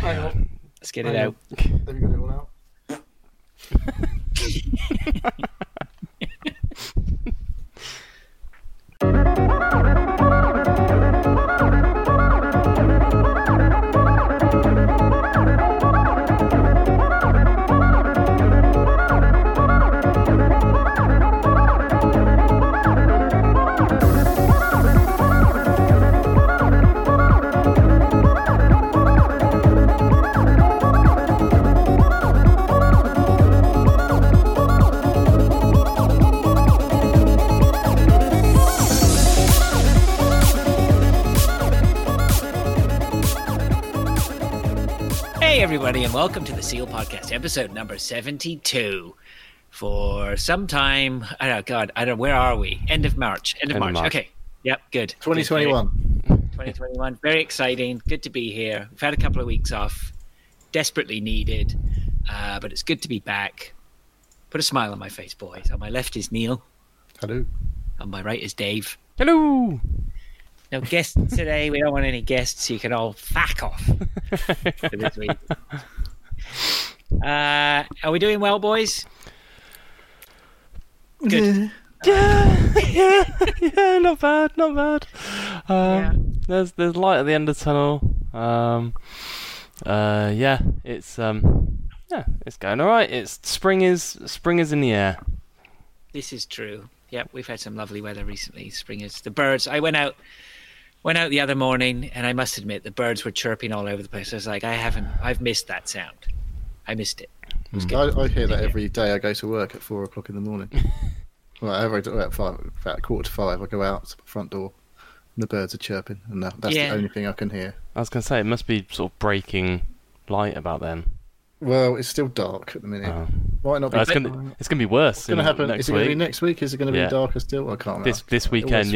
Hang on. Let's get it out. Have you got it all out? Everybody, and welcome to the Seal Podcast, episode number 72. For some time, I don't know, where are we? End of March. Okay, yep, good. 2021. 2021, very exciting. Good to be here. We've had a couple of weeks off, desperately needed, but it's good to be back. Put a smile on my face, boys. On my left is Neil. Hello. On my right is Dave. Hello. No guests today. We don't want any guests. You can all fuck off for this week. Are we doing well, boys? Good. Yeah, not bad. There's light at the end of the tunnel. It's going all right. It's spring is in the air. This is true. Yeah, we've had some lovely weather recently. Spring is the birds. I went out the other morning, and I must admit the birds were chirping all over the place. I was like, I've missed that sound. I missed it. I hear that every day I go to work at 4 o'clock in the morning. Well, about 4:45, I go out to the front door, and the birds are chirping, and that's the only thing I can hear. I was going to say, it must be sort of breaking light about then. Well, it's still dark at the minute. Might not be. It's going to be worse. What's going to happen? Next Is it going to be next week? Is it going to be darker still? I can't remember. This weekend,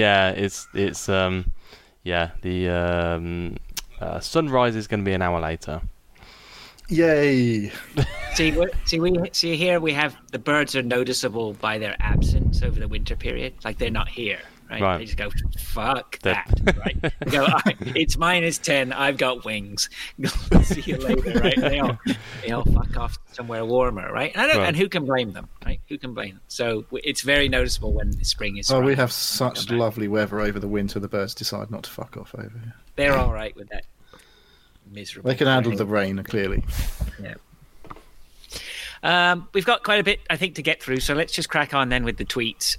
the sunrise is going to be an hour later. Yay! See here we have the birds are noticeable by their absence over the winter period. Like they're not here, right? They just go, fuck that, right? They go, it's -10. I've got wings. See you later, right? They all fuck off somewhere warmer, right? And who can blame them, right? Who can blame them? So it's very noticeable when the spring is. Oh, we have such lovely weather over the winter. The birds decide not to fuck off over here. They're all right with that. Miserable. They can handle the rain, clearly. Yeah. We've got quite a bit, I think, to get through, so let's just crack on then with the tweets.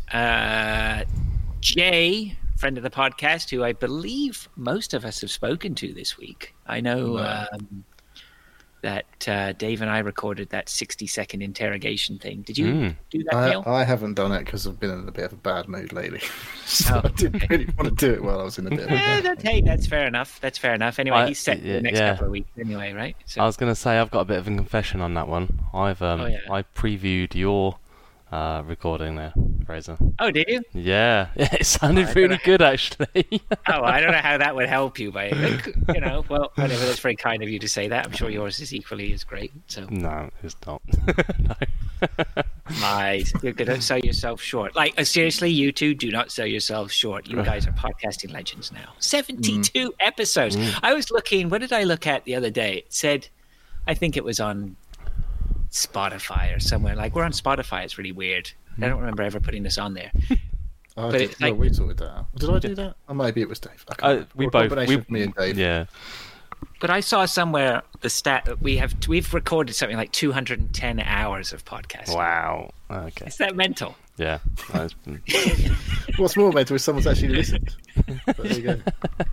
Jay, friend of the podcast, who I believe most of us have spoken to this week. I know that Dave and I recorded that 60-second interrogation thing. Did you do that, Neil? I haven't done it because I've been in a bit of a bad mood lately. So I didn't really want to do it while I was in a bit of a bad mood. That's fair enough. Anyway, he's set for the next couple of weeks anyway, right? So. I was going to say, I've got a bit of a confession on that one. I previewed your recording there, Fraser. Oh, did you? Yeah, it sounded really good, actually. I don't know how that would help you, but well, whatever. That's very kind of you to say that. I'm sure yours is equally as great. So no, it's not. No. Nice. You're going to sell yourself short. Like, seriously, you two, do not sell yourselves short. You guys are podcasting legends now. 72 episodes. I was looking. What did I look at the other day? It said, I think it was on Spotify or somewhere. Like, we're on Spotify. It's really weird. I don't remember ever putting this on there. We sorted that out. Did I do that? Or maybe it was Dave. We both. Me and Dave. Yeah. But I saw somewhere the stat that we've recorded something like 210 hours of podcasting. Wow. Okay. Is that mental? Yeah. What's more mental is someone's actually listened. But there you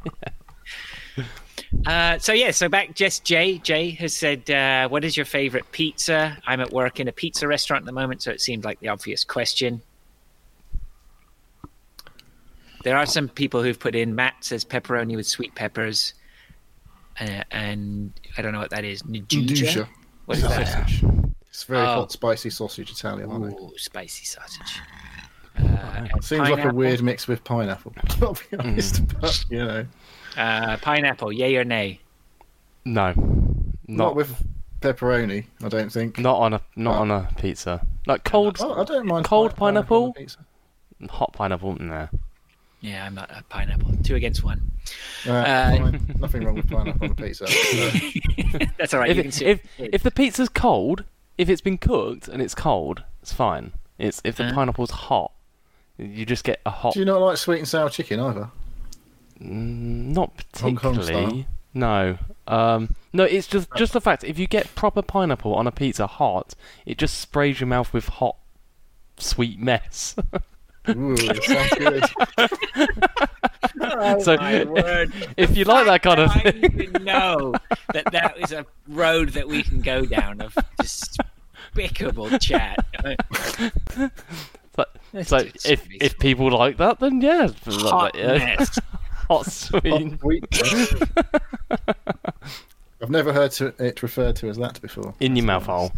go. So back, just Jay. Jay has said, what is your favorite pizza? I'm at work in a pizza restaurant at the moment, so it seemed like the obvious question. There are some people who've put in, Matt says pepperoni with sweet peppers. And I don't know what that is. Nduja? What is that? It's very hot, spicy sausage Italian, aren't they? Oh, spicy sausage. Seems like a weird mix with pineapple. I'll be honest, but pineapple, yay or nay? No, not with pepperoni. I don't think. Not on a pizza. Like cold. I don't mind cold pineapple. Hot pineapple, nah. Yeah, I'm not a pineapple. 2 against 1. Nothing wrong with pineapple on a pizza. That's all right. If the pizza's cold, if it's been cooked and it's cold, it's fine. If the pineapple's hot, you just get a hot... Do you not like sweet and sour chicken either? Not particularly. No. No, it's just the fact, if you get proper pineapple on a pizza hot, it just sprays your mouth with hot, sweet mess. Ooh, that sounds good. So, my word. If you like that kind of thing... I didn't even know that is a road that we can go down of despicable chat. So if people like that, then yeah. Hot mess. Hot sweet. I've never heard it referred to as that before. In your mouth hole.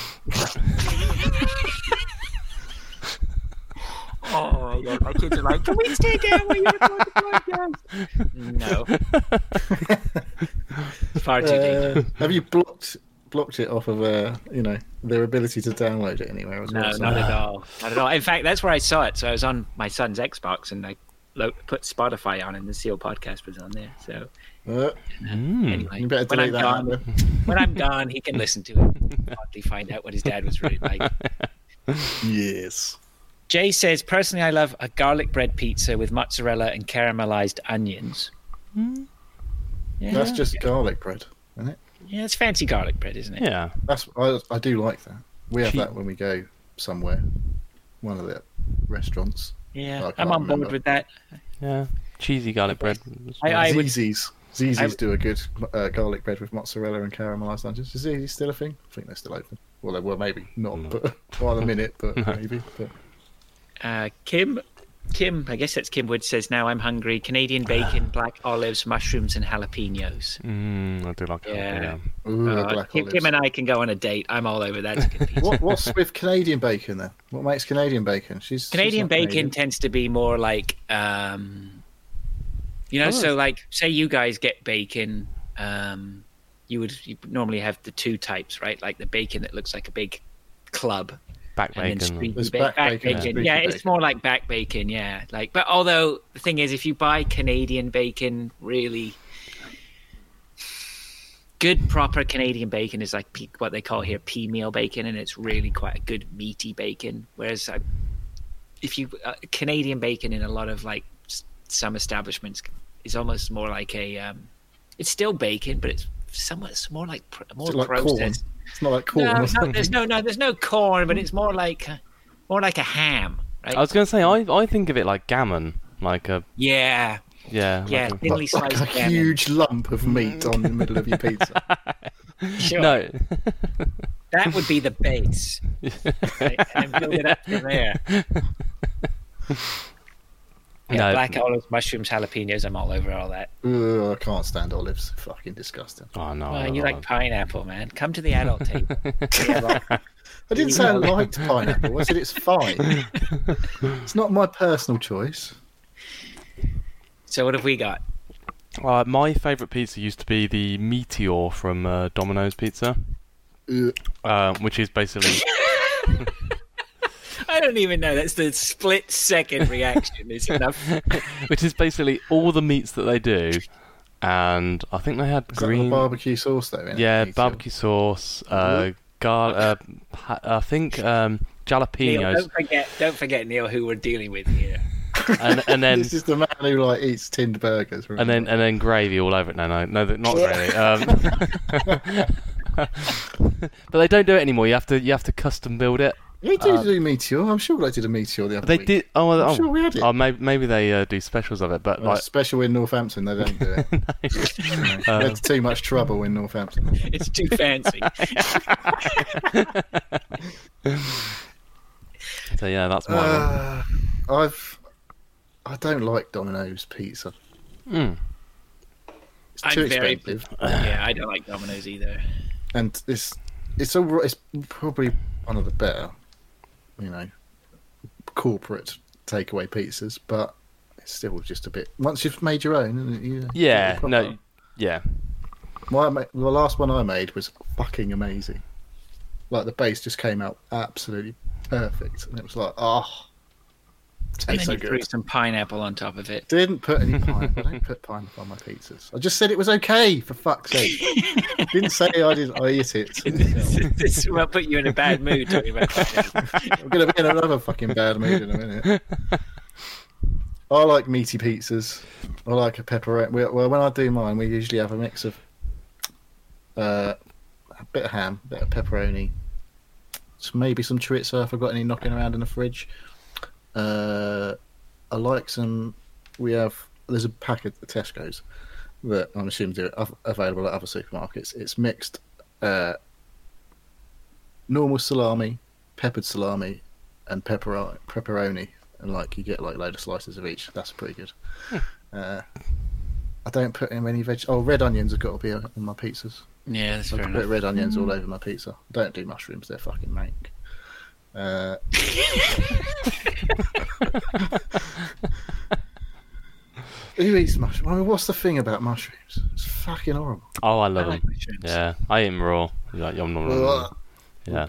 Oh my god, my kids are like, can we stay down while you record the podcast? No. Far too dangerous. Have you blocked it off of their ability to download it anywhere as well? No, not at all. Not at all. In fact, that's where I saw it. So I was on my son's Xbox and I put Spotify on and the Seal podcast was on there. So anyway, you better delete that. When I'm gone, he can listen to it. Probably find out what his dad was really like. Yes. Jay says, personally, I love a garlic bread pizza with mozzarella and caramelized onions. Yeah. That's just garlic bread, isn't it? Yeah, it's fancy garlic bread, isn't it? Yeah. I do like that. We have that when we go somewhere. One of the restaurants. Yeah, I'm on board with that. Yeah, cheesy garlic bread. Zizzi's do a good garlic bread with mozzarella and caramelised onions. Is Zizzi's still a thing? I think they're still open. Well, they were maybe not, but by the minute, but maybe. But. Kim, I guess that's Kim Wood, says, now I'm hungry. Canadian bacon, black olives, mushrooms, and jalapenos. I do like yeah. Black olives. Kim and I can go on a date. I'm all over that. What's with Canadian bacon then? What makes Canadian bacon? Canadian bacon tends to be more like, so like, say you guys get bacon, you normally have the two types, right? Like the bacon that looks like a big club. Back bacon. Back bacon. Yeah, it's more like back bacon. Yeah, but although the thing is, if you buy Canadian bacon, really good proper Canadian bacon is like what they call here pea meal bacon, and it's really quite a good meaty bacon. Whereas if you Canadian bacon in a lot of like some establishments is almost more like a it's still bacon, but it's more like more processed. Corn? It's not like corn. There's no corn, but it's more like a ham. Right? I was going to say, I think of it like gammon, like a thinly sliced like a huge lump of meat on the middle of your pizza. Sure. No, that would be the base, right? And build it up from there. Yeah, black olives, mushrooms, jalapenos. I'm all over all that. I can't stand olives. Fucking disgusting. Oh no! Well, you like pineapple, man. Come to the adult table. I didn't say I liked pineapple. I said it's fine. It's not my personal choice. So what have we got? My favourite pizza used to be the Meteor from Domino's Pizza, which is basically. I don't even know. That's the split-second reaction. Is enough. Which is basically all the meats that they do, and I think they had green barbecue sauce though. Yeah, barbecue sauce. I think jalapenos. Neil, don't forget, Neil, who we're dealing with here. And then this is the man who eats tinned burgers. And then gravy all over it. No, not gravy. But they don't do it anymore. You have to custom build it. They do Meteor. I'm sure they did a Meteor the other week. They did. I'm sure we had it. Maybe they do specials of it, but special in Northampton, they don't do it. It's too much trouble in Northampton. It's too fancy. So yeah, that's my one. I don't like Domino's pizza. Mm. It's too expensive. Yeah, I don't like Domino's either. And it's probably one of the better, corporate takeaway pizzas, but it's still just a bit. Once you've made your own, the last one I made was fucking amazing. Like the base just came out absolutely perfect, and it was like, And then you threw some pineapple on top of it. Didn't put any pineapple. I don't put pineapple on my pizzas. I just said it was okay, for fuck's sake. Didn't say I ate it. This will put you in a bad mood talking about pineapple. I'm going to be in another fucking bad mood in a minute. I like meaty pizzas. I like a pepperoni. Well, when I do mine, we usually have a mix of a bit of ham, a bit of pepperoni, maybe some chorizo if I've got any knocking around in the fridge. I like some. There's a pack at Tesco's that I'm assuming they're available at other supermarkets. It's mixed normal salami, peppered salami, and pepperoni, and like you get like a load of slices of each. That's pretty good. I don't put in any veg. Oh, red onions have got to be on my pizzas. Yeah, that's fair enough. I put red onions all over my pizza. Don't do mushrooms; they're fucking rank. Who eats mushrooms? I mean, what's the thing about mushrooms? It's fucking horrible. Oh, I love them. Mushrooms. Yeah, I eat them raw. Like yum nom nom. Yeah.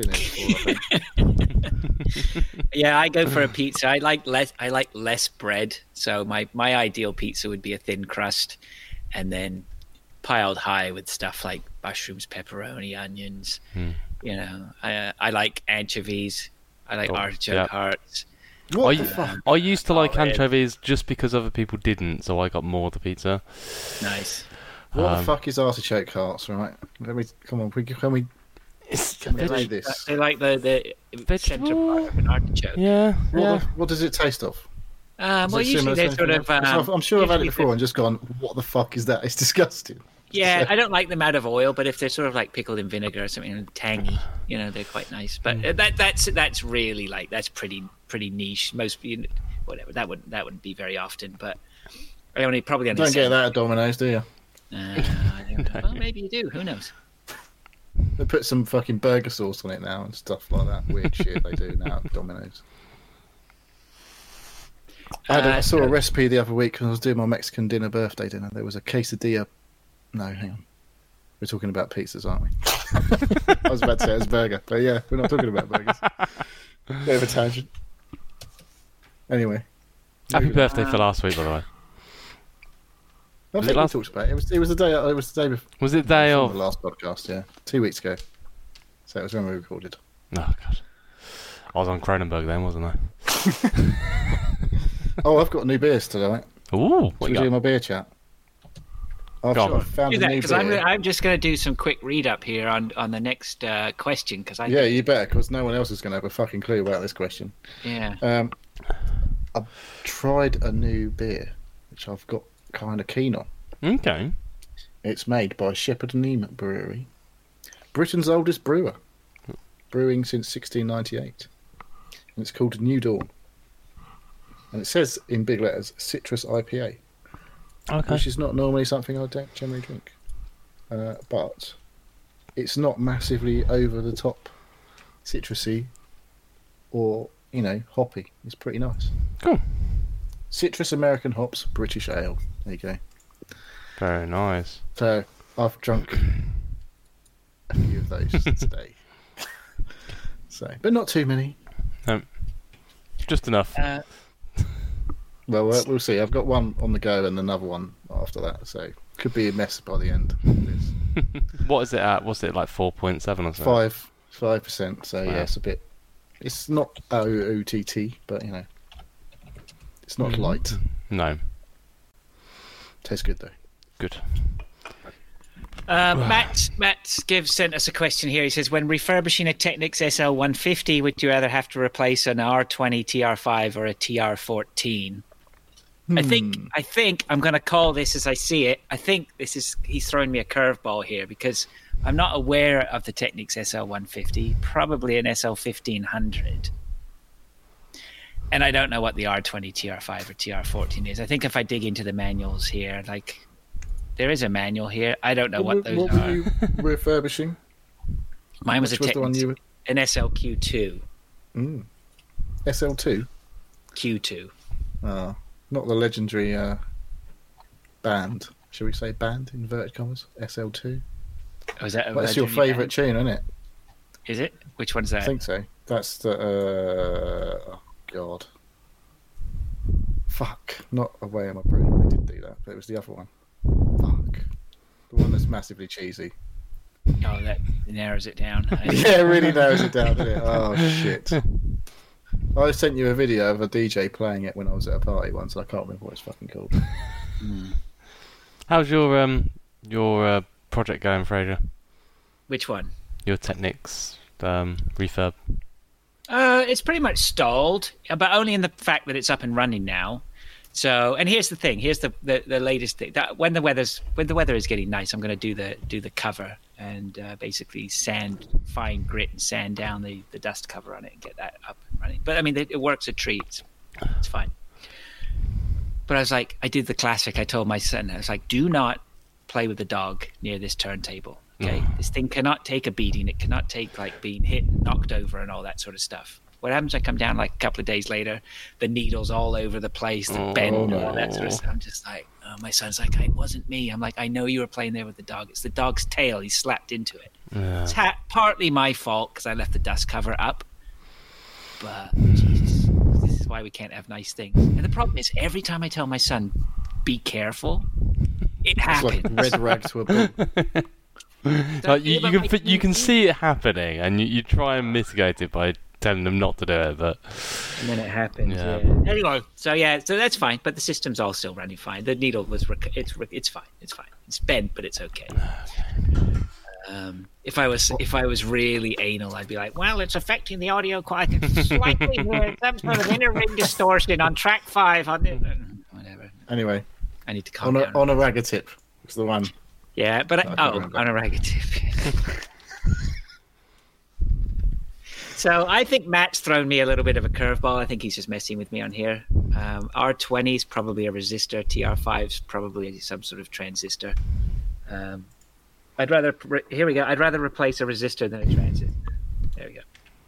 Yeah, I go for a pizza. I like less bread. So my ideal pizza would be a thin crust, and then piled high with stuff like mushrooms, pepperoni, onions. You know, I like anchovies. I like artichoke hearts. What the fuck? I used to like anchovies just because other people didn't, so I got more of the pizza. Nice. What the fuck is artichoke hearts, right? Come on, can we play this? They like the centre part of an artichoke. Yeah. What does it taste of? Well, usually they're sort of... I'm sure I've had it before and just gone, what the fuck is that? It's disgusting. Yeah, I don't like them out of oil, but if they're sort of like pickled in vinegar or something tangy, you know, they're quite nice. But that's really like that's pretty niche. Most whatever that wouldn't be very often. But I probably only don't get that at Domino's, do you? Well, maybe you do. Who knows? They put some fucking burger sauce on it now and stuff like that. Weird shit they do now at Domino's. I saw a recipe the other week when I was doing my Mexican birthday dinner. There was a quesadilla. No, hang on. We're talking about pizzas, aren't we? I was about to say it was burger, but yeah, we're not talking about burgers. Bit of a tangent. Anyway. Happy birthday for last week, by the way. I think we talked about it. It was the day. It was the day before. Was it the day of the last podcast? Yeah, 2 weeks ago. So it was when we recorded. Oh god, I was on Cronenberg then, wasn't I? Oh, I've got new beers tonight. Ooh, what you doing my beer chat? I've found a new beer. I'm just going to do some quick read up here on the next question yeah, you better, because no one else is going to have a fucking clue about this question. Yeah. I've tried a new beer which I've got kind of keen on. Okay. It's made by Shepherd and Neame Brewery, Britain's oldest brewer, brewing since 1698, and it's called New Dawn. And it says in big letters, citrus IPA, which is not normally something I don't generally drink. But it's not massively over the top citrusy or, hoppy. It's pretty nice. Cool. Citrus American hops, British ale. There you go. Very nice. So I've drunk a few of those today. But not too many. No. Just enough. Well, we'll see. I've got one on the go and another one after that, so could be a mess by the end. What is it at? What's it like 4.7 or something? 5%. So yeah, it's a bit. It's not OOTT, but it's not light. No. Tastes good though. Good. Matt sent us a question here. He says, when refurbishing a Technics SL150, would you rather have to replace an R20 TR5 or a TR14? I think I'm going to call this as I see it. I think he's throwing me a curveball here because I'm not aware of the Technics SL150, probably an SL1500. And I don't know what the R20 TR5 or TR14 is. I think if I dig into the manuals here, there is a manual here. I don't know what those are. What were you refurbishing? Mine was an SLQ2. SL2? Q2. Oh, not the legendary band. Shall we say band, inverted commas? SL2? That's your favourite tune, isn't it? Is it? Which one's that? I think so. That's the... oh, God. Fuck. Not Away on My Brain. They did do that, but it was the other one. Fuck. The one that's massively cheesy. Oh, that narrows it down. Yeah, it really narrows it down, doesn't it? Oh, shit. I sent you a video of a DJ playing it when I was at a party once, and I can't remember what it's fucking called. How's your project going, Fraser? Which one? Your Technics refurb. It's pretty much stalled, but only in the fact that it's up and running now. So, and here's the thing. Here's the latest thing. That when the weather is getting nice, I'm going to do the cover and basically fine grit and sand down the dust cover on it and get that up and running. But I mean, it works a treat. It's fine. But I was like, I did the classic. I told my son, I was like, do not play with the dog near this turntable. Okay, this thing cannot take a beating. It cannot take like being hit and knocked over and all that sort of stuff. What happens? I come down like a couple of days later, the needles all over the place, the bend, and all that sort of stuff. I'm just like, my son's like, it wasn't me. I'm like, I know you were playing there with the dog. It's the dog's tail. He slapped into it. Yeah. It's partly my fault because I left the dust cover up. But Jesus, this is why we can't have nice things. And the problem is, every time I tell my son, be careful, it happens. It's like red rag to a bull. Like you can see it happening, and you try and mitigate it by telling them not to do it, but and then it happens. Yeah. Anyway, so that's fine, but the system's all still running fine. The needle was it's fine. It's bent, but it's okay. If I was really anal, I'd be like, well, it's affecting the audio quality slightly. Some sort of inner ring distortion on track 5 on it. Whatever. Anyway, I need to calm down. On a Ragatip was the one. Yeah, but on a Ragatip. So I think Matt's thrown me a little bit of a curveball. I think he's just messing with me on here. R20 is probably a resistor. TR5 is probably some sort of transistor. Here we go. I'd rather replace a resistor than a transistor. There we go.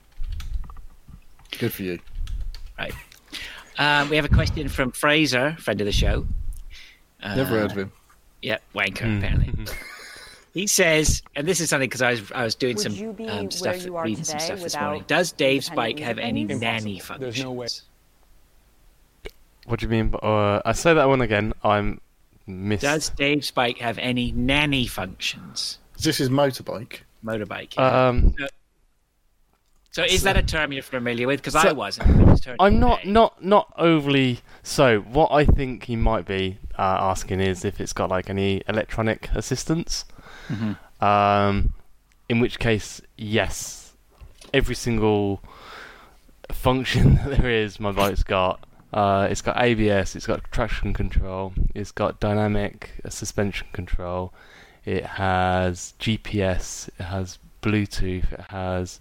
Good for you. Right. We have a question from Fraser, friend of the show. Never heard of him. Yeah, wanker, apparently. He says, and this is something because I was doing some stuff, reading some stuff this morning. Does Dave's bike have any nanny functions? There's no way. What do you mean? I say that one again. I'm missed. Does Dave's bike have any nanny functions? Is this his motorbike? Motorbike. Yeah. So is that a term you're familiar with? Because I wasn't. I'm not overly. So what I think he might be asking is if it's got like any electronic assistance. Mm-hmm. In which case, yes, every single function that there is, my bike's got. It's got ABS, it's got traction control, it's got dynamic suspension control, it has GPS, it has Bluetooth, it has.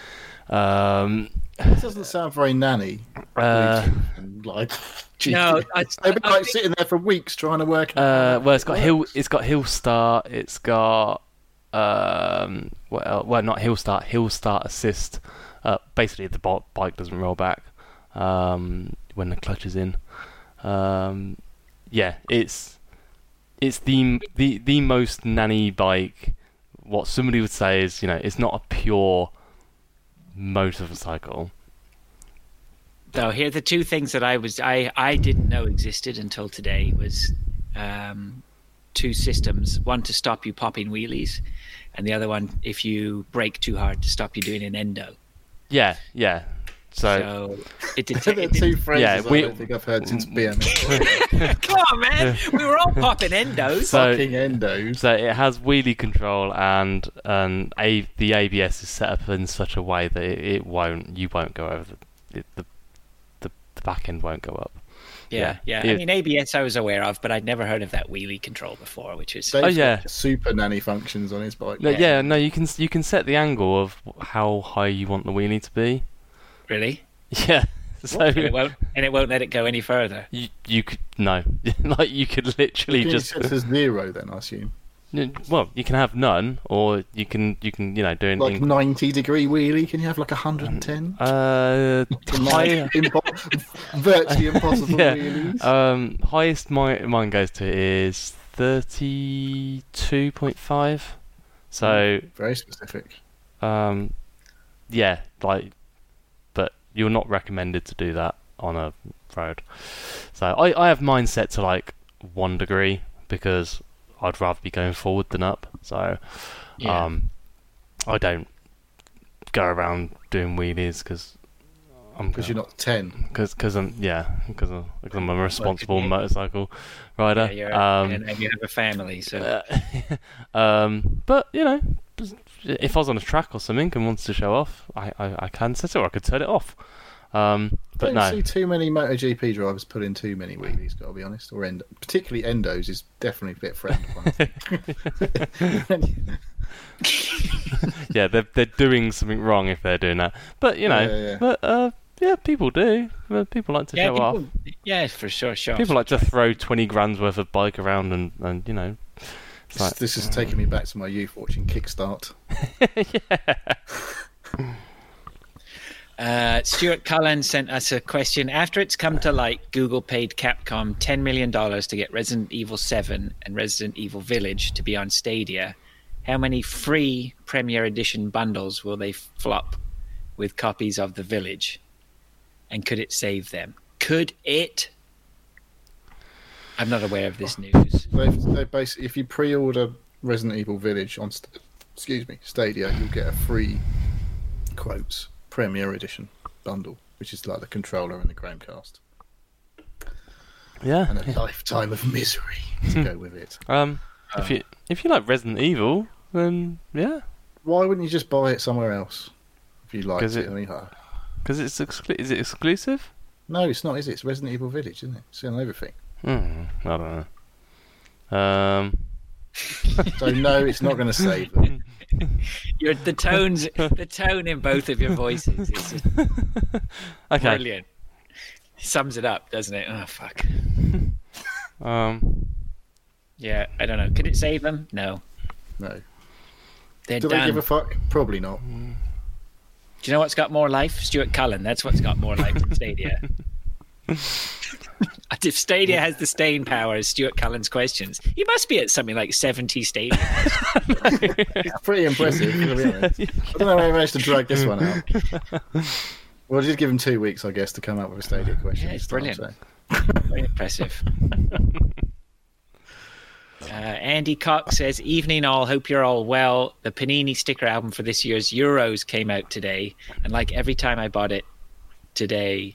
This doesn't sound very nanny. Like, no, they've been like sitting there for weeks trying to work out. Well, it's got Hill Start. It's got not Hill Start. Hill Start Assist. Basically, the bike doesn't roll back when the clutch is in. Yeah, it's the most nanny bike. What somebody would say is, it's not a pure motorcycle. So here are the two things that I didn't know existed until today was two systems. One to stop you popping wheelies, and the other one if you brake too hard to stop you doing an endo. Yeah. So it did. Two phrases I don't think I've heard since BMX. Come on, man! We were all popping endos. Fucking endos. So it has wheelie control, and the ABS is set up in such a way that you won't go over the back end won't go up. Yeah. I mean, ABS I was aware of, but I'd never heard of that wheelie control before, which is super nanny functions on his bike. No, you can set the angle of how high you want the wheelie to be. Really? Yeah. So and it won't let it go any further. You could like you could literally just set to 0 then, I assume. Well, you can have none, or you can do anything. Like 90-degree wheelie. Can you have like 110? Virtually impossible wheelies. Highest mine goes to is 32.5. So very specific. Yeah, but you're not recommended to do that on a road. So I have mine set to like 1 degree because I'd rather be going forward than up. So I don't go around doing wheelies because you're not 10. Because I'm a responsible motorcycle rider. Yeah, and you have a family, so. But you know, if I was on a track or something and wanted to show off, I can set it, or I could turn it off. But don't see too many MotoGP drivers put in too many wheelies, gotta be honest. Or particularly endos is definitely a bit frowned upon. Yeah, they're doing something wrong if they're doing that. But you know, but people do. People like to show off. Yeah, for sure. People like to throw 20 grand's worth of bike around, and you know. This is taking me back to my youth watching Kickstart. Yeah. Stuart Cullen sent us a question. After it's come to light, Google paid Capcom $10 million to get Resident Evil 7 and Resident Evil Village to be on Stadia. How many free Premier Edition bundles will they flop with copies of The Village? And could it save them? Could it? I'm not aware of this news. They basically, if you pre-order Resident Evil Village on Stadia, you'll get a free quotes Premier Edition bundle, which is like the controller and the Chromecast. Yeah, and a lifetime of misery to go with it. If you like Resident Evil, then yeah. Why wouldn't you just buy it somewhere else if you like it? Because is it exclusive? No, it's not. Is it? It's Resident Evil Village, isn't it? It's on everything. I don't know. So no, it's not going to save them. The tone in both of your voices is just okay. Brilliant. Sums it up, doesn't it? Oh fuck. Yeah, I don't know. Could it save them? No. They're Do done. they give a fuck? Probably not. Do you know what's got more life? Stuart Cullen. That's what's got more life than Stadia. If Stadia has the staying power as Stuart Cullen's questions, he must be at something like 70 Stadia. It's pretty impressive, to be honest. I don't know how he managed to drag this one out. Well, just give him 2 weeks, I guess, to come up with a Stadia question. Yeah, it's brilliant. Very impressive. Andy Cox says, "Evening all, hope you're all well. The Panini sticker album for this year's Euros came out today, and like every time I bought it today,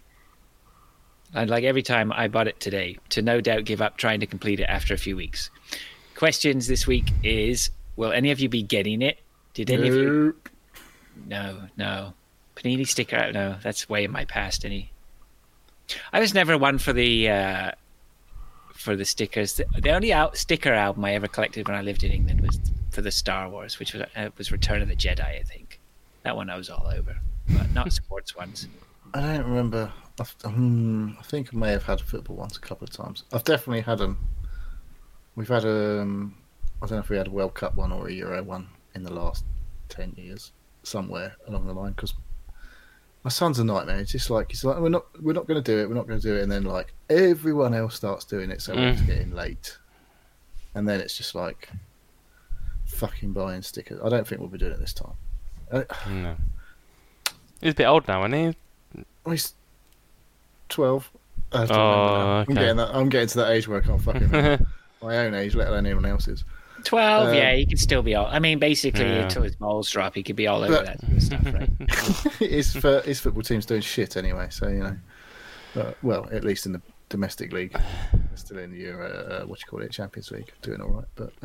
to no doubt give up trying to complete it after a few weeks. Questions this week is, will any of you be getting it? Did any of you? No. Panini sticker out? No, that's way in my past. I was never one for the stickers. The only sticker album I ever collected when I lived in England was for the Star Wars, which was Return of the Jedi, I think. That one I was all over, but not sports ones. I don't remember. I think I may have had football ones a couple of times. I've definitely had them. We've had I don't know if we had a World Cup one or a Euro one in the last 10 years, somewhere along the line. Because my son's a nightmare. He's like we're not going to do it. We're not going to do it. And then like everyone else starts doing it, so we're just getting late. And then it's just like fucking buying stickers. I don't think we'll be doing it this time. No. He's a bit old now, isn't he? Well, he's 12. Okay. I'm getting to that age where I can't fucking remember my own age, let alone anyone else's. 12, he could still be all. I mean, basically, until his balls drop, he could be all over that sort of stuff, right? His football team's doing shit anyway, so you know. Well, at least in the domestic league, they're still in the Champions League, doing all right. But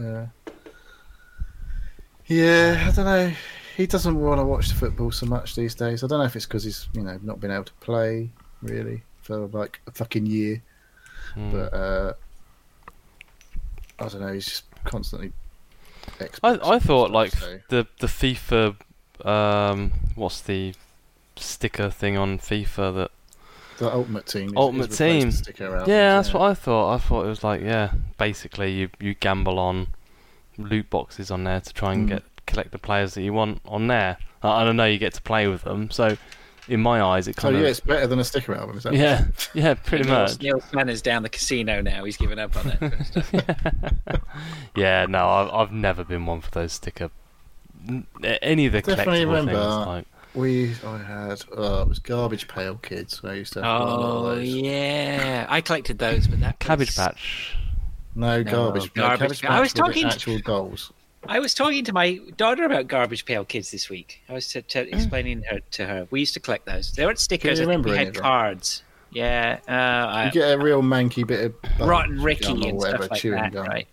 yeah, I don't know. He doesn't want to watch the football so much these days. I don't know if it's because he's not been able to play really for like a fucking year, but I don't know. He's just constantly. I thought like the FIFA. What's the sticker thing on FIFA that? The Ultimate Team. Ultimate Team. Yeah, that's what I thought. I thought it was like basically you gamble on loot boxes on there to try and collect the players that you want on there. I don't know, you get to play with them, so in my eyes it kind of... it's better than a sticker album, is that yeah, pretty much. Neil Flanner's down the casino now, he's given up on that. Yeah, no, I've never been one for those sticker... Any of the definitely collectible remember things. had it was Garbage Pail Kids. I used to have a lot of those. Yeah, I collected those, but that Cabbage Patch. No, Garbage Pail. Cabbage Patch. I was talking actual dolls. I was talking to my daughter about Garbage Pail Kids this week. I was explaining to her. We used to collect those. They weren't stickers. Can you remember we had cards. Yeah. You get a real manky bit of Rotten Ricky and whatever, stuff like chewing that, gum. right?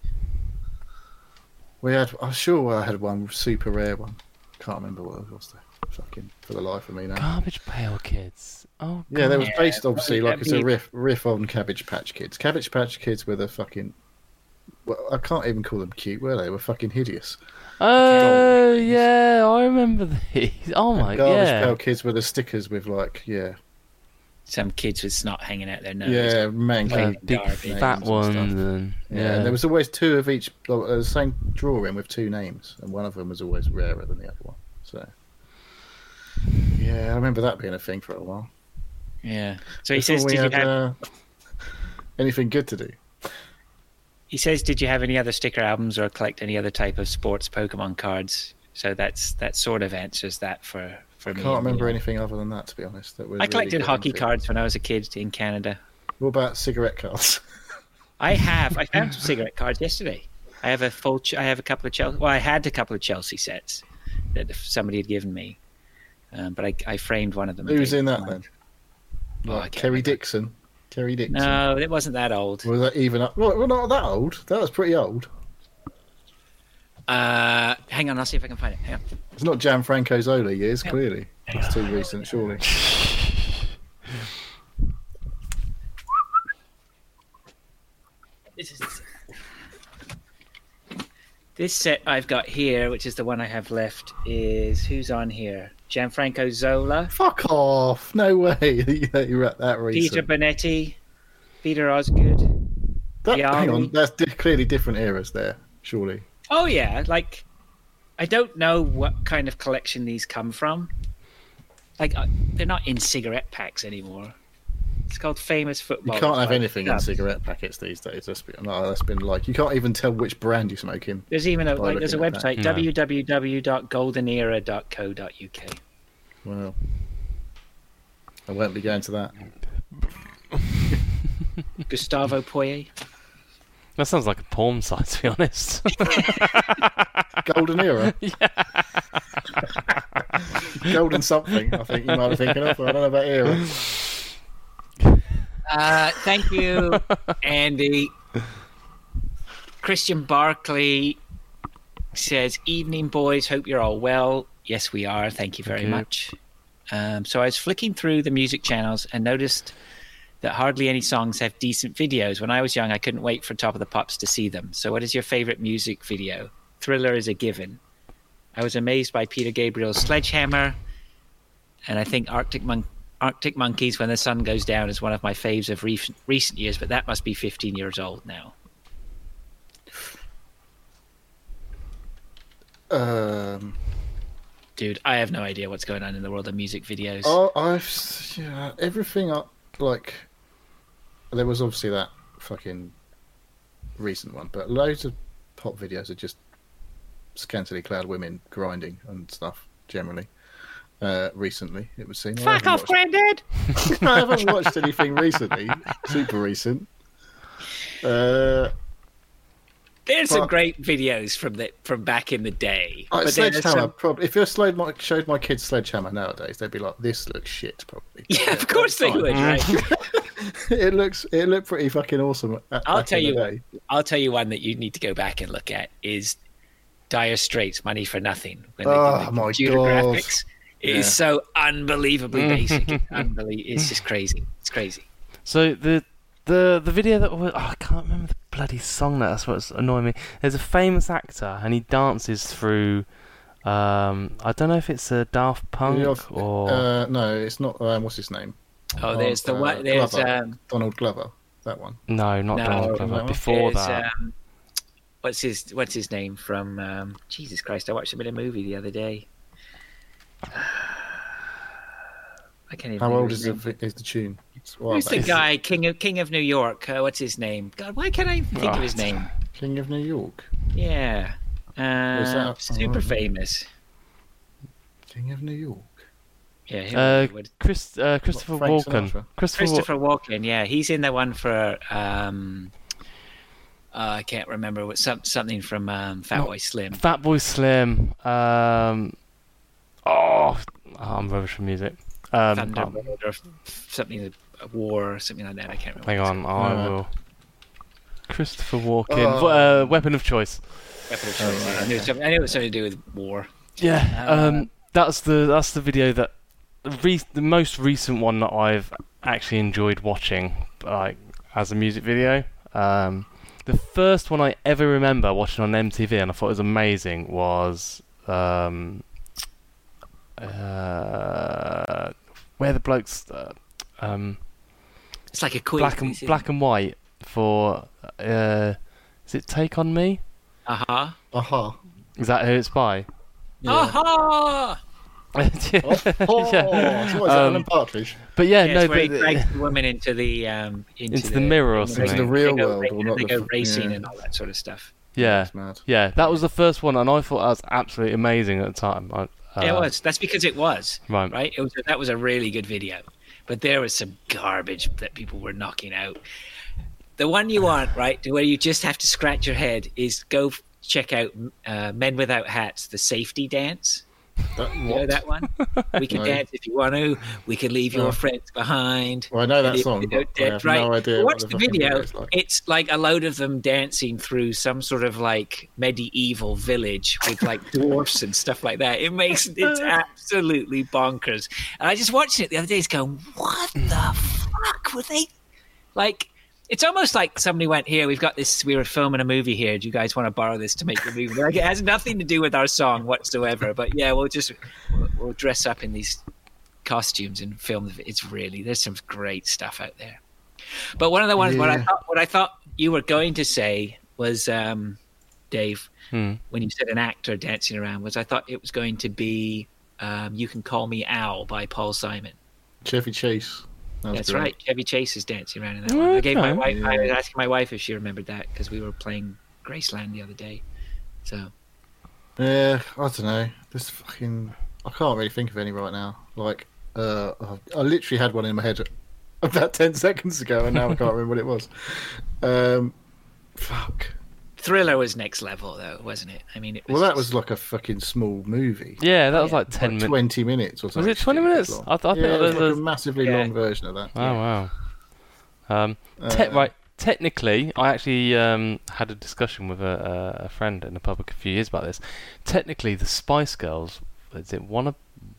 I'm sure I had one super rare one. Can't remember what it was. Fucking for the life of me now. Garbage Pail Kids. Oh, God. Yeah, they was based obviously like it's a riff on Cabbage Patch Kids. Cabbage Patch Kids were the fucking. Well, I can't even call them cute, were they? They were fucking hideous. Oh, yeah, I remember these. Oh my god. Garbage Pail Kids were the stickers with some kids with snot hanging out their nose. Yeah, manky big fat ones. And, yeah, there was always two of each, the same drawing with two names, and one of them was always rarer than the other one. So, yeah, I remember that being a thing for a while. Yeah. So he says, did you have anything good to do? He says, did you have any other sticker albums or collect any other type of sports Pokemon cards? So that sort of answers that for me. I can't remember anything other than that, to be honest. I collected hockey cards when I was a kid in Canada. What about cigarette cards? I found some cigarette cards yesterday. I have a couple of Chelsea. Well, I had a couple of Chelsea sets that somebody had given me, but I framed one of them. Who was in that then? Kerry Dixon. Kerry Dixon. No, it wasn't that old. Was that even up? Well, not that old. That was pretty old. Hang on, I'll see if I can find it. Hang on. It's not Gianfranco Zola years, clearly. It's too recent, surely. This set I've got here, which is the one I have left, is who's on here? Gianfranco Zola. Fuck off! No way. You're at that recent. Peter Bonetti, Peter Osgood. Hang on, that's clearly different eras there, surely. Oh yeah, like I don't know what kind of collection these come from. Like they're not in cigarette packs anymore. It's called Famous Football. You can't have anything in cigarette packets these days. That's been like you can't even tell which brand you're smoking. There's even there's a website www.goldenera.co.uk. Well, I won't be going to that. Gustavo Poirier. That sounds like a porn site, to be honest. Golden Era? Yeah. Golden something, I think you might be thinking of. I don't know about era. Thank you, Andy. Christian Barkley says, "Evening, boys. Hope you're all well." Yes, we are. Thank you very much. So I was flicking through the music channels and noticed that hardly any songs have decent videos. When I was young, I couldn't wait for Top of the Pops to see them. So what is your favorite music video? Thriller is a given. I was amazed by Peter Gabriel's Sledgehammer, and I think Arctic Monkeys, When the Sun Goes Down, is one of my faves of recent years, but that must be 15 years old now. Dude, I have no idea what's going on in the world of music videos. Everything up, like, there was obviously that fucking recent one, but loads of pop videos are just scantily clad women grinding and stuff, generally. Recently, it would seem. Fuck off, Grandad! I haven't watched anything recently, super recent. There's some great videos from back in the day. But Sledgehammer, probably. If you showed my kids Sledgehammer nowadays, they'd be like, "This looks shit." Probably. Yeah, of course they would. Right? It looked pretty fucking awesome. I'll tell you one that you need to go back and look at is Dire Straits' "Money for Nothing." When they did the computer graphics. It is so unbelievably basic. It's just crazy. It's crazy. So the video that I can't remember the bloody song. That's what's annoying me. There's a famous actor and he dances through. I don't know if it's a Daft Punk or no, it's not. What's his name? Oh, there's the one. There's Donald Glover. That one. No, not Donald Glover. Before that. What's his name from? Jesus Christ! I watched him in a movie the other day. I can't even. How old is the tune? Who's the guy? King of New York. What's his name? God, why can't I think of his name? King of New York. Yeah. Super famous. King of New York. Yeah, Christopher Walken. Christopher Walken. Yeah, he's in the one for I can't remember what something from Fatboy Slim. Fatboy Slim. I'm rubbish for music. Thunderbird or something, a war or something like that. I can't remember. Hang on, I will. Christopher Walken. Weapon of Choice. Weapon of Choice. Yeah. I knew it was something to do with war. Yeah. That's the video that the most recent one that I've actually enjoyed watching, like as a music video. The first one I ever remember watching on MTV and I thought was amazing was where the blokes it's like a quiz, black and white for is it Take On Me? Is that who it's by? Yeah. Yeah. Partridge. But yeah, no, where he drags the woman into the mirror or something. Into the real world, or not they go racing and all that sort of stuff. Yeah, that was the first one, and I thought that was absolutely amazing at the time. It was. That's because it was right. That was a really good video, but there was some garbage that people were knocking out. The one you want, right, where you just have to scratch your head, is go check out Men Without Hats, the safety dance. You know that one? We can dance if you want to. We can leave your friends behind. Well, I know that song, but I have no idea. Watch the video. It's like a load of them dancing through some sort of like medieval village with like dwarfs and stuff like that. It's absolutely bonkers. And I just watched it the other day, going, what the fuck were they like? It's almost like somebody went, here, we were filming a movie here. Do you guys want to borrow this to make the movie? Like, it has nothing to do with our song whatsoever. But yeah, we'll dress up in these costumes and film. There's some great stuff out there. But one of the ones, what I thought you were going to say was, Dave, when you said an actor dancing around, I thought it was going to be You Can Call Me Al by Paul Simon. Chevy Chase. That's right. Chevy Chase is dancing around in that one. I gave my wife. I was asking my wife if she remembered that because we were playing Graceland the other day. So. Yeah, I don't know. I can't really think of any right now. Like, I literally had one in my head about 10 seconds ago, and now I can't remember what it was. Fuck. Thriller was next level, though, wasn't it? I mean, that was like a fucking small movie. Yeah, that was like 10 minutes. 20 minutes or something. Was it 20 minutes? I think it was like a massively long version of that. Oh, wow. Right, technically, I actually had a discussion with a friend in the pub a few years about this. Technically, the Spice Girls, is it Wannabe?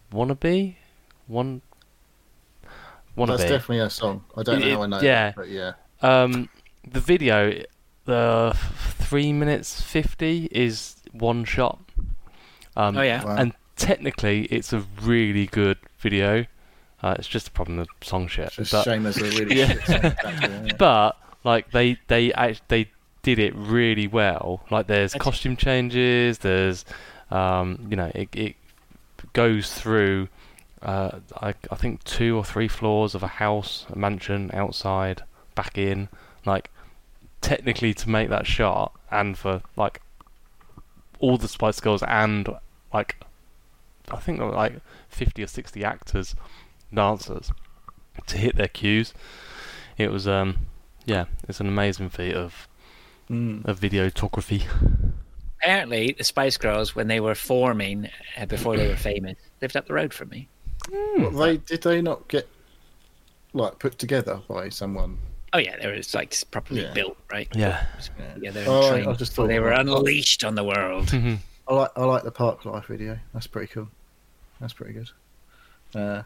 That's definitely a song. I don't know how I know that, but yeah. The video... The 3 minutes 50 is one shot. Wow. And technically, it's a really good video. It's just a problem with song shit. It's just a shame there's a really shit song. But like they did it really well. Like there's costume changes. There's it goes through I think 2 or 3 floors of a house, a mansion, outside, back in, like. Technically, to make that shot, and for like all the Spice Girls and like I think there were like 50 or 60 actors, dancers to hit their cues, it was it's an amazing feat of videography. Apparently, the Spice Girls, when they were forming before they were famous, lived up the road from me. Did they not get like put together by someone? Oh yeah, they were like properly built, right? Yeah. I just thought they were unleashed on the world. I like the Park Life video. That's pretty cool. That's pretty good. All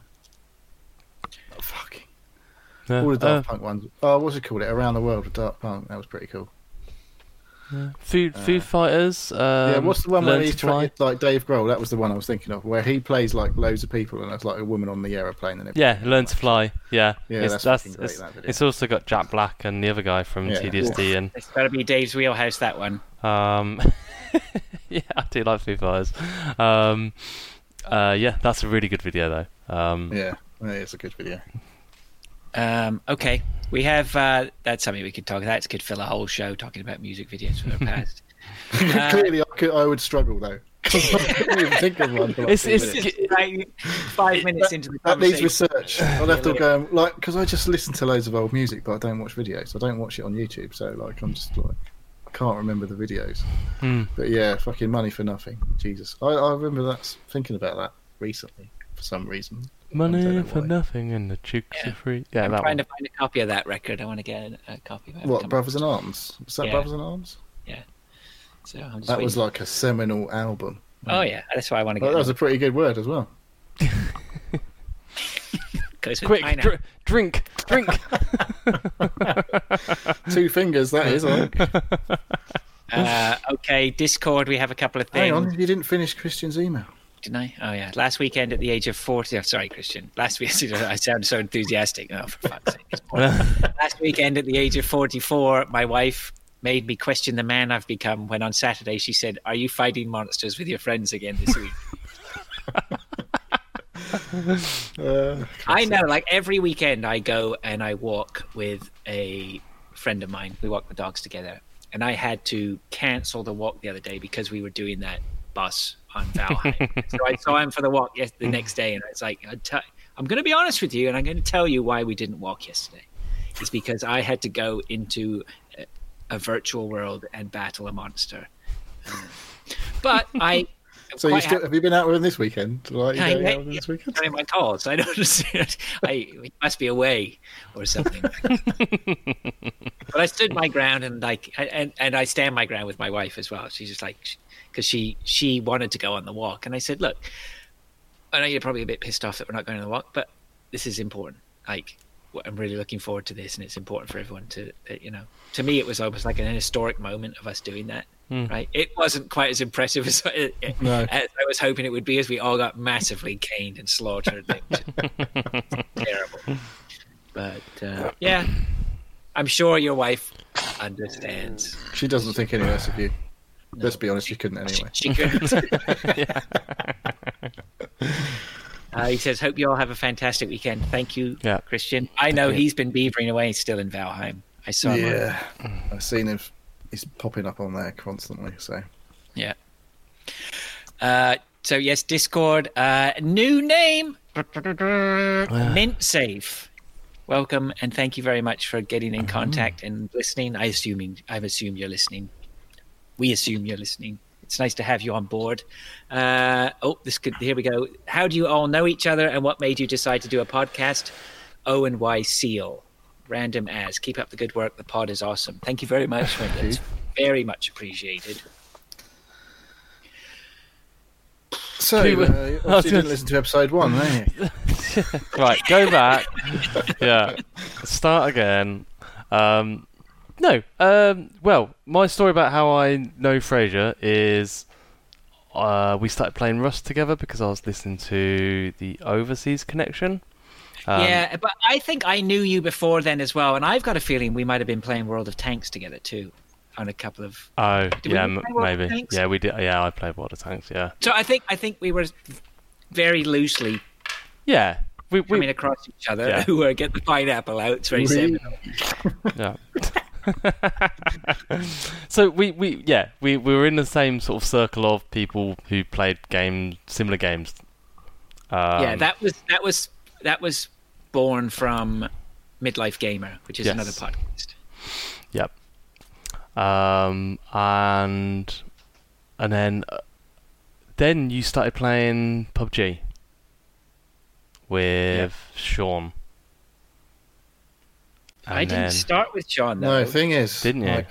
the Daft Punk ones. What's it called? Around the World with Daft Punk. That was pretty cool. Food Fighters. What's the one where he's trying, like Dave Grohl? That was the one I was thinking of, where he plays like loads of people and there's like a woman on the aeroplane and everything. Yeah, Learn to Fly. Yeah, that's great. That video. It's also got Jack Black and the other guy from TDSD, and it's got to be Dave's Wheelhouse. That one. Yeah, I do like Food Fighters. That's a really good video though. Yeah, it's a good video. Okay, we have that's something we could talk about. It could fill a whole show talking about music videos from the past. Clearly, I would struggle though. can't even think of one. It's like 5 minutes into the that needs conversation. research. I'll have to go because I just listen to loads of old music, but I don't watch videos. I don't watch it on YouTube, so I'm just I can't remember the videos. But yeah, fucking money for nothing. Jesus, I remember thinking about that recently for some reason. Money for nothing and the chicks are free. Yeah, I'm that trying one. to find a copy of that record. I want to get a copy of it. What, Brothers in Arms? Was that Brothers in Arms? Yeah. So I'm just that waiting. was like a seminal album. Oh yeah, that's why I want to get. That was a pretty good word as well. Quick, drink. 2 fingers, that is. Okay, Discord. We have a couple of things. Hang on, you didn't finish Christian's email. Didn't I? Oh yeah. Last weekend at the age of 40. Oh, sorry, Christian. Last week I sound so enthusiastic. Oh, for fuck's sake. Last weekend at the age of 44, my wife made me question the man I've become when on Saturday she said, "Are you fighting monsters with your friends again this week?" I know, like every weekend I go and I walk with a friend of mine. We walk the dogs together. And I had to cancel the walk the other day because we were doing that bus on Valheim. So I saw him for the walk the next day, and it's like, I'm going to be honest with you, and I'm going to tell you why we didn't walk yesterday. It's because I had to go into a virtual world and battle a monster. But I... So have you been out with him this weekend? Like, out with him this weekend? My calls. I don't understand. He must be away or something. But I stood my ground and and I stand my ground with my wife as well. She's just like, because she wanted to go on the walk, and I said, look, I know you're probably a bit pissed off that we're not going on the walk, but this is important. Like, I'm really looking forward to this, and it's important for everyone to To me, it was almost like an historic moment of us doing that. Right? It wasn't quite as impressive as I was hoping it would be, as we all got massively caned and slaughtered. Terrible. But yeah, I'm sure your wife understands. She doesn't think any less of you. No. Let's be honest, she couldn't anyway. She couldn't. He says, hope you all have a fantastic weekend. Thank you, Christian. I know he's been beavering away still in Valheim. I saw him. Yeah, I've seen him. He's popping up on there constantly. So yeah. So yes, Discord. New name, Mint Safe. Welcome and thank you very much for getting in contact and listening. I assume you're listening. We assume you're listening. It's nice to have you on board. Here we go. How do you all know each other, and what made you decide to do a podcast? Owen Y. Seal. Random as. Keep up the good work. The pod is awesome. Thank you very much. It's very much appreciated. So, you didn't listen to episode 1, eh? Right, go back. Yeah. Start again. Well, my story about how I know Fraser is we started playing Rust together because I was listening to the Overseas Connection. Yeah, but I think I knew you before then as well, and I've got a feeling we might have been playing World of Tanks together too, on a couple of. Oh, yeah, maybe. Yeah, we did. Yeah, I played World of Tanks. Yeah. So I think we were very loosely. Yeah, we coming across each other. Who were get the pineapple out. It's very seminal. Yeah. So we were in the same sort of circle of people who played similar games. That was born from Midlife Gamer, which is another podcast. Yep. And then you started playing PUBG with Sean. And I didn't start with Sean, though. No, the thing is, didn't you?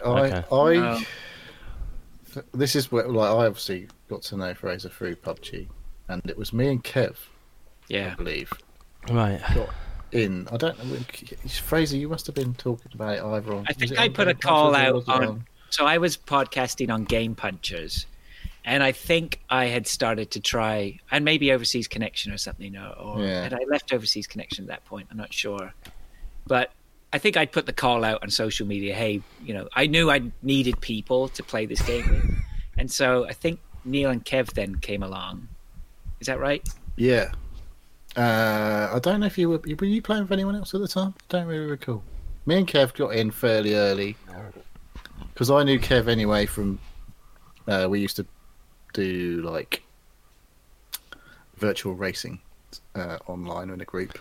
This is where I obviously got to know Fraser through PUBG, and it was me and Kev. Yeah, I believe. Right. Got in. I don't know. Fraser, you must have been talking about it either on. I think I put a call out on. So I was podcasting on Game Punchers, and I think I had started to try, and maybe Overseas Connection or something, had I left Overseas Connection at that point? I'm not sure, but I think I'd put the call out on social media. Hey, I knew I needed people to play this game with, and so I think Neil and Kev then came along. Is that right? Yeah. I don't know if were you playing with anyone else at the time? I don't really recall. Me and Kev got in fairly early because I knew Kev anyway from we used to do like virtual racing online in a group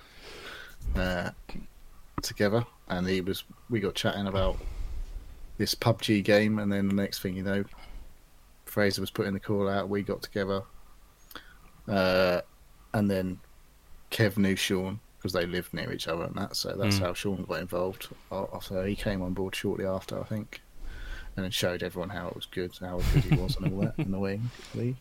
together, and we got chatting about this PUBG game, and then the next thing you know, Fraser was putting the call out. We got together, and then Kev knew Sean because they lived near each other, and that's how Sean got involved. So he came on board shortly after, I think, and then showed everyone how it was good, how good he was, and all that in the league.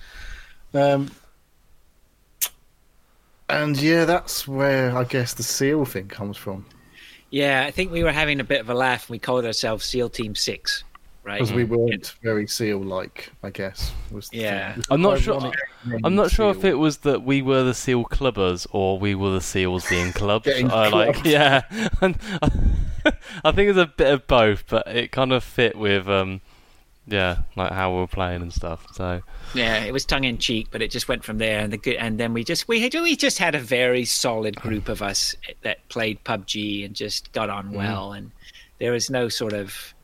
And yeah, that's where I guess the SEAL thing comes from. Yeah, I think we were having a bit of a laugh. We called ourselves SEAL Team 6, right? Because we weren't very SEAL-like, I guess. Was the thing. I'm not sure. I'm not sure if it was that we were the SEAL clubbers or we were the SEAls being clubbed. I think it's a bit of both, but it kind of fit with like how we were playing and stuff. So yeah, it was tongue in cheek, but it just went from there. And then we just had a very solid group of us that played PUBG and just got on well, and there was no sort of,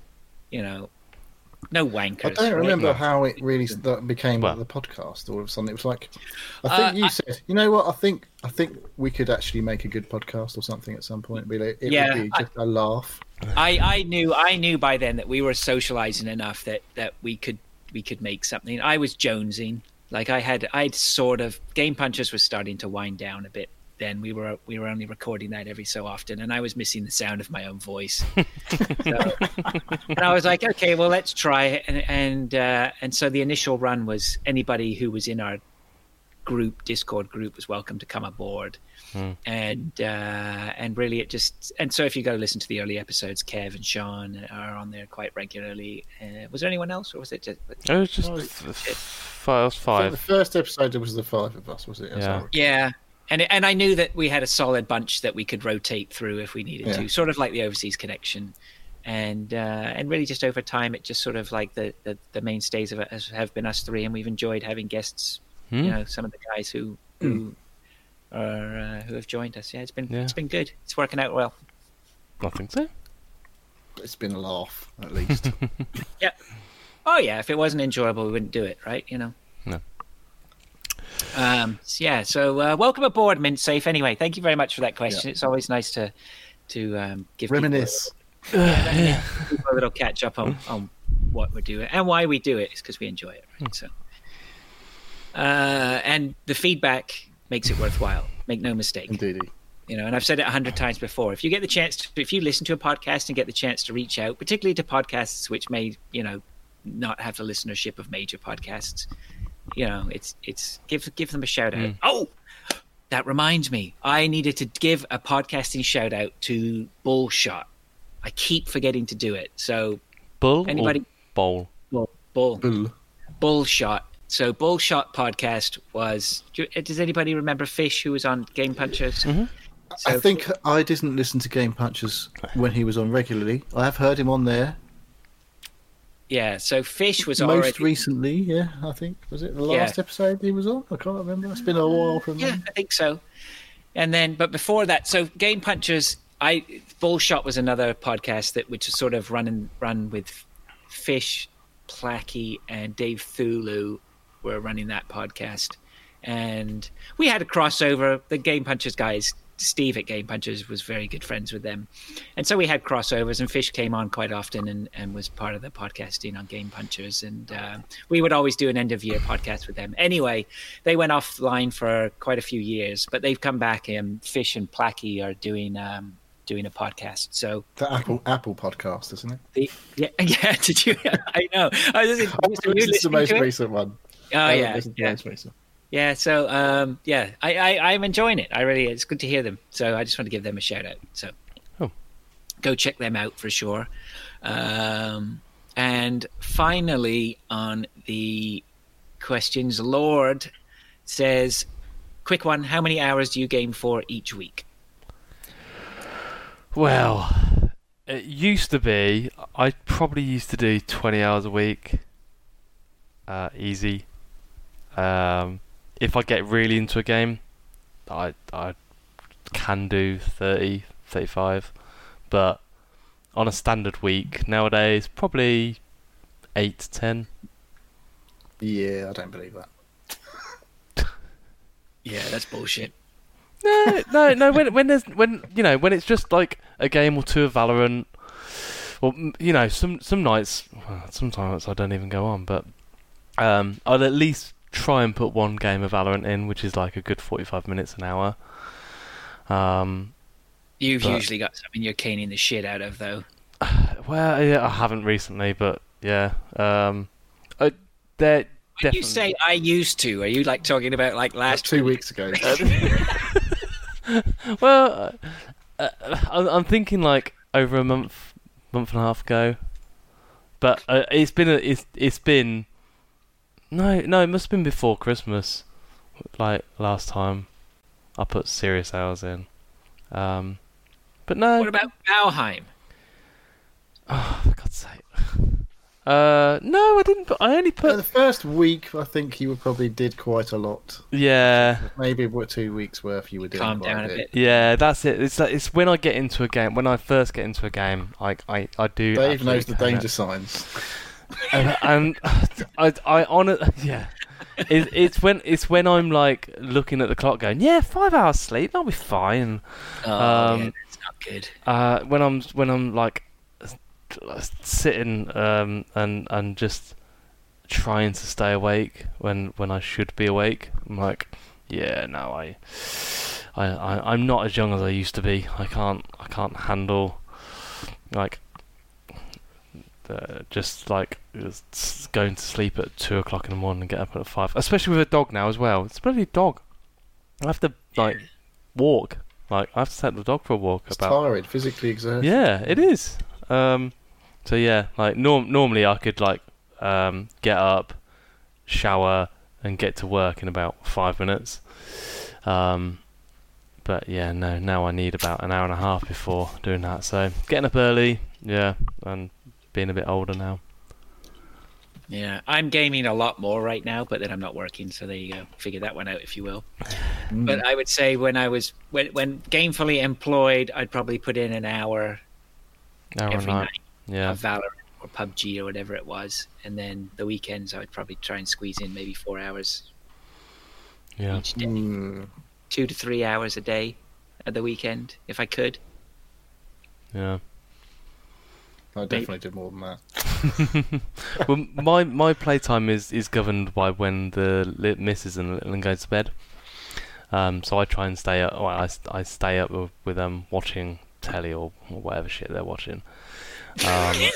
no wankers. I don't remember how it really became the podcast. All of a sudden, it was like, I think you said, you know what? I think we could actually make a good podcast or something at some point. It would be just a laugh. I knew by then that we were socializing enough that we could make something. I was jonesing. Like I'd sort of, Game Punchers was starting to wind down a bit. Then we were only recording that every so often, and I was missing the sound of my own voice. And I was like, okay, well, let's try it. And so the initial run was anybody who was in our Discord group was welcome to come aboard. And really it just, and so if you go listen to the early episodes, Kev and Sean are on there quite regularly. Was there anyone else, or was it just? It was just five. The first episode was the five of us, was it? Yeah. And I knew that we had a solid bunch that we could rotate through if we needed to, sort of like the Overseas Connection, and really just over time it just sort of like the mainstays of it have been us three, and we've enjoyed having guests. Some of the guys who have joined us. Yeah, it's been good. It's working out well. I think so. It's been a laugh, at least. Yeah. Oh yeah. If it wasn't enjoyable, we wouldn't do it, right? No. So welcome aboard, Mint Safe. Anyway, thank you very much for that question. It's always nice to give reminisce. People a little catch up on what we're doing and why we do it is because we enjoy it, right? So, and the feedback makes it worthwhile. Make no mistake. Indeed. And I've said it 100 times before. If you get the chance if you listen to a podcast and get the chance to reach out, particularly to podcasts which may, not have the listenership of major podcasts. It's give them a shout out. Oh, that reminds me, I needed to give a podcasting shout out to Bullshot. I keep forgetting to do it. So anybody? Bullshot. So Bullshot podcast was. Does anybody remember Fish, who was on Game Punchers? So, I think I didn't listen to Game Punchers when he was on regularly. I have heard him on there. Yeah, so Fish was most recently, yeah, I think. Was it the last episode he was on? I can't remember. It's been a while from then. Yeah, I think so. And then, but before that, so Game Punchers, Bullshot was another podcast which was sort of run with Fish, Placky, and Dave Thulu were running that podcast. And we had a crossover. The Game Punchers guys, Steve at Game Punchers was very good friends with them, and so we had crossovers, and Fish came on quite often and was part of the podcasting on Game Punchers, and we would always do an end of year podcast with them. Anyway, they went offline for quite a few years, but they've come back, and Fish and Placky are doing a podcast. So the Apple podcast, isn't it? Yeah. Did you? I know. This is the most recent one. Oh yeah. Yeah, so I'm enjoying it. It's good to hear them. So I just want to give them a shout out. So go check them out for sure. And finally, on the questions, Lord says, quick one: how many hours do you game for each week? Well, it used to be. I probably used to do 20 hours a week. Easy. If I get really into a game, I can do 30, 35. But on a standard week nowadays, probably 8 to 10. Yeah, I don't believe that. Yeah, that's bullshit. No. When it's just like a game or two of Valorant, or some nights, sometimes I don't even go on, but I'll at least try and put one game of Valorant in, which is like a good 45 minutes, an hour. You've usually got something you're caning the shit out of, though. Well, yeah, I haven't recently, but yeah. When you say I used to, are you like talking about like last 2 weeks ago? Well, I'm thinking like over a month and a half ago, but it's been no, it must have been before Christmas, like last time I put serious hours in. But no. What about Valheim? Oh, for God's sake. No, I didn't. I only put the first week. I think you probably did quite a lot. Yeah, maybe 2 weeks worth. You were doing. Calm down a bit. Yeah, that's it. It's when I get into a game. When I first get into a game, I do. Dave knows the danger signs. and I honor. Yeah, it's when I'm like looking at the clock, going, 5 hours sleep, I'll be fine. Yeah, that's not good. When I'm like sitting and just trying to stay awake when I should be awake, I'm like, I'm not as young as I used to be. I can't handle like just like going to sleep at 2 o'clock in the morning and get up at 5, especially with a dog now as well. It's a bloody dog. I have to like walk. Like I have to take the dog for a walk. It's tired, physically exerted. Yeah, it is. So yeah, like normally I could like get up, shower, and get to work in about 5 minutes. But yeah, no. Now I need about an hour and a half before doing that. So getting up early, and being a bit older now. Yeah, I'm gaming a lot more right now, but then I'm not working, so there you go. Figure that one out, if you will. But I would say when gainfully employed, I'd probably put in an hour every night of Valorant or PUBG or whatever it was, and then the weekends I would probably try and squeeze in maybe 4 hours each day. 2 to 3 hours a day at the weekend, if I could. Yeah. I definitely did more than that. Well, my playtime is governed by when the missus and little one go to bed. So I try and stay up. Well, I stay up with them watching telly or whatever shit they're watching. I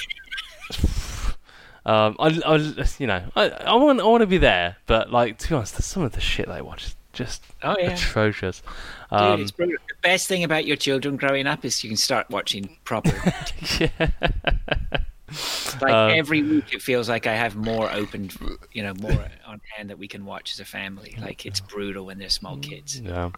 want to be there, but like to be honest, some of the shit they watch is just atrocious. Dude, it's brilliant. The best thing about your children growing up is you can start watching proper. Like every week, it feels like I have more open, more on hand that we can watch as a family. Like it's brutal when they're small kids. Yeah.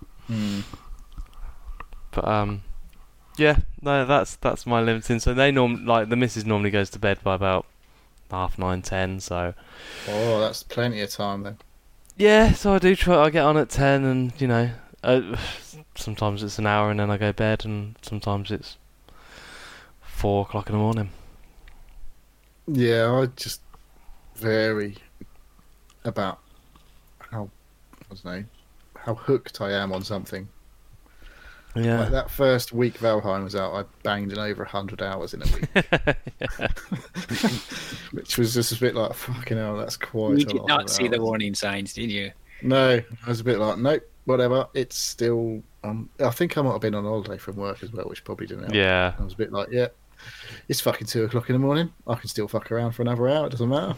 But no, that's my limiting. So the missus normally goes to bed by about 9:30, 10. So. Oh, that's plenty of time then. Yeah, so I do try. I get on at 10, and sometimes it's an hour, and then I go to bed, and sometimes it's 4 o'clock in the morning. Yeah, I just vary about how hooked I am on something. Yeah, like that first week Valheim was out, I banged in over 100 hours in a week, which was just a bit like fucking hell. That's quite. You did not see the warning signs, did you? No, I was a bit like, nope, whatever. It's still. I think I might have been on holiday from work as well, which probably didn't help. Yeah, I was a bit like, it's fucking 2 o'clock in the morning. I can still fuck around for another hour. It doesn't matter.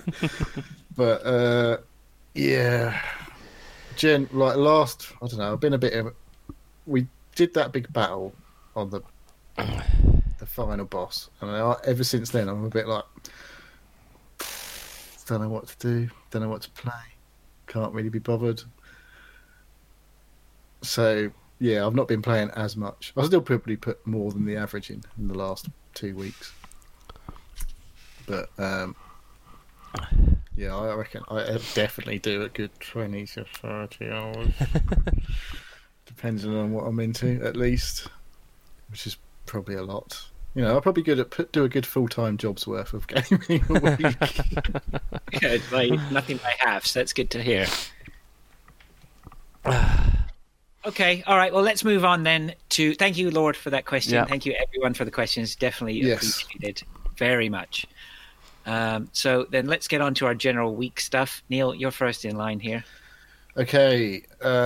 But yeah, I don't know. I've been a bit of. We did that big battle on the final boss, and ever since then I'm a bit like, don't know what to do, don't know what to play, can't really be bothered. So yeah, I've not been playing as much. I still probably put more than the average in the last 2 weeks, but yeah, I reckon I definitely do a good 20 to 30 hours. Depends on what I'm into, at least, which is probably a lot. I'm probably good at do a good full-time job's worth of gaming a week. Yeah, it's like nothing by half, so that's good to hear. Okay, all right. Well, let's move on then to. Thank you, Lord, for that question. Yeah. Thank you, everyone, for the questions. Definitely appreciated very much. So then let's get on to our general week stuff. Neil, you're first in line here. Okay.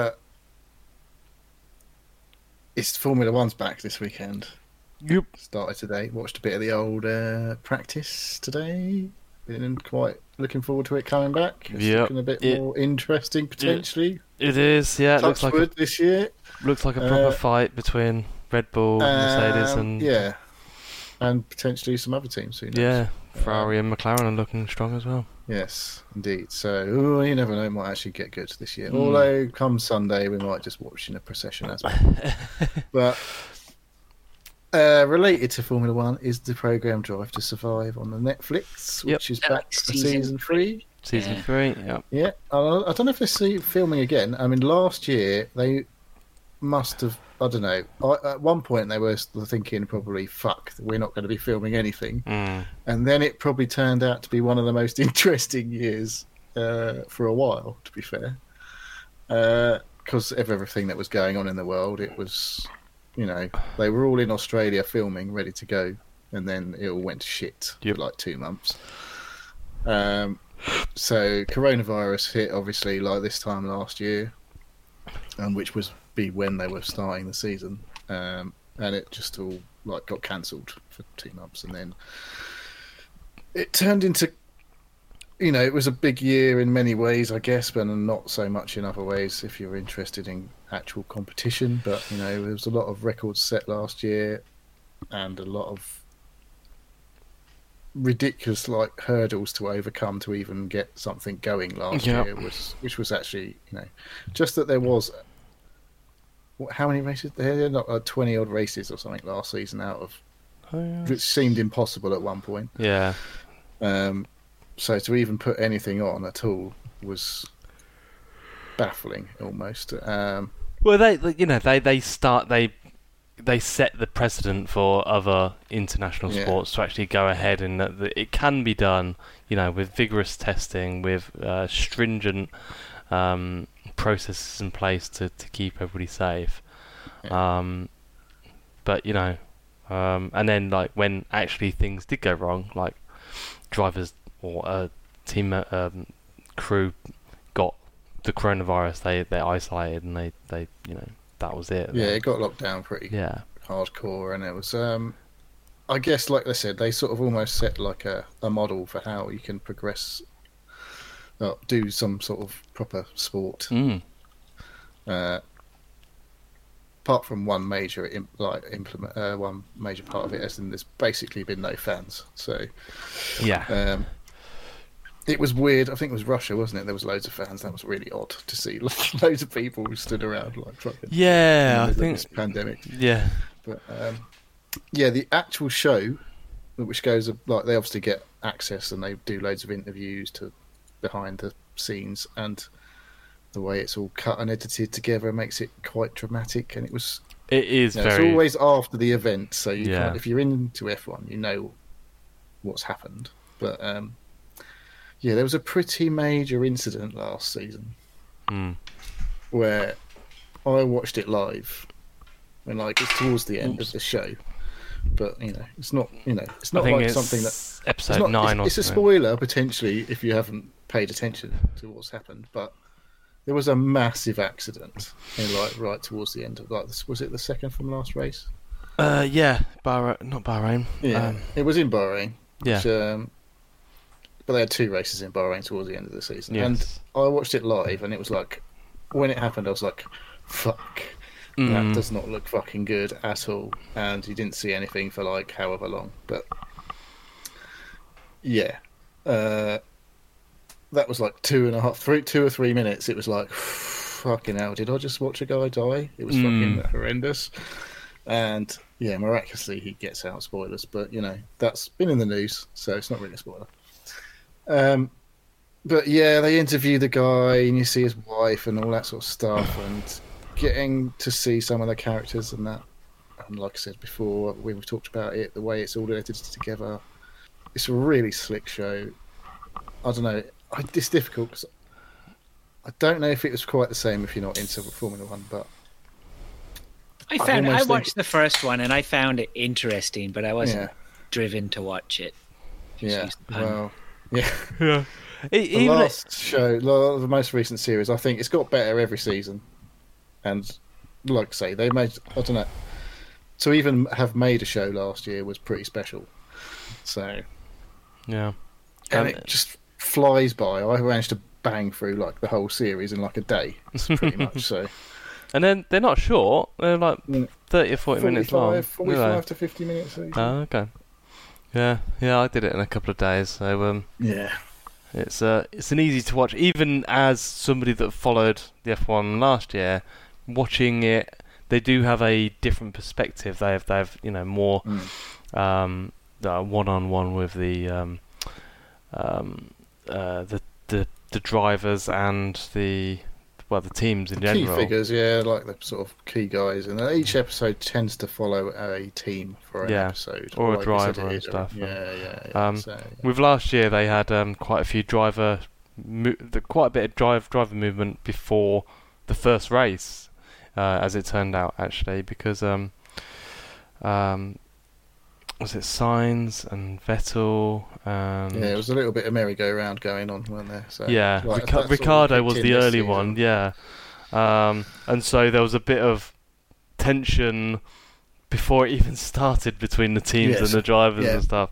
It's Formula One's back this weekend. Yep. Started today. Watched a bit of the old practice today. Been quite looking forward to it coming back. It's looking a bit more interesting potentially. It is, yeah. It looks like this year. Looks like a proper fight between Red Bull, Mercedes, and potentially some other teams. Who knows? Yeah, Ferrari and McLaren are looking strong as well. Yes, indeed. So you never know; it might actually get good this year. Although come Sunday, we might just watch in a procession as well. But. Related to Formula One is the program Drive to Survive on the Netflix, which is back for season 3. Season 3, yeah. Yeah, I don't know if they're filming again. I mean, last year they must have. I don't know. At one point they were thinking probably, "Fuck, we're not going to be filming anything," and then it probably turned out to be one of the most interesting years for a while. To be fair, because of everything that was going on in the world, it was. They were all in Australia filming, ready to go, and then it all went to shit for like 2 months. So coronavirus hit, obviously, like this time last year, which was when they were starting the season, and it just all like got cancelled for 2 months, and then it turned into. It was a big year in many ways, I guess, but not so much in other ways if you're interested in actual competition. But, there was a lot of records set last year and a lot of ridiculous hurdles to overcome to even get something going last year, which was actually, just that there was... How many races? There were not 20-odd races or something last season out of... which seemed impossible at one point. Yeah. So to even put anything on at all was baffling, almost. Well, they set the precedent for other international sports to actually go ahead, and that it can be done, with vigorous testing, with stringent processes in place to keep everybody safe. Yeah. But and then when actually things did go wrong, like drivers or a team crew got the coronavirus, they isolated, and they that was it. Yeah, it got locked down pretty hardcore, and it was I guess, like I said, they sort of almost set like a model for how you can progress, do some sort of proper sport. Apart from one major one major part of it, as in there's basically been no fans. So it was weird. I think it was Russia, wasn't it? There was loads of fans. That was really odd to see loads of people who stood around like fucking. Yeah, I think this pandemic. Yeah, but the actual show, which goes they obviously get access and they do loads of interviews to behind the scenes, and the way it's all cut and edited together makes it quite dramatic. And it is very. It's always after the event, so if you're into F1, you know what's happened. But there was a pretty major incident last season where I watched it live, and it's towards the end of the show. But it's not it's not like something that episode 9 or it's a spoiler potentially if you haven't paid attention to what's happened. But there was a massive accident right towards the end of was it the second from last race? Not Bahrain. Yeah, it was in Bahrain. Yeah. Which, but they had 2 races in Bahrain towards the end of the season. Yes. And I watched it live, and it was when it happened, I was like, fuck, that does not look fucking good at all. And you didn't see anything for however long. But that was 2 or 3 minutes. It was fucking hell, did I just watch a guy die? It was fucking horrendous. And miraculously he gets out. Spoilers, but that's been in the news, so it's not really a spoiler. But they interview the guy, and you see his wife and all that sort of stuff, and getting to see some of the characters and that and like I said before, we've talked about it, the way it's all edited together. It's a really slick show. I don't know. It's difficult because I don't know if it was quite the same if you're not into Formula One, but I watched the first one and I found it interesting, but I wasn't driven to watch it. Yeah, well, yeah. The last show, the most recent series, I think it's got better every season. And like I say, they made, I don't know, to even have made a show last year was pretty special. So, yeah. And it just flies by. I managed to bang through like the whole series in like a day, pretty much. So. And then they're not short. They're like 30 or 40 minutes long. 45 to 50 minutes. Oh, okay. Yeah, I did it in a couple of days. So yeah, it's an easy to watch. Even as somebody that followed the F1 last year, watching it, they do have a different perspective. They have more one-on-one with the drivers and the teams in general. Key figures, like the sort of key guys, and each episode tends to follow a team for an episode, or like a driver and stuff. Yeah. With last year, they had quite a few quite a bit of driver movement before the first race, as it turned out, actually, because was it Sainz and Vettel? It was a little bit of merry-go-round going on, weren't there? So, Ricciardo was the early one, and so there was a bit of tension before it even started between the teams and the drivers and stuff.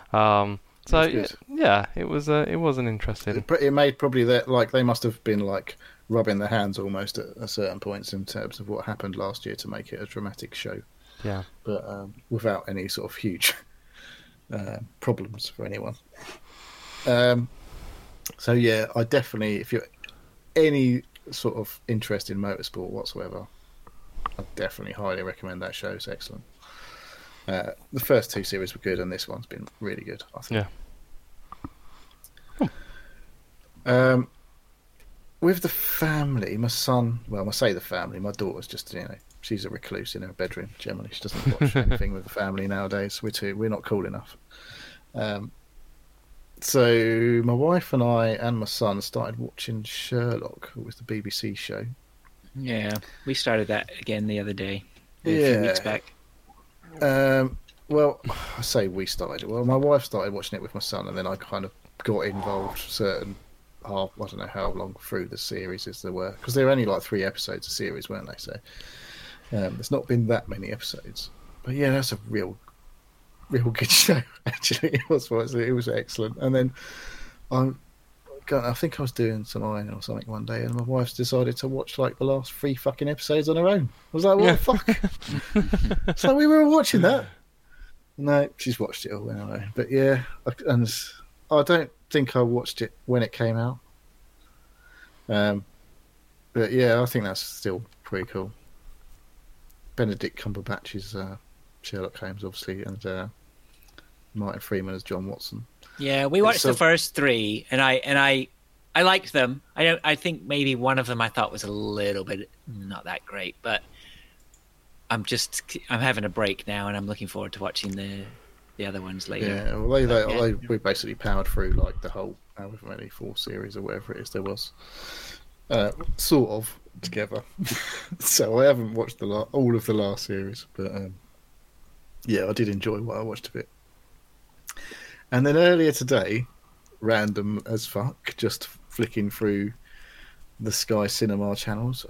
It was an interesting. It made probably that like they must have been like rubbing their hands almost at certain points in terms of what happened last year to make it a dramatic show. Yeah, but without any sort of huge problems for anyone. So yeah, I definitely, if you're any sort of interest in motorsport whatsoever, I definitely highly recommend that show. It's excellent. The first two series were good, and this one's been really good, I think. Yeah. With the family, my son, well, I say the family, my daughter's just, she's a recluse in her bedroom, generally. She doesn't watch anything with the family nowadays. We're not cool enough. So my wife and I and my son started watching Sherlock, with the BBC show. Yeah, we started that again the other day, a few weeks back. Well, I say we started. Well, my wife started watching it with my son, and then I kind of got involved I don't know how long through the series there were, because there were only like 3 episodes a series, weren't they? So there's not been that many episodes. But yeah, that's a real good show, actually. It was excellent. And then I think I was doing some ironing or something one day, and my wife's decided to watch like the last 3 fucking episodes on her own. I was like, what the fuck? So we were watching that. No, she's watched it all anyway. But yeah, and I don't think I watched it when it came out. But yeah, I think that's still pretty cool. Benedict Cumberbatch is Sherlock Holmes, obviously, and Martin Freeman as John Watson. Yeah, we watched the first 3, and I liked them. I think maybe one of them I thought was a little bit not that great, but I'm having a break now, and I'm looking forward to watching the other ones later. Yeah, well, we basically powered through like the whole however many 4 series or whatever it is there was, sort of together. So I haven't watched all of the last series, but yeah, I did enjoy what I watched of it. And then earlier today, random as fuck, just flicking through the Sky Cinema channels,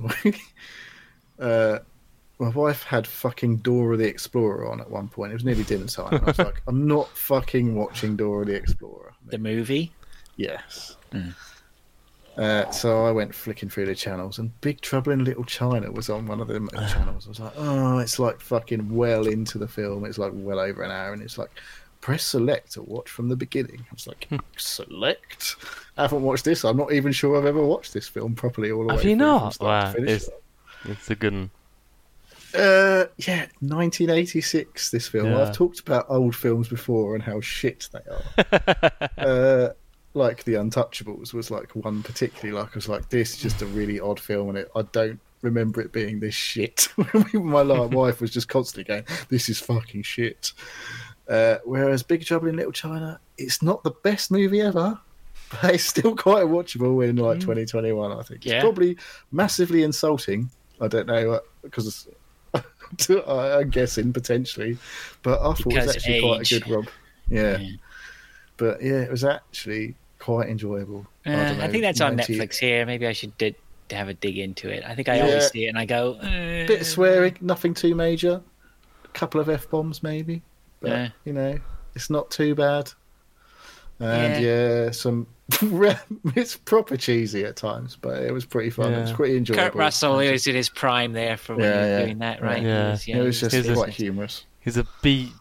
my wife had fucking Dora the Explorer on at one point. It was nearly dinner time. And I was like, I'm not fucking watching Dora the Explorer. The movie? Yes. So I went flicking through the channels, and Big Trouble in Little China was on one of the channels. I was like, oh, it's like fucking well into the film. It's like well over an hour, and it's like, press select to watch from the beginning. I was like, select? I haven't watched this. I'm not even sure I've ever watched this film properly all the way. Have you not? Wow, it's a good one. Yeah, 1986, this film. Yeah. I've talked about old films before and how shit they are. Like The Untouchables was like one particularly, like I was like, this is just a really odd film, and I don't remember it being this shit. My wife was just constantly going, "This is fucking shit." Whereas Big Trouble in Little China, it's not the best movie ever, but it's still quite watchable in 2021. I think it's probably massively insulting. I don't know because I'm guessing potentially, but I thought it was actually quite a good romp. Yeah. But yeah, it was actually quite enjoyable. I think that's on Netflix here. Maybe I should have a dig into it. I think I always see it and I go... Bit of swearing, nothing too major. A couple of F-bombs maybe. But, it's not too bad. And some... it's proper cheesy at times, but it was pretty fun. It was pretty enjoyable. Kurt Russell was in his prime there for when he was doing that, right? Yeah, it was just quite humorous. He's a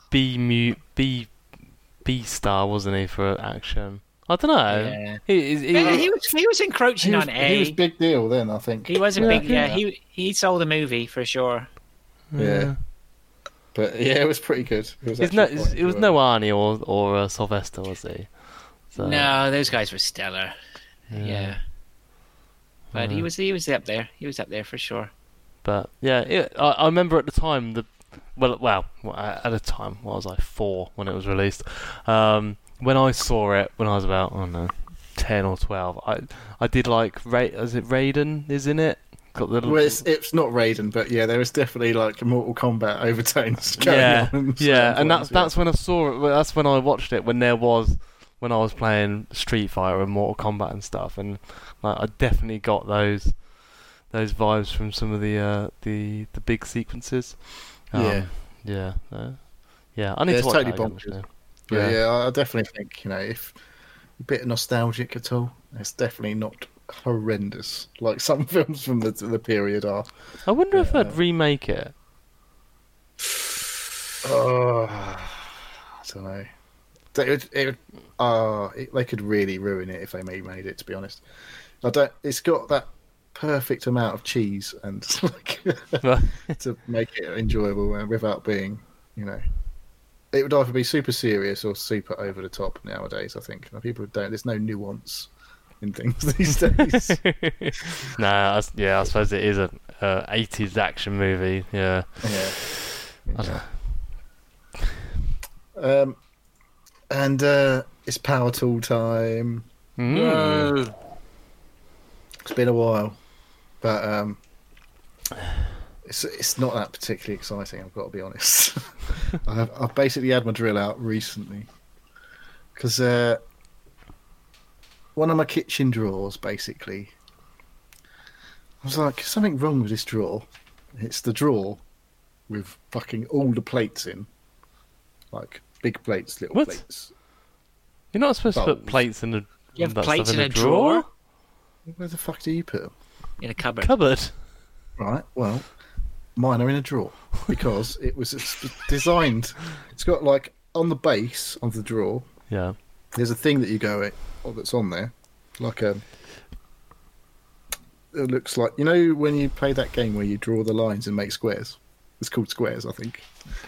B star, wasn't he, for action? I don't know. Yeah. He was encroaching on A. He was a big deal then, I think. He was a big. He sold a movie for sure. Yeah. But it was pretty good. It was no Arnie or Sylvester, was he? So. No, those guys were stellar. Yeah. But he was up there. He was up there for sure. But I remember at the time at the time, what was I, 4 when it was released? When I saw it, when I was about 10 or 12, I did like is it Raiden is in it? Got the well, it's not Raiden, but there was definitely like Mortal Kombat overtones going on. And that's when I saw it. That's when I watched it when I was playing Street Fighter and Mortal Kombat and stuff, and I definitely got those vibes from some of the big sequences. I need to watch totally that bonkers. I definitely think if a bit nostalgic at all, it's definitely not horrendous like some films from the period are. I wonder if they'd remake it. I don't know. They could really ruin it if they made it. To be honest, It's got that perfect amount of cheese and to make it enjoyable without being, it would either be super serious or super over the top nowadays. I think people don't. There's no nuance in things these days. I suppose it is a 80s action movie. Yeah. I don't know. And it's Power Tool time. Mm. It's been a while, but it's not that particularly exciting. I've got to be honest. I've basically had my drill out recently because one of my kitchen drawers, basically, I was like, something wrong with this drawer. It's the drawer with fucking all the plates in, like big plates, little plates. You're not supposed to put plates in a. You have plates in a drawer? Where the fuck do you put them? In a cupboard. Right, well, mine are in a drawer because it was designed. It's got like on the base of the drawer. Yeah. There's a thing that you go that's on there, like it looks like when you play that game where you draw the lines and make squares. It's called Squares, I think.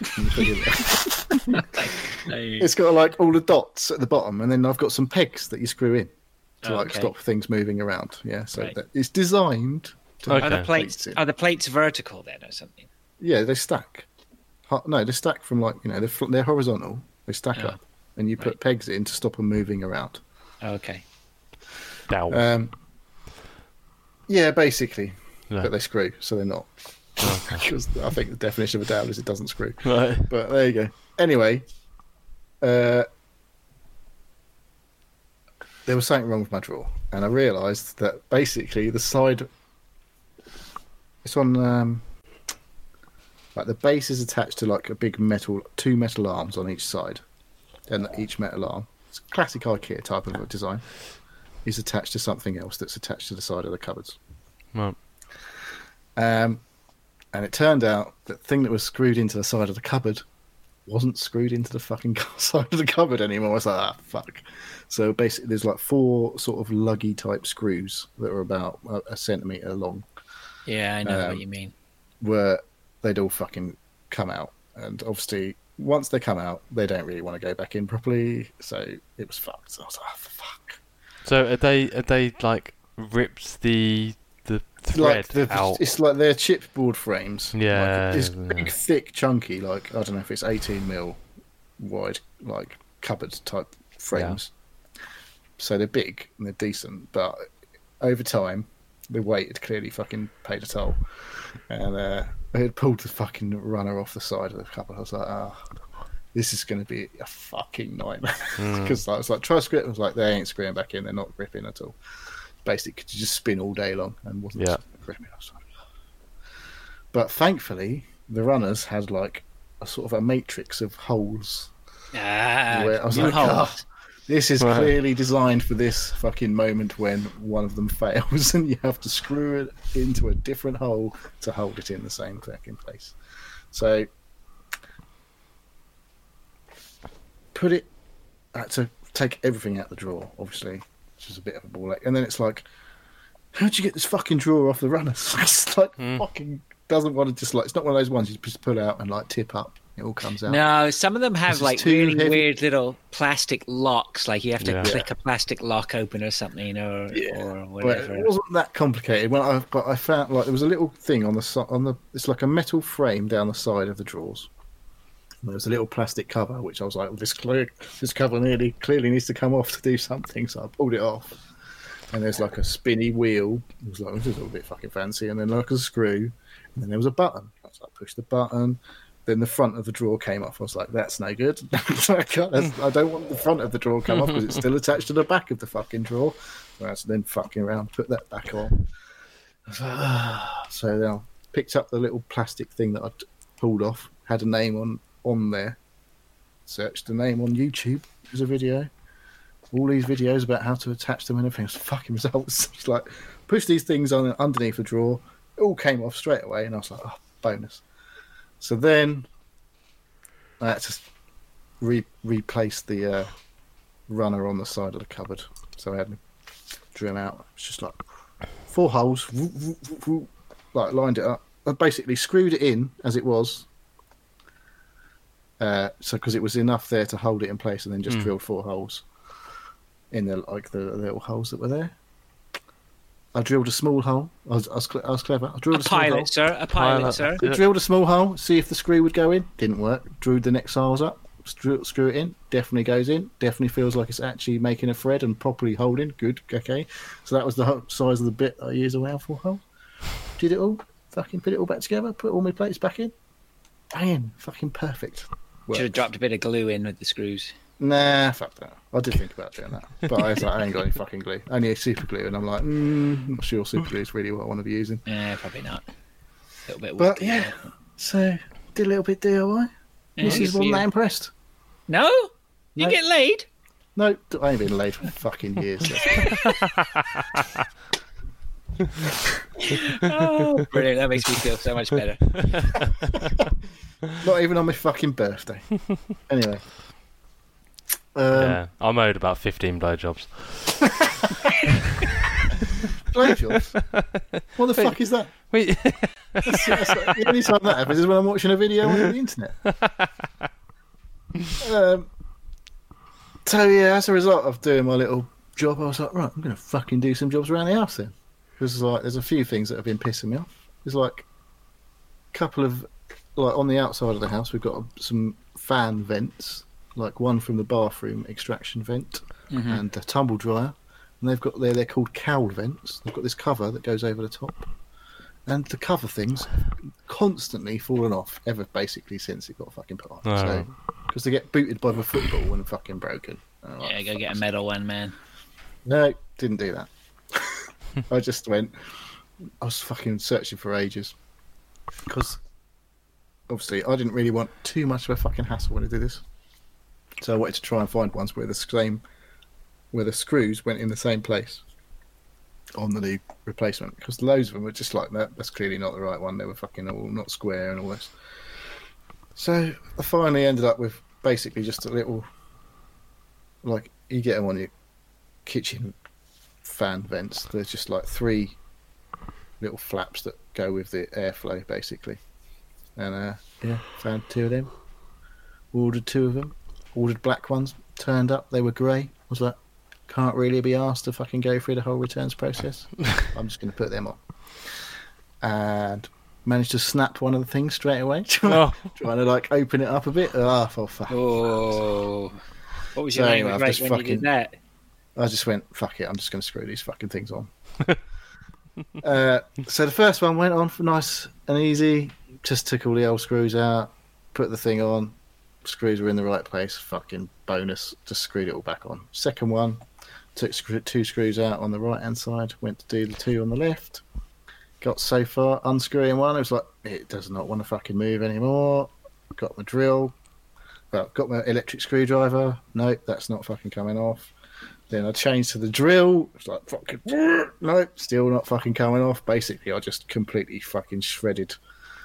It's got like all the dots at the bottom, and then I've got some pegs that you screw in to stop things moving around. Yeah, so it's designed to. Are the plates vertical then, or something? Yeah, they stack. No, they stack from they're horizontal. They stack up, and you put pegs in to stop them moving around. Okay. Dowel. Yeah, basically, but they screw, so they're not. Because I think the definition of a dowel is it doesn't screw. Right. But there you go. Anyway, there was something wrong with my drawer, and I realised that basically the side, it's on, like the base is attached to like a big two metal arms on each side, and each metal arm, it's a classic IKEA type of design, is attached to something else that's attached to the side of the cupboards. Right. And it turned out that the thing that was screwed into the side of the cupboard wasn't screwed into the fucking side of the cupboard anymore. I was like, fuck. So basically there's like 4 sort of luggy type screws that are about a centimetre long. Yeah, I know what you mean. Where they'd all fucking come out. And obviously, once they come out, they don't really want to go back in properly. So it was fucked. So I was like, fuck. So are they like ripped the thread out. It's like they're chipboard frames. Yeah. Like, it's big, thick, chunky. Like I don't know if it's 18mm wide, like cupboard type frames. Yeah. So they're big and they're decent, but over time, the weight had clearly fucking paid a toll, and they had pulled the fucking runner off the side of the cupboard. I was like, this is going to be a fucking nightmare. Because I was like, try script. I was like, they ain't screwing back in. They're not gripping at all. Basically, could you just spin all day long and wasn't gripping. I was like, but thankfully, the runners had like a sort of a matrix of holes. Where I was like, this is clearly designed for this fucking moment when one of them fails and you have to screw it into a different hole to hold it in the same fucking place. So I had to take everything out the drawer, obviously, which is a bit of a ball ache. And then it's like, how'd you get this fucking drawer off the runners? It's like fucking doesn't want to just like, it's not one of those ones you just pull out and like tip up. It all comes out. No, some of them have like really weird little plastic locks. Like you have to click a plastic lock open or something, or whatever. Well, it wasn't that complicated. But I found like there was a little thing on the it's like a metal frame down the side of the drawers. And there was a little plastic cover, which I was like, this cover clearly needs to come off to do something. So I pulled it off, and there's like a spinny wheel. It was like, this is a little bit fucking fancy, and then like a screw, and then there was a button. I was like, push the button. Then the front of the drawer came off. I was like, that's no good. I don't want the front of the drawer to come off because it's still attached to the back of the fucking drawer. So I had to then fucking around, put that back on. So then I picked up the little plastic thing that I'd pulled off, had a name on there, searched the name on YouTube. There's a video. All these videos about how to attach them and everything. It was fucking results. It's like, push these things on underneath the drawer. It all came off straight away. And I was like, bonus. So then I had to replace the runner on the side of the cupboard. So I had to drill out. It's just like 4 holes, like lined it up. I basically screwed it in as it was. So because it was enough there to hold it in place, and then just drilled 4 holes in the little holes that were there. I drilled a small hole. I was clever. I drilled a small hole. A pilot, sir. I drilled a small hole, see if the screw would go in. Didn't work. Drew the next holes up. Screw it in. Definitely goes in. Definitely feels like it's actually making a thread and properly holding. Good. Okay. So that was the size of the bit I used around 4 holes. Did it all. Fucking put it all back together. Put all my plates back in. Bang. Fucking perfect. Should have dropped a bit of glue in with the screws. Nah, fuck that. I did think about doing that. But I was like, I ain't got any fucking glue. Only a super glue. And I'm like, I'm not sure super glue is really what I want to be using. Yeah, probably not. A little bit. But yeah, so did a little bit DIY. Mrs. wasn't that impressed. No? You get laid? No, I ain't been laid for fucking years. Oh, brilliant. That makes me feel so much better. Not even on my fucking birthday. Anyway. Yeah, I mowed about 15 blowjobs. Blowjobs? What the fuck is that? Wait. That's like, the only time that happens is when I'm watching a video on the internet. So yeah, as a result of doing my little job, I was like, right, I'm going to fucking do some jobs around the house then. Because like, there's a few things that have been pissing me off. There's like a couple of, like on the outside of the house, we've got some fan vents. Like one from the bathroom extraction vent and a tumble dryer, and they've got they're called cowl vents. They've got this cover that goes over the top, and the cover things constantly fallen off ever basically since it got fucking put on. Oh. So because they get booted by the football and fucking broken. Yeah, go get a metal one, man. No, didn't do that. I just went. I was fucking searching for ages because obviously I didn't really want too much of a fucking hassle when I did this. So I wanted to try and find ones where the screws went in the same place on the new replacement, because loads of them were just like that. That's clearly not the right one. They were fucking all not square and all this. So I finally ended up with basically just a little, like you get them on your kitchen fan vents. There's just like 3 little flaps that go with the airflow basically. And found 2 of them. Ordered 2 of them. Ordered black ones, turned up, they were grey. I was like, can't really be asked to fucking go through the whole returns process. I'm just going to put them on. and managed to snap one of the things straight away. Trying to like open it up a bit. Oh, for fuck. Oh, what was your language like when you did that? I just went, fuck it, I'm just going to screw these fucking things on. So the first one went on for nice and easy. Just took all the old screws out, put the thing on. Screws were in the right place. Fucking bonus. Just screwed it all back on. Second one, took 2 screws out on the right-hand side. Went to do the 2 on the left. Got so far, unscrewing one. It was like, it does not want to fucking move anymore. Got my drill. Well, got my electric screwdriver. Nope, that's not fucking coming off. Then I changed to the drill. It's like, fucking, nope, still not fucking coming off. Basically, I just completely fucking shredded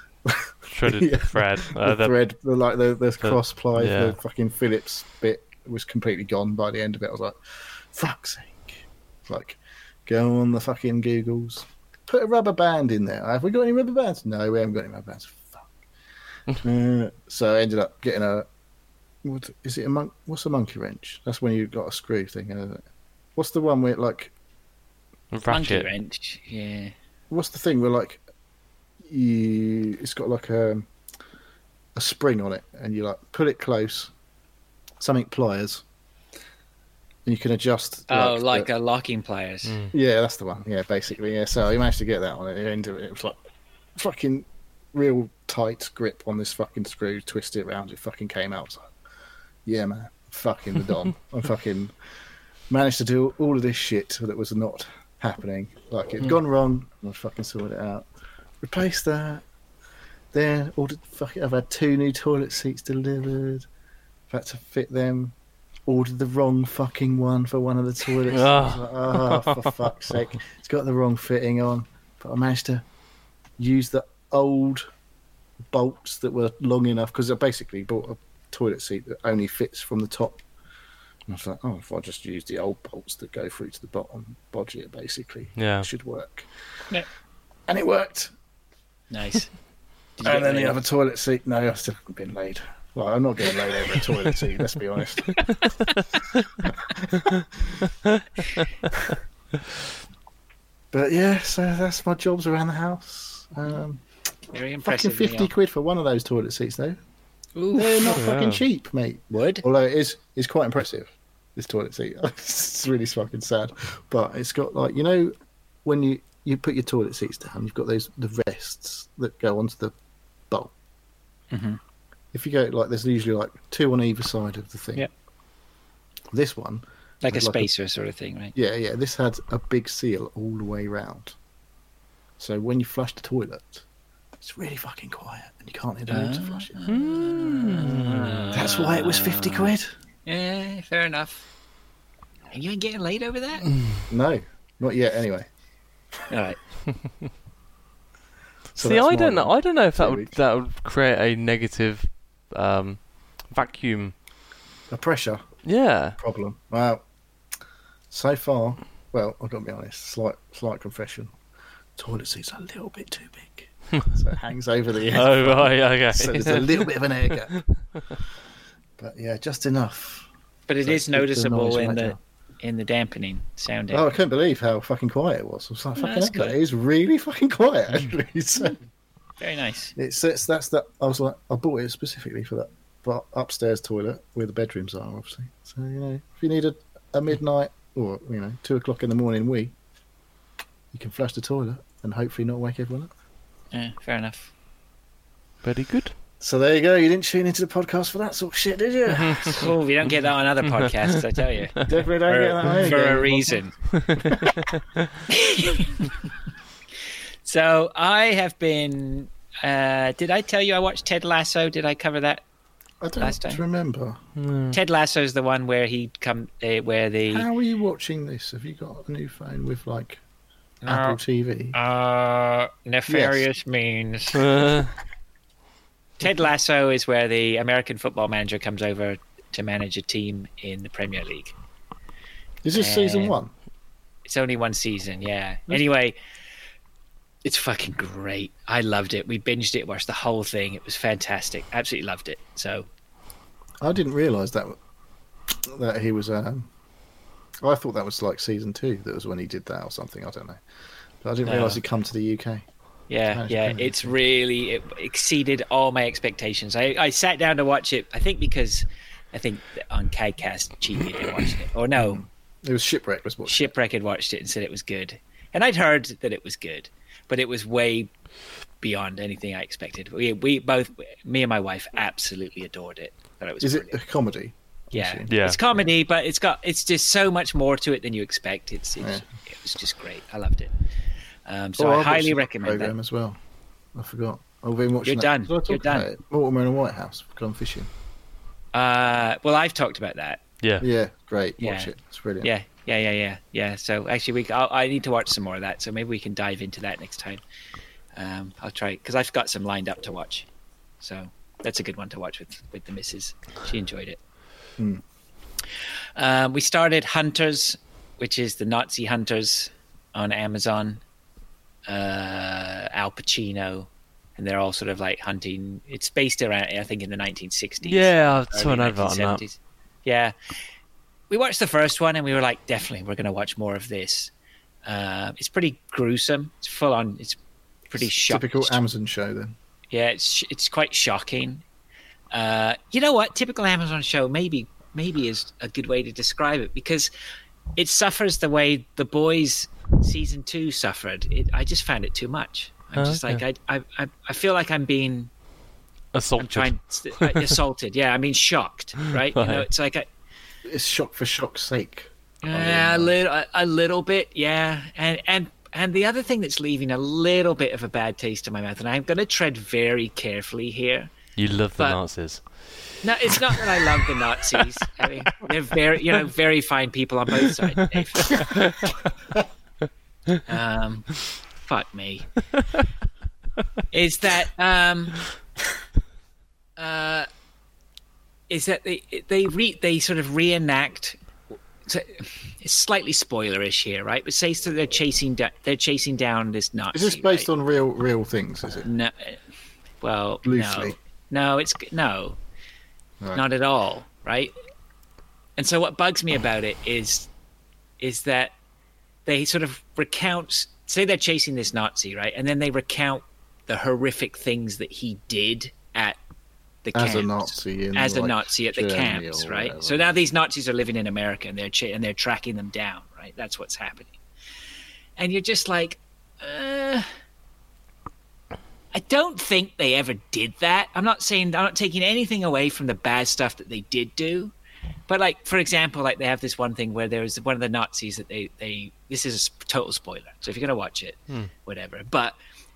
the thread. The thread, the cross ply, the fucking Phillips bit was completely gone by the end of it. I was like, fuck's sake. Like, go on the fucking Googles. Put a rubber band in there. Have we got any rubber bands? No, we haven't got any rubber bands. Fuck. So I ended up getting what's a monkey wrench? That's when you've got a screw thing, isn't it? What's the one where like monkey wrench? Yeah. What's the thing where like it's got like a spring on it, and you like pull it close, something pliers, and you can adjust. Like locking pliers. Mm. Yeah, that's the one. Yeah, basically. Yeah. So you managed to get that one. At the end of it, it was like fucking real tight grip on this fucking screw. Twist it around. It fucking came out. So, yeah, man. Fucking the Don. I fucking managed to do all of this shit that was not happening. Like, it'd gone wrong. I fucking sorted it out. Replaced that. Then I've had 2 new toilet seats delivered. I've had to fit them. Ordered the wrong fucking one for one of the toilets. For fuck's sake. It's got the wrong fitting on. But I managed to use the old bolts that were long enough, because I basically bought a toilet seat that only fits from the top. And I was like, if I just use the old bolts that go through to the bottom, bodge it basically. Yeah. It should work. Yeah. And it worked. Nice. And then the other toilet seat, no, I still haven't been laid. Well, I'm not getting laid over a toilet seat, let's be honest. But yeah, so that's my jobs around the house. Very impressive. Fucking 50 quid for one of those toilet seats, though. Ooh. They're not fucking cheap, mate. Would? Although it's quite impressive, this toilet seat. It's really fucking sad. But it's got, like, you know, when you put your toilet seats down, you've got the rests that go onto the bowl. Mm-hmm. If you go, like, there's usually, like, 2 on either side of the thing. Yep. This one... Like a spacer sort of thing, right? Yeah. This had a big seal all the way round. So when you flush the toilet, it's really fucking quiet, and you can't hear the water flushing. That's why it was 50 quid. Yeah, fair enough. Are you getting laid over that? No, not yet. Anyway. All right. So see, I don't know if that would create a negative vacuum. A pressure. Yeah. Problem. Well, so far, I've got to be honest. Slight confession. Toilet seat's a little bit too big, so it hangs over the end. Oh right, okay. So there's a little bit of an air gap. But yeah, just enough. But it is noticeable in the dampening sound. Oh, I couldn't believe how fucking quiet it was. I was like, fucking hell, it is really fucking quiet, actually. So, very nice. I bought it specifically for that. But upstairs toilet where the bedrooms are, obviously. So, you know, if you need a midnight or, 2 o'clock in the morning you can flush the toilet and hopefully not wake everyone up. Yeah, fair enough. Very good. So there you go. You didn't tune into the podcast for that sort of shit, did you? Oh, we don't get that on other podcasts, I tell you. Definitely don't get that for a reason. So I have been... did I tell you I watched Ted Lasso? Did I cover that? I don't remember. Ted Lasso is the one where where the... How are you watching this? Have you got a new phone with like Apple TV? Nefarious means. Ted Lasso is where the American football manager comes over to manage a team in the Premier League. Is this season 1? It's only 1 season, yeah. Anyway, it's fucking great. I loved it. We binged it, watched the whole thing. It was fantastic. Absolutely loved it. So, I didn't realise that he was. I thought that was like season 2. That was when he did that or something. I don't know. But I didn't realise he'd come to the UK. Yeah, it exceeded all my expectations. I sat down to watch it, I think on CADcast Cheeky had watched it. Or no. It was Shipwreck was watching Shipwreck had watched it and said it was good. And I'd heard that it was good, but it was way beyond anything I expected. We both, me and my wife, absolutely adored it. Thought it was brilliant. It a comedy? Yeah, it's comedy, but it's just so much more to it than you expect. It was just great. I loved it. So I highly recommend that as well. I forgot. I've been watching. You're done. You're done. Mortimer and White House. Gone fishing. Well, I've talked about that. Yeah, great. Watch it. It's brilliant. Yeah. So actually, I need to watch some more of that. So maybe we can dive into that next time. I'll try because I've got some lined up to watch. So that's a good one to watch with the missus. She enjoyed it. We started Hunters, which is the Nazi Hunters on Amazon. Al Pacino, and they're all sort of like hunting. It's based around, I think, in the 1960s. Yeah, I saw an advert on that. Yeah, we watched the first one and we were like, definitely, we're going to watch more of this. It's pretty gruesome. It's full on. It's pretty shocking. Typical Amazon show, then. Yeah, it's quite shocking. You know what? Typical Amazon show maybe is a good way to describe it because it suffers the way The Boys season 2 suffered. I just found it too much. I'm just like I feel like I'm being assaulted. Assaulted. Yeah, I mean shocked. Right? You know, it's like it's shock for shock's sake. Yeah, a little bit. Yeah, and the other thing that's leaving a little bit of a bad taste in my mouth, and I'm going to tread very carefully here. You love the Nazis. No, it's not that I love the Nazis. I mean, they're very fine people on both sides. Fuck me. Is that they sort of reenact? It's slightly spoilerish here, right? But say so they're chasing down this Nazi. Is this based on real things? Is it? No. Well, loosely. No, right. Not at all, right? And so what bugs me about it is that they sort of recount, say they're chasing this Nazi, right? And then they recount the horrific things that he did at the camps. As a Nazi at the camps, right? So now these Nazis are living in America and they're tracking them down, right? That's what's happening. And you're just like, I don't think they ever did that. I'm not taking anything away from the bad stuff that they did do. But like, for example, like they have this one thing where there's one of the Nazis that they this is a total spoiler. So if you're going to watch it, whatever. But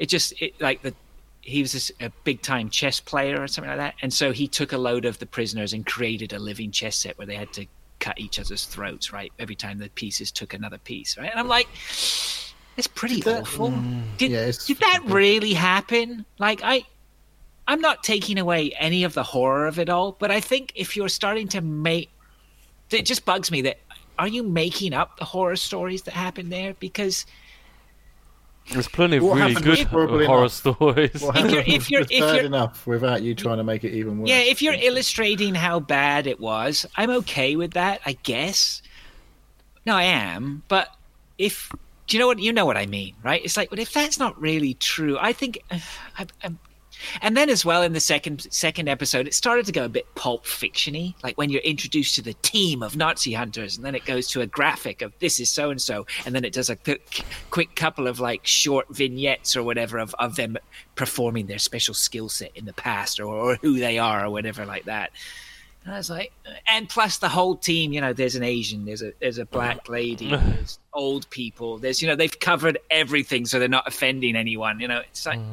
he was a big time chess player or something like that. And so he took a load of the prisoners and created a living chess set where they had to cut each other's throats, right? Every time the pieces took another piece, right? And I'm like, it's pretty awful. Did that really happen? Like I'm not taking away any of the horror of it all, but I think if you're starting to it just bugs me that are you making up the horror stories that happen there? Because there's plenty of really good horror stories. If you're enough without you trying to make it even worse. Yeah, if you're illustrating how bad it was, I'm okay with that, I guess. No, I am, but do you know what I mean, right? It's like, but if that's not really true, I think and then as well in the second episode, it started to go a bit Pulp Fiction-y, like when you're introduced to the team of Nazi hunters, and then it goes to a graphic of this is so and so, and then it does a quick couple of like short vignettes or whatever of them performing their special skill set in the past or who they are or whatever like that. And I was like, and plus the whole team, there's an Asian, there's a black lady, there's old people, there's they've covered everything so they're not offending anyone. It's like.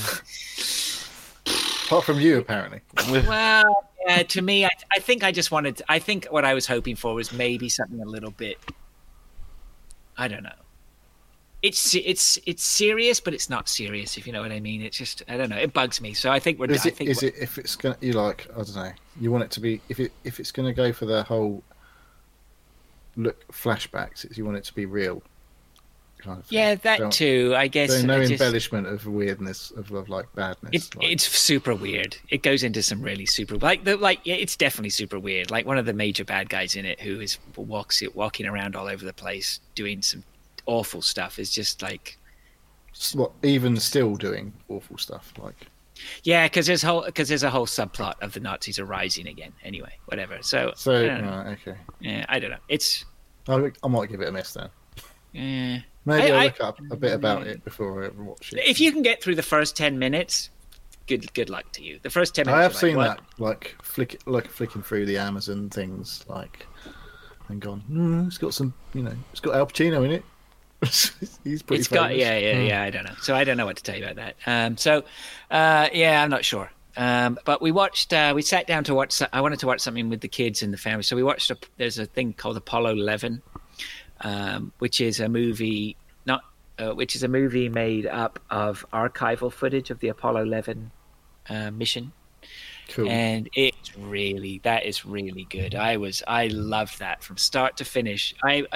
Apart from you, apparently. Well, yeah, to me, I think I just wanted. I think what I was hoping for was maybe something a little bit. I don't know. It's serious, but it's not serious. If you know what I mean. It's just I don't know. It bugs me. So I think we're. If it's gonna I don't know. You want it to be if it's gonna go for the whole look flashbacks. You want it to be real. Kind of yeah, that too. I guess no embellishment of weirdness of like badness. It's super weird. It goes into some really super it's definitely super weird. Like one of the major bad guys in it, who is walking around all over the place doing some awful stuff, is just like even still doing awful stuff like. Yeah, because there's a whole subplot of the Nazis are rising again. Anyway, whatever. So okay. Yeah, I don't know. It's. I might give it a miss then. Yeah. Maybe I'll look up a bit about it before I watch it. If you can get through the first 10 minutes, good luck to you. The first 10 minutes. I have seen that, flicking through the Amazon things, and gone. It's got some, it's got Al Pacino in it. He's pretty. It's got yeah. I don't know. So I don't know what to tell you about that. I'm not sure. But we watched. We sat down to watch. I wanted to watch something with the kids and the family. So we watched. There's a thing called Apollo 11, which is a movie. Which is a movie made up of archival footage of the Apollo 11 mission. Cool. And that is really good. I loved that from start to finish.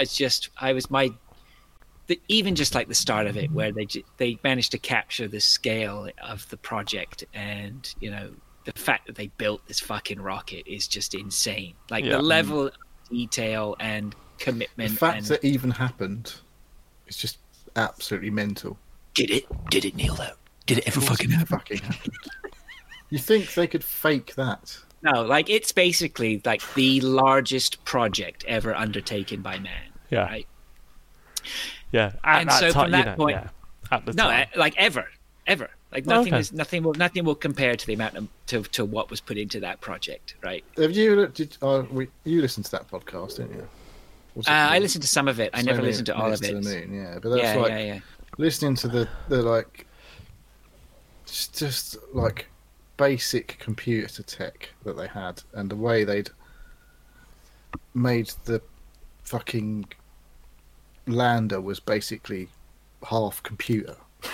Even just like the start of it, where they managed to capture the scale of the project, and the fact that they built this fucking rocket is just insane. Like the level of detail and commitment. The fact that even happened is just absolutely mental. Did it, Neil? Though, did it ever fucking happen? You think they could fake that? No, it's basically like the largest project ever undertaken by man. Yeah. Right. Yeah, and so from that point, at the time. ever, like nothing will compare to the amount to what was put into that project, right? Have you you listened to that podcast, didn't you? I listened to some of it. I never listened to all of it. To the Moon, yeah, but that's listening to the just like basic computer tech that they had, and the way they'd made the fucking lander was basically half computer.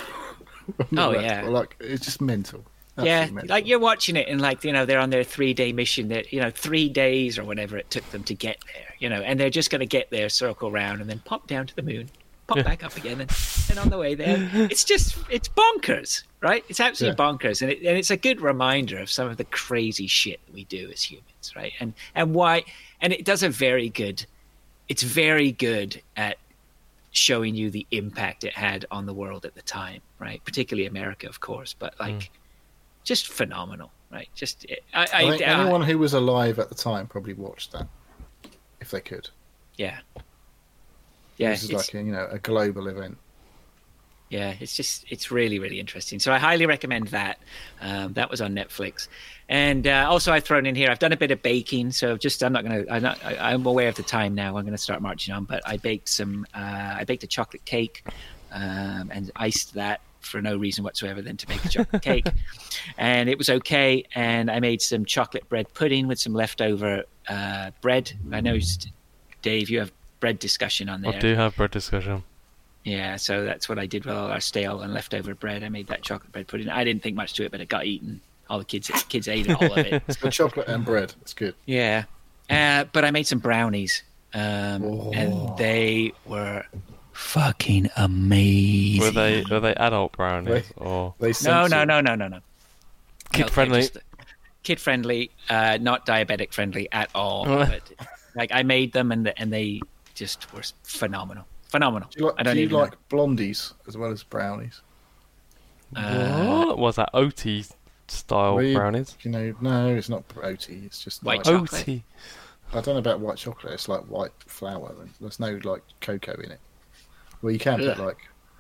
It's just mental. Absolutely mental. Like you're watching it and they're on their 3-day mission that 3 days or whatever it took them to get there, and they're just going to get there, circle around, and then pop down to the moon, pop back up again, and on the way there it's bonkers, right? It's absolutely bonkers, and it's a good reminder of some of the crazy shit that we do as humans, right? And why, and it does it's very good at showing you the impact it had on the world at the time, right? Particularly America, of course, but just phenomenal, right? Just I think anyone who was alive at the time probably watched that if they could. Yeah. This is like a global event. Yeah, it's really, really interesting. So I highly recommend that. That was on Netflix. And also I've thrown in here, I've done a bit of baking. So I'm aware of the time now. I'm going to start marching on, but I baked a chocolate cake and iced that for no reason whatsoever than to make a chocolate cake. And it was okay. And I made some chocolate bread pudding with some leftover bread. I know, Dave, you have bread discussion on there. I do have bread discussion. Yeah, so that's what I did with all our stale and leftover bread. I made that chocolate bread pudding. I didn't think much to it, but it got eaten. All the kids ate all of it. It's good chocolate and bread. It's good. Yeah, but I made some brownies, and they were fucking amazing. Were they adult brownies or? No. Kid friendly. Kid friendly, not diabetic friendly at all. But I made them, and they just were phenomenal. Phenomenal. Do you like blondies as well as brownies? What was that? OT style brownies? No, it's not OT. It's just white chocolate. OT. I don't know about white chocolate. It's like white flour. There's no cocoa in it. Well, you can put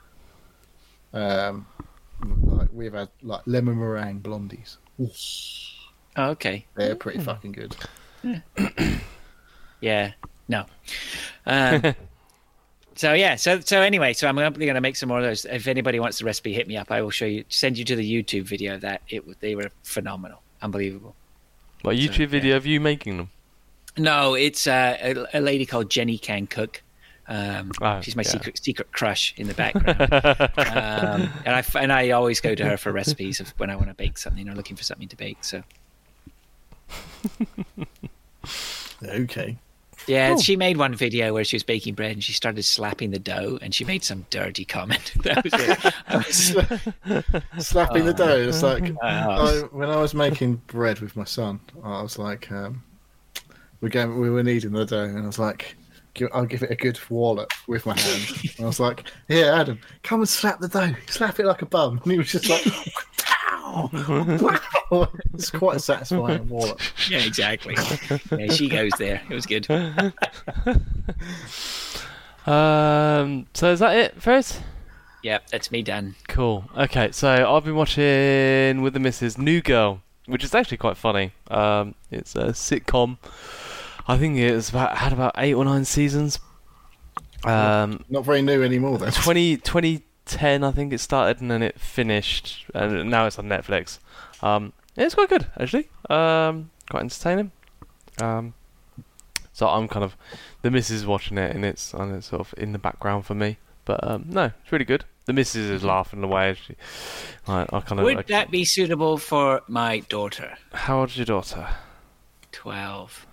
we've had lemon meringue blondies. Oh, okay. They're pretty fucking good. Yeah. No. So anyway, I'm probably going to make some more of those. If anybody wants the recipe, hit me up. I will send you to the YouTube video of that. They were phenomenal, unbelievable. What YouTube video of you making them? No, it's a lady called Jenny Can Cook. She's my secret crush in the background, and I always go to her for recipes when I want to bake something or looking for something to bake. So, okay. Yeah, She made one video where she was baking bread and she started slapping the dough and she made some dirty comment. That was it. Slapping the dough. It's like when I was making bread with my son, I was like, we were kneading the dough, and I was like, I'll give it a good wallop with my hand. And I was like, "Here, Adam, come and slap the dough. Slap it like a bum." And he was just like, "Pow!" Wow. It's quite a satisfying wallop. Yeah, exactly. Yeah, she goes there. It was good. So is that it, Ferris? Yeah, that's me done. Cool. Okay, so I've been watching with the missus New Girl, which is actually quite funny. It's a sitcom. I think had about 8 or 9 seasons. Not very new anymore, though. 2010, I think it started, and then it finished, and now it's on Netflix. It's quite good, actually. Quite entertaining. So I'm kind of the missus watching it, and it's sort of in the background for me. But no, it's really good. The missus is laughing away. Would that be suitable for my daughter? How old is your daughter? 12.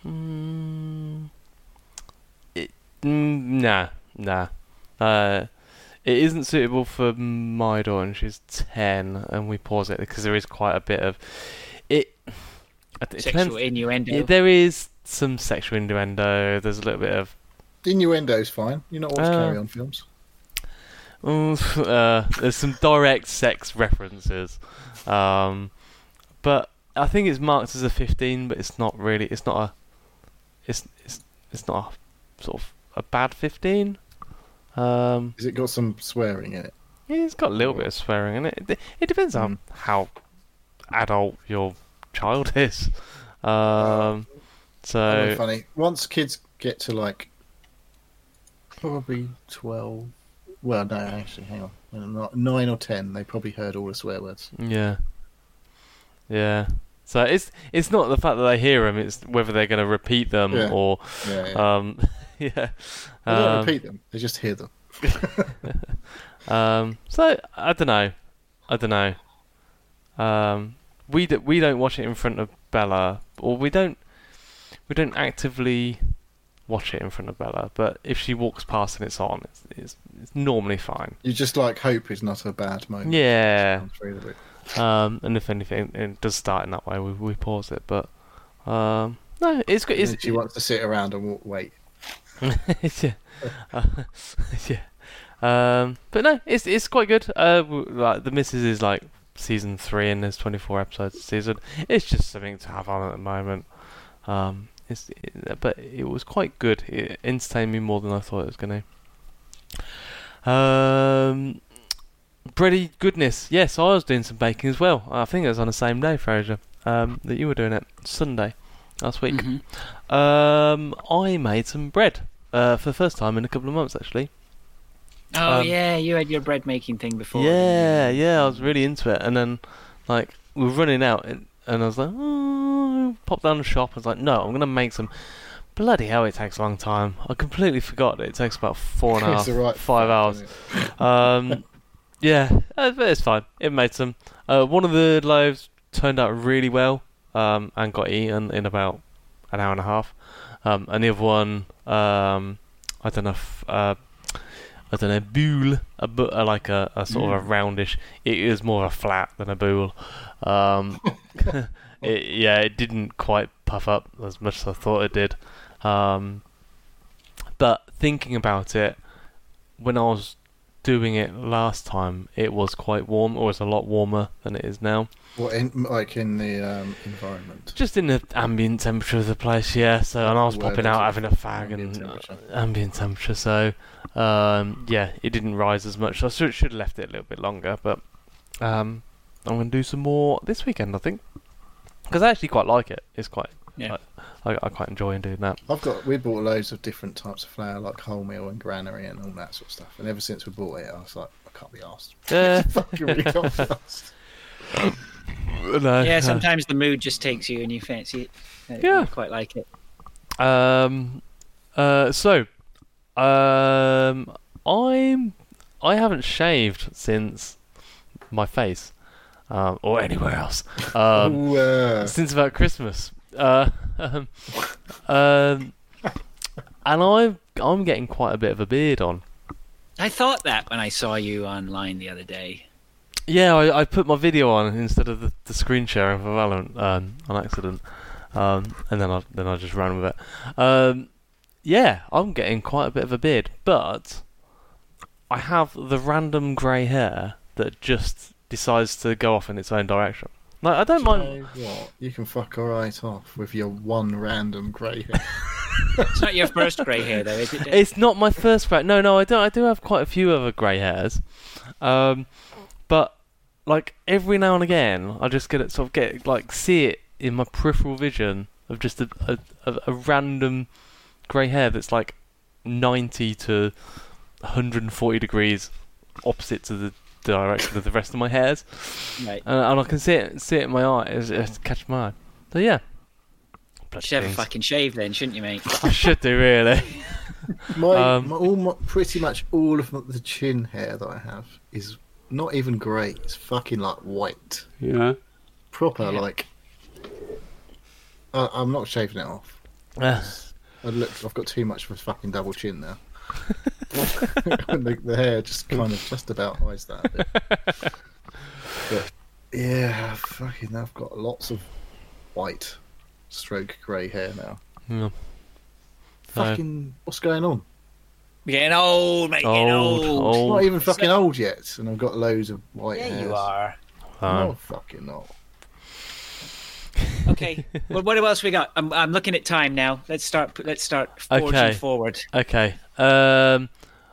Nah. It isn't suitable for my daughter, and she's 10, and we pause it because there is quite a bit of it. Sexual innuendo. There is some sexual innuendo. There's a little bit of innuendo's fine. You're not watching Carry On films. There's some direct sex references, but I think it's marked as a 15, but it's not really. It's not a sort of a bad 15. Has it got some swearing in it? Yeah, it's got a little bit of swearing in it. It depends on how adult your child is. So funny. Once kids get to like probably 12. Well, no, actually, hang on. 9 or 10, they probably heard all the swear words. Yeah. So it's not the fact that they hear them; it's whether they're going to repeat them or. Yeah. They don't repeat them; they just hear them. So I don't know. We don't watch it in front of Bella, or we don't actively watch it in front of Bella. But if she walks past and it's on, it's normally fine. You just hope it's not a bad moment. Yeah. And if anything, it does start in that way. We pause it, but no, it's good. She wants to sit around and wait. Yeah. But no, it's quite good. Like the Missus is like season 3, and there's 24 episodes a season. It's just something to have on at the moment. But it was quite good. It entertained me more than I thought it was going to. Bready goodness, yes, I was doing some baking as well. I think it was on the same day, Fraser, that you were doing it, Sunday, last week. Mm-hmm. I made some bread for the first time in a couple of months, actually. Oh, yeah, you had your bread making thing before. Yeah, I was really into it. And then, we were running out, and I was like, popped down the shop. I was like, no, I'm going to make some. Bloody hell, it takes a long time. I completely forgot that it takes about 4.5, 5 hours. Yeah, but it's fine. It made some. One of the loaves turned out really well and got eaten in about an hour and a half. And the other one, I don't know, boule, like a sort of a roundish. It is more a flat than a boule. It didn't quite puff up as much as I thought it did. But thinking about it, when I was doing it last time, it was quite warm, or it's a lot warmer than it is now. What, in the environment? Just in the ambient temperature of the place, yeah. So, and I was popping out having a fag ambient temperature. So, it didn't rise as much. So I should have left it a little bit longer. But I'm going to do some more this weekend, I think, because I actually quite like it. It's quite. Yeah. I quite enjoy doing that. We bought loads of different types of flour, like wholemeal and granary and all that sort of stuff. And ever since we bought it, I was like, I can't be arsed. Fucking really can't be arsed. No. Yeah, sometimes the mood just takes you and you fancy it. Yeah, I quite like it. I haven't shaved since my face, or anywhere else, since about Christmas. And I'm getting quite a bit of a beard on. I thought that when I saw you online the other day. Yeah, I put my video on instead of the screen sharing for Valorant on accident, and then I just ran with it. yeah, I'm getting quite a bit of a beard, but I have the random grey hair that just decides to go off in its own direction. Like, I don't mind. You know what? You can fuck alright off with your one random grey hair. It's not your first grey hair, though, is it? It's not my first grey. No, I don't. I do have quite a few other grey hairs, but like every now and again, I just see it in my peripheral vision of just a random grey hair that's like 90 to 140 degrees opposite to the direction of the rest of my hairs, right. And I can see it in my eye. It's catch my eye. So yeah. You should have a fucking shave then, shouldn't you, mate? I should do, really. Pretty much all of the chin hair that I have is not even grey. It's fucking like white. Yeah. Proper, like. I'm not shaving it off. I've got too much of a fucking double chin now. the hair just kind of just about hides that a bit. But yeah, fucking, I've got lots of white stroke grey hair now. Yeah. Fucking, what's going on? We're getting old, mate. Getting old. I'm not even fucking old yet, and I've got loads of white hair. Yeah, you are. No, fucking not. Okay. Well, what else we got? I'm looking at time now. Let's start forging forward. Okay. I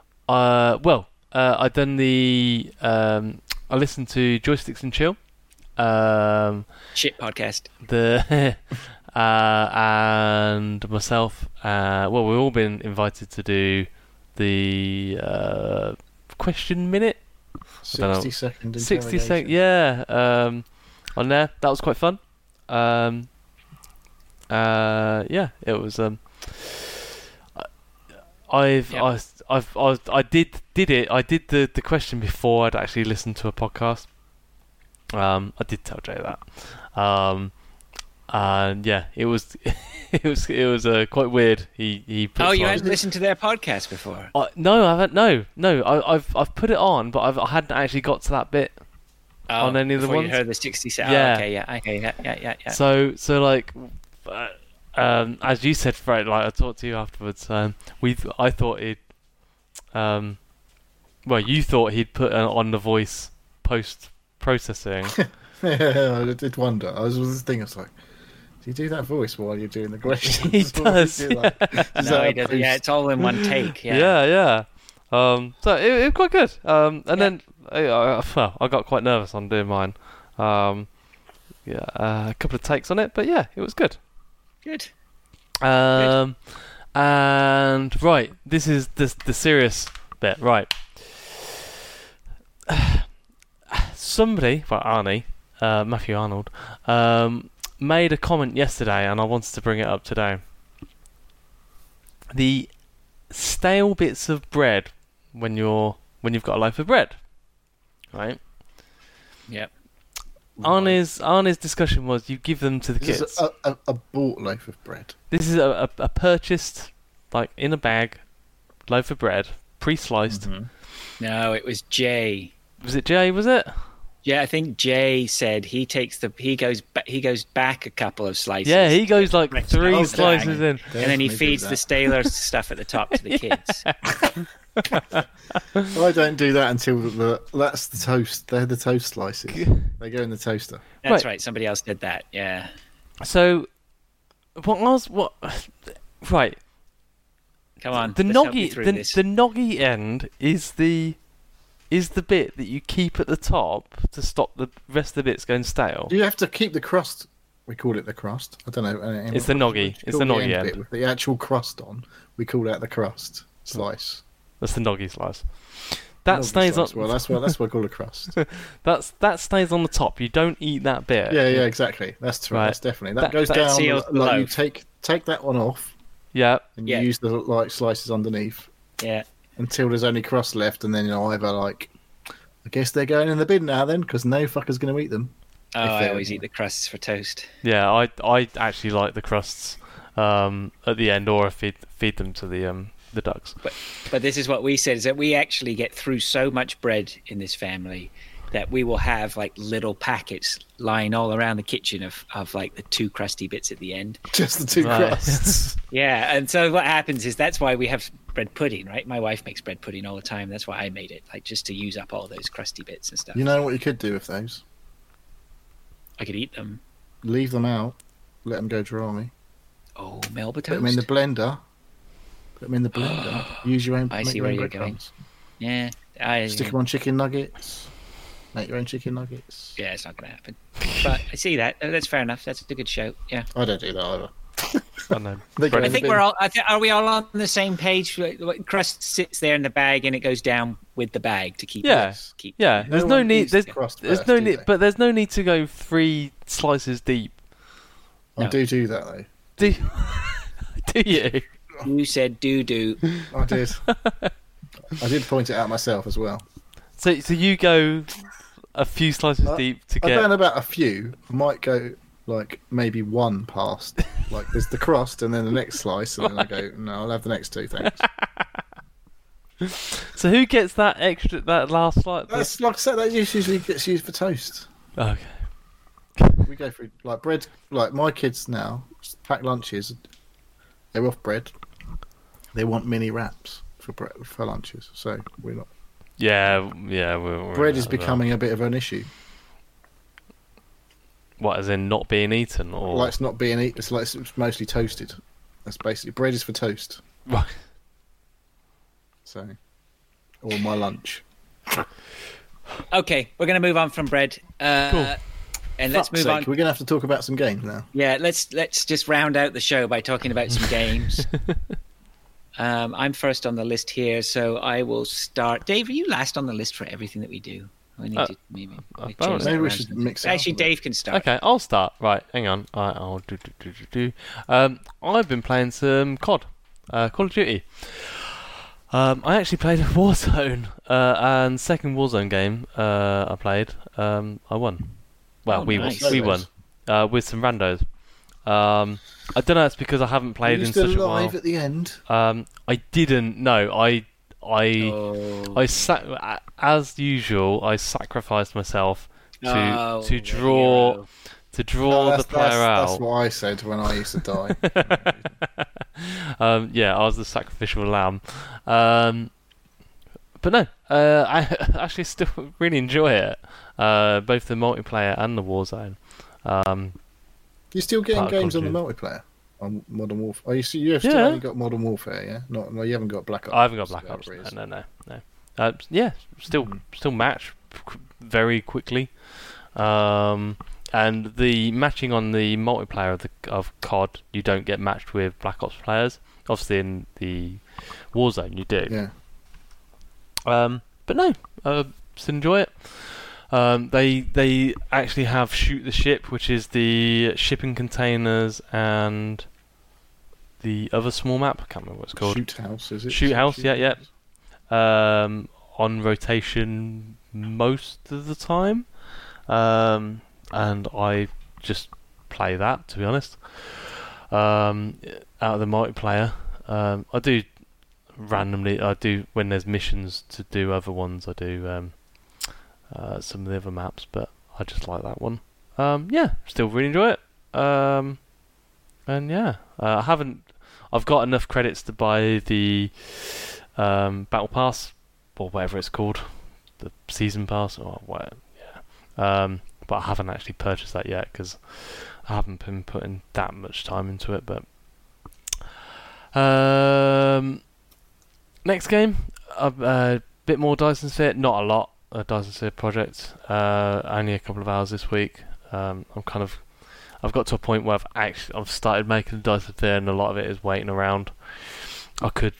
done the. I listened to Joysticks and Chill. Shit podcast. And myself. We've all been invited to do the question minute. 60 second. 60 second. Yeah. On there, that was quite fun. Yeah, it was. I did it. I did the question before I'd actually listened to a podcast. I did tell Jay that. And yeah, it was it was quite weird. He put you hadn't listened to their podcast before? No, I haven't. No. I've put it on, but I hadn't actually got to that bit. On any of the ones? You heard the 60 second. Yeah. Okay. So like, as you said, Fred, like I talked to you afterwards. I thought he'd, you thought he'd put on the voice post processing. Yeah, I did wonder. I was thinking, I was like, do you do that voice while you're doing the questions? He does. No, he doesn't. Yeah, it's all in one take. Yeah. So it was quite good. And then I got quite nervous on doing mine. A couple of takes on it, but yeah, it was good. Good. And right, this is the serious bit. Right. Somebody, Arnie, Matthew Arnold, made a comment yesterday, and I wanted to bring it up today. The stale bits of bread when you've got a loaf of bread, right? Yep. Arnie's discussion was you give them to the kids. This is a bought loaf of bread. This is a purchased, like in a bag, loaf of bread, pre-sliced. Mm-hmm. No, it was Jay. Was it Jay? Was it? Yeah, I think Jay said he goes back a couple of slices. Yeah, he goes like 3 slices in, and then he feeds the staler stuff at the top to the kids. I don't do that until that's the toast. They're the toast slices. They go in the toaster. That's right. Somebody else did that. Yeah. So, right. Come on. The noggy end is the bit that you keep at the top to stop the rest of the bits going stale. You have to keep the crust. We call it the crust. I don't know. It's the noggy. It's the noggy end. With the actual crust on, we call that the crust slice. That's the noggy slice. That stays on. Well, that's what I call a crust. that stays on the top. You don't eat that bit. Yeah, exactly. That's true. Right. That's definitely that goes down. Like you take that one off. Yeah. And you use the slices underneath. Yeah. Until there's only crust left, and then either I guess they're going in the bin now then, because no fucker's going to eat them. Oh, I always eat the crusts for toast. Yeah, I actually like the crusts at the end, or feed them to the ducks. But this is what we said, is that we actually get through so much bread in this family that we will have like little packets lying all around the kitchen of like the 2 crusty bits at the end. Just the 2 crusts. Yeah, and so what happens is that's why we have bread pudding, right? My wife makes bread pudding all the time. That's why I made it, like just to use up all those crusty bits and stuff. You know what you could do with those? I could eat them. Leave them out. Let them go dry. Oh, Melba toast. Put them in the blender. Use your own. I see where you're going. Yeah. Stick them on chicken nuggets. Make your own chicken nuggets. Yeah, it's not going to happen. But I see that. That's fair enough. That's a good show. Yeah. I don't do that either. I know. I think we're all. Are we all on the same page? Crust sits there in the bag, and it goes down with the bag to keep. Yeah. Yeah. There's no need. There's no need. But there's no need to go 3 slices deep. I do that though. Do you? You said do. I did. I did point it out myself as well. So you go a few slices deep to get. I don't know about a few. I might go like maybe 1 past. Like there's the crust and then the next slice, and then I go, no, I'll have the next 2, thanks. So who gets that last slice? That's like I said, that usually gets used for toast. Okay. We go through like bread. Like my kids now pack lunches. They're off bread. They want mini wraps for lunches. So we're not. Yeah. Bread is becoming a bit of an issue. What, as in not being eaten, or like it's not being eaten? It's like it's mostly toasted. That's basically bread is for toast. Right. So, or my lunch. Okay, we're going to move on from bread. Cool. And let's move on. We're going to have to talk about some games now. Yeah, let's just round out the show by talking about some games. I'm first on the list here, so I will start. Dave, are you last on the list for everything that we do? We need to maybe we should mix it up. Actually, Dave can start. Okay, I'll start. Right, hang on. I'll do. I've been playing some COD, Call of Duty. I actually played a Warzone, and second Warzone game I played, I won. Well, we won with some randos. I don't know. It's because I haven't played in such a while. Alive at the end? I didn't. No, as usual, I sacrificed myself to draw the player out. That's what I said when I used to die. Yeah, I was the sacrificial lamb. But no, I actually still really enjoy it. Both the multiplayer and the Warzone. You're still getting games on the multiplayer on Modern Warfare. You have still only got Modern Warfare, yeah? No, you haven't got Black Ops. I haven't got Black Ops. No. Yeah, still match very quickly. And the matching on the multiplayer of COD, you don't get matched with Black Ops players. Obviously, in the Warzone, you do. Yeah. But no, still enjoy it. They actually have Shoot the Ship, which is the shipping containers and the other small map. I can't remember what it's called. Shoot House, is it? Shoot House, yeah. On rotation most of the time. And I just play that, to be honest. Out of the multiplayer, I do randomly. I do when there's missions to do other ones. I do some of the other maps, but I just like that one. Yeah, still really enjoy it. And yeah, I haven't. I've got enough credits to buy the Battle Pass or whatever it's called, the Season Pass or what. Yeah. But I haven't actually purchased that yet because I haven't been putting that much time into it. But next game, a bit more Dyson Sphere, not a lot. A Dyson Sphere project, only a couple of hours this week. I've got to a point where I've started making a Dyson Sphere, and a lot of it is waiting around. I could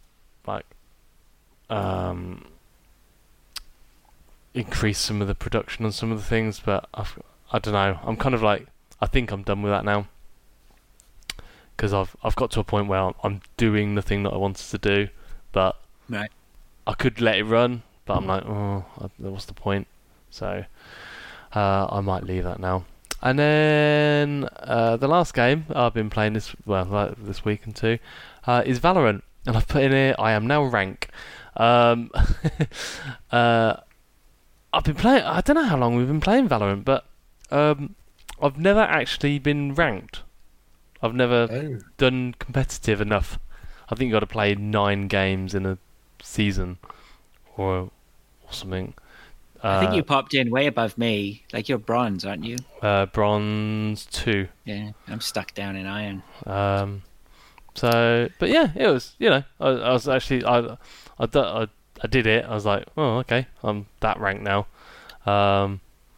increase some of the production on some of the things, but I don't know. I'm kind of I think I'm done with that now because I've got to a point where I'm doing the thing that I wanted to do, but right. I could let it run, but I'm like, what's the point? So I might leave that now. And then the last game I've been playing this week and two is Valorant, and I've put in here I am now rank. I've been playing. I don't know how long we've been playing Valorant, but I've never actually been ranked. I've never done competitive enough. I think you got to play 9 games in a season, or something. I think you popped in way above me. Like, you're bronze, aren't you? Bronze 2. Yeah, I'm stuck down in iron. So, but yeah, it was. I was actually I did it. I was like, oh, okay, I'm that rank now. I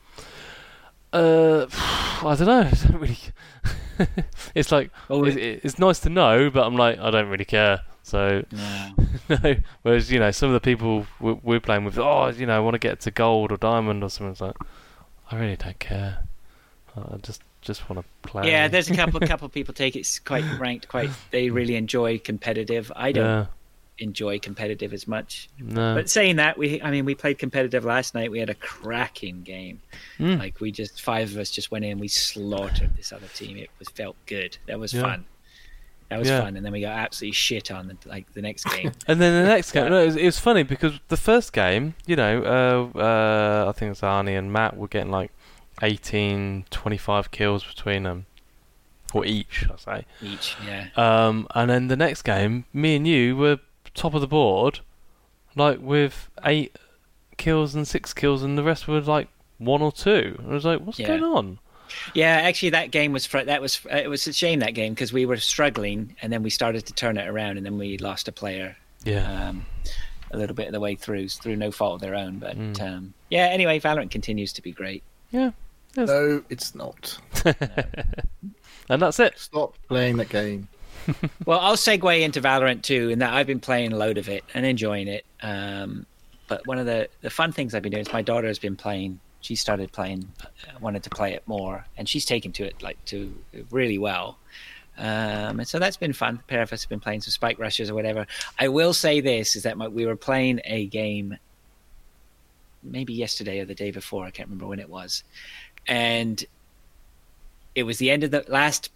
don't know. I don't really. It's like it's nice to know, but I'm like, I don't really care. So no. Whereas some of the people we're playing with, I want to get to gold or diamond or something. It's like, I really don't care. I just want to play. Yeah, there's a couple people take it quite ranked. They really enjoy competitive. I don't enjoy competitive as much. No. But saying that, we played competitive last night. We had a cracking game. Like, we just 5 of us just went in. We slaughtered this other team. It felt good. That was fun. That was fun, and then we got absolutely shit on the next game. And then the next game, it was funny because the first game, I think it was Arnie and Matt were getting like 18, 25 kills between them, or each, I say. Each, yeah. And then the next game, me and you were top of the board, like with 8 kills and 6 kills, and the rest were like 1 or 2. I was like, what's going on? Yeah, actually, that game was it was a shame, that game, because we were struggling, and then we started to turn it around, and then we lost a player. Yeah. A little bit of the way through no fault of their own, but Anyway, Valorant continues to be great. Yeah. No, it's not. And that's it. Stop playing that game. Well, I'll segue into Valorant too, in that I've been playing a load of it and enjoying it. But one of the fun things I've been doing is my daughter has been playing. She started playing, wanted to play it more, and she's taken to it to really well. And so that's been fun. The pair of us have been playing some Spike Rushers or whatever. I will say this, is that we were playing a game maybe yesterday or the day before. I can't remember when it was. And it was the end of the last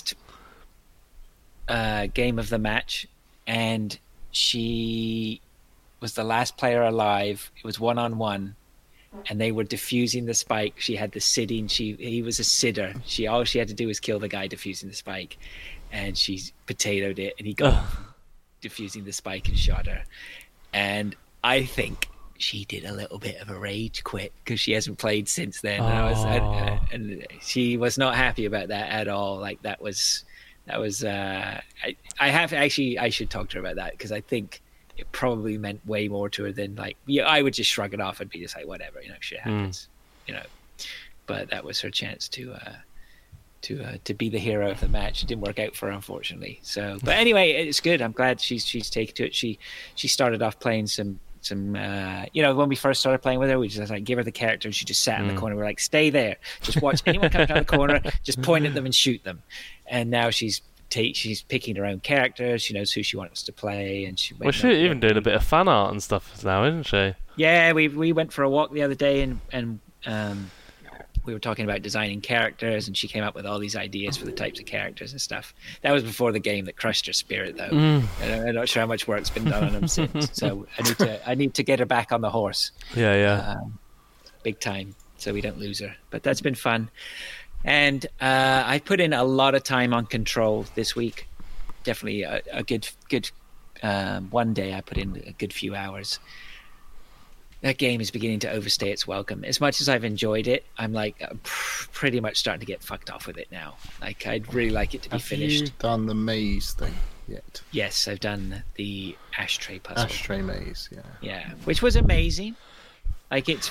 game of the match, and she was the last player alive. It was 1-on-1. And they were defusing the spike. She had the sitting. He was a sitter. All she had to do was kill the guy defusing the spike, and she potatoed it. And he got defusing the spike and shot her. And I think she did a little bit of a rage quit because she hasn't played since then. And she was not happy about that at all. Like, that was. I should talk to her about that, because I think it probably meant way more to her than I would just shrug it off and be just like, whatever, shit happens, But that was her chance to be the hero of the match. It didn't work out for her, unfortunately. So, but anyway, it's good. I'm glad she's taken to it. She started off playing some when we first started playing with her, we just give her the character, and she just sat in the corner. We're like, stay there, just watch anyone come down the corner, just point at them and shoot them. And now she's picking her own character. She knows who she wants to play, and she's even doing a bit of fan art and stuff now, isn't she? Yeah, we went for a walk the other day, and we were talking about designing characters, and she came up with all these ideas for the types of characters and stuff. That was before the game that crushed her spirit, though. I'm not sure how much work's been done on them since. So I need to get her back on the horse. Yeah. Big time, so we don't lose her. But that's been fun. And I put in a lot of time on Control this week. Definitely a good one day I put in a good few hours. That game is beginning to overstay its welcome. As much as I've enjoyed it, I'm pretty much starting to get fucked off with it now. Like, I'd really like it to be finished. Have you done the maze thing yet? Yes, I've done the ashtray puzzle. Ashtray maze, yeah. Yeah, which was amazing. Like, it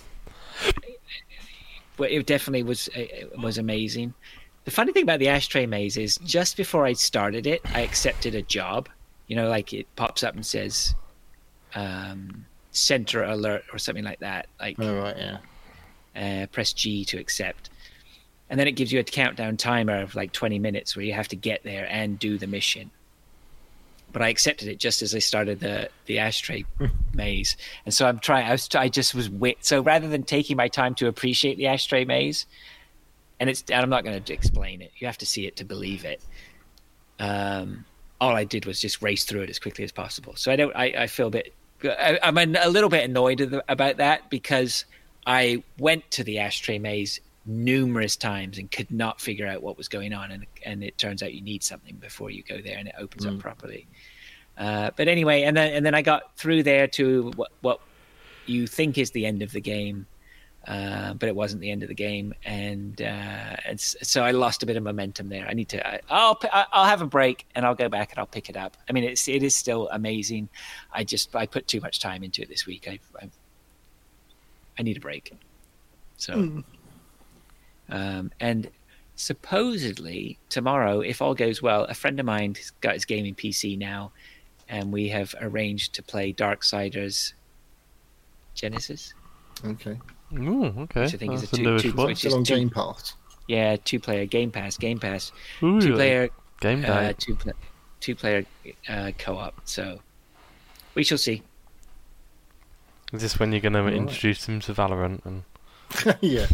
definitely was amazing. The funny thing about the ashtray maze is, just before I started it, I accepted a job. It pops up and says, center alert or something like that. Press G to accept. And then it gives you a countdown timer of 20 minutes where you have to get there and do the mission. But I accepted it just as I started the ashtray maze. And so so rather than taking my time to appreciate the ashtray maze, and I'm not going to explain it. You have to see it to believe it. All I did was just race through it as quickly as possible. So I feel a bit I'm a little bit annoyed about that because I went to the Ashtray Maze numerous times and could not figure out what was going on, and it turns out you need something before you go there and it opens up properly. But anyway, and then I got through there to what you think is the end of the game, but it wasn't the end of the game, and so I lost a bit of momentum there. I need to. I'll have a break and I'll go back and I'll pick it up. I mean, it is still amazing. I put too much time into it this week. I need a break. So, and supposedly tomorrow, if all goes well, a friend of mine has got his gaming PC now, and we have arranged to play Darksiders Genesis. Okay. Ooh, okay. Which I think is a two-player still on Game Pass. Yeah, two-player Game Pass. Ooh, Two-player game day. Two-player co-op. So we shall see. Is this when you're going to introduce him to Valorant? And yeah.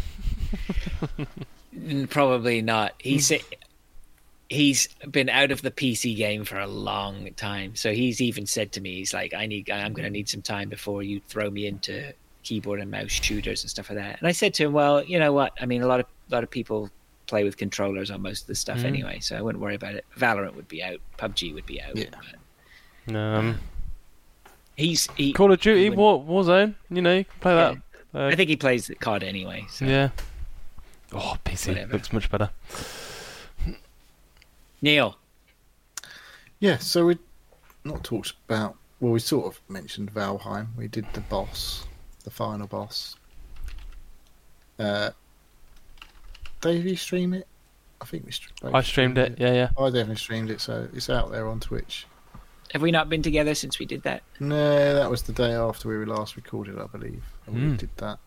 Probably not. He's been out of the PC game for a long time. So he's even said to me, he's like, I'm going to need some time before you throw me into keyboard and mouse shooters and stuff like that. And I said to him, well, you know what? I mean, a lot of people play with controllers on most of the stuff anyway, so I wouldn't worry about it. Valorant would be out. PUBG would be out. Yeah. He's Call of Duty, Warzone. You know, you can play that. I think he plays the COD anyway. So. Yeah. Oh, PC looks much better. Neil. Yeah, so we not talked about. Well, we sort of mentioned Valheim. We did the final boss. Dave, you stream it? I think we. I streamed it. Yeah. I definitely streamed it, so it's out there on Twitch. Have we not been together since we did that? No, that was the day after we were last recorded, I believe. We did that.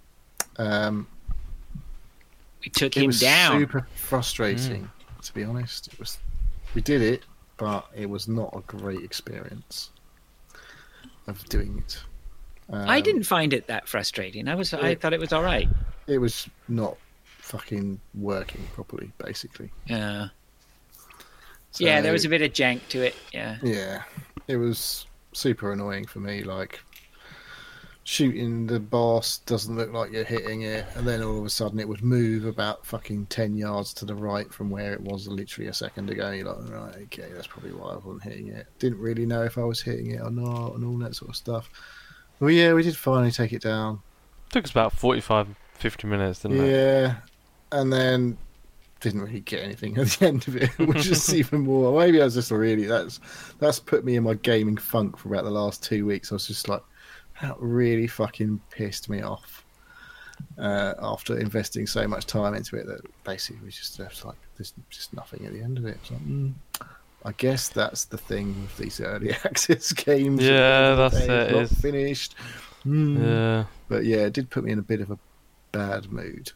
We took him down. Super frustrating, to be honest. We did it, but it was not a great experience of doing it. I didn't find it that frustrating. I thought it was all right. It was not fucking working properly, basically. Yeah. So, yeah, there was a bit of jank to it. Yeah. Yeah, it was super annoying for me. Like, shooting the boss doesn't look like you're hitting it, and then all of a sudden it would move about fucking 10 yards to the right from where it was literally a second ago. You're like, right, okay, that's probably why I wasn't hitting it. Didn't really know if I was hitting it or not, and all that sort of stuff. Well, yeah, we did finally take it down. Took us about 45-50 minutes, didn't it? Yeah, and then didn't really get anything at the end of it, which is even more. Maybe I was just really that's put me in my gaming funk for about the last 2 weeks. I was just like, that really fucking pissed me off after investing so much time into it that basically we just like there's just nothing at the end of it. It's like, I guess that's the thing with these early access games. Yeah, that's it. It's not finished. Yeah, but yeah, it did put me in a bit of a bad mood.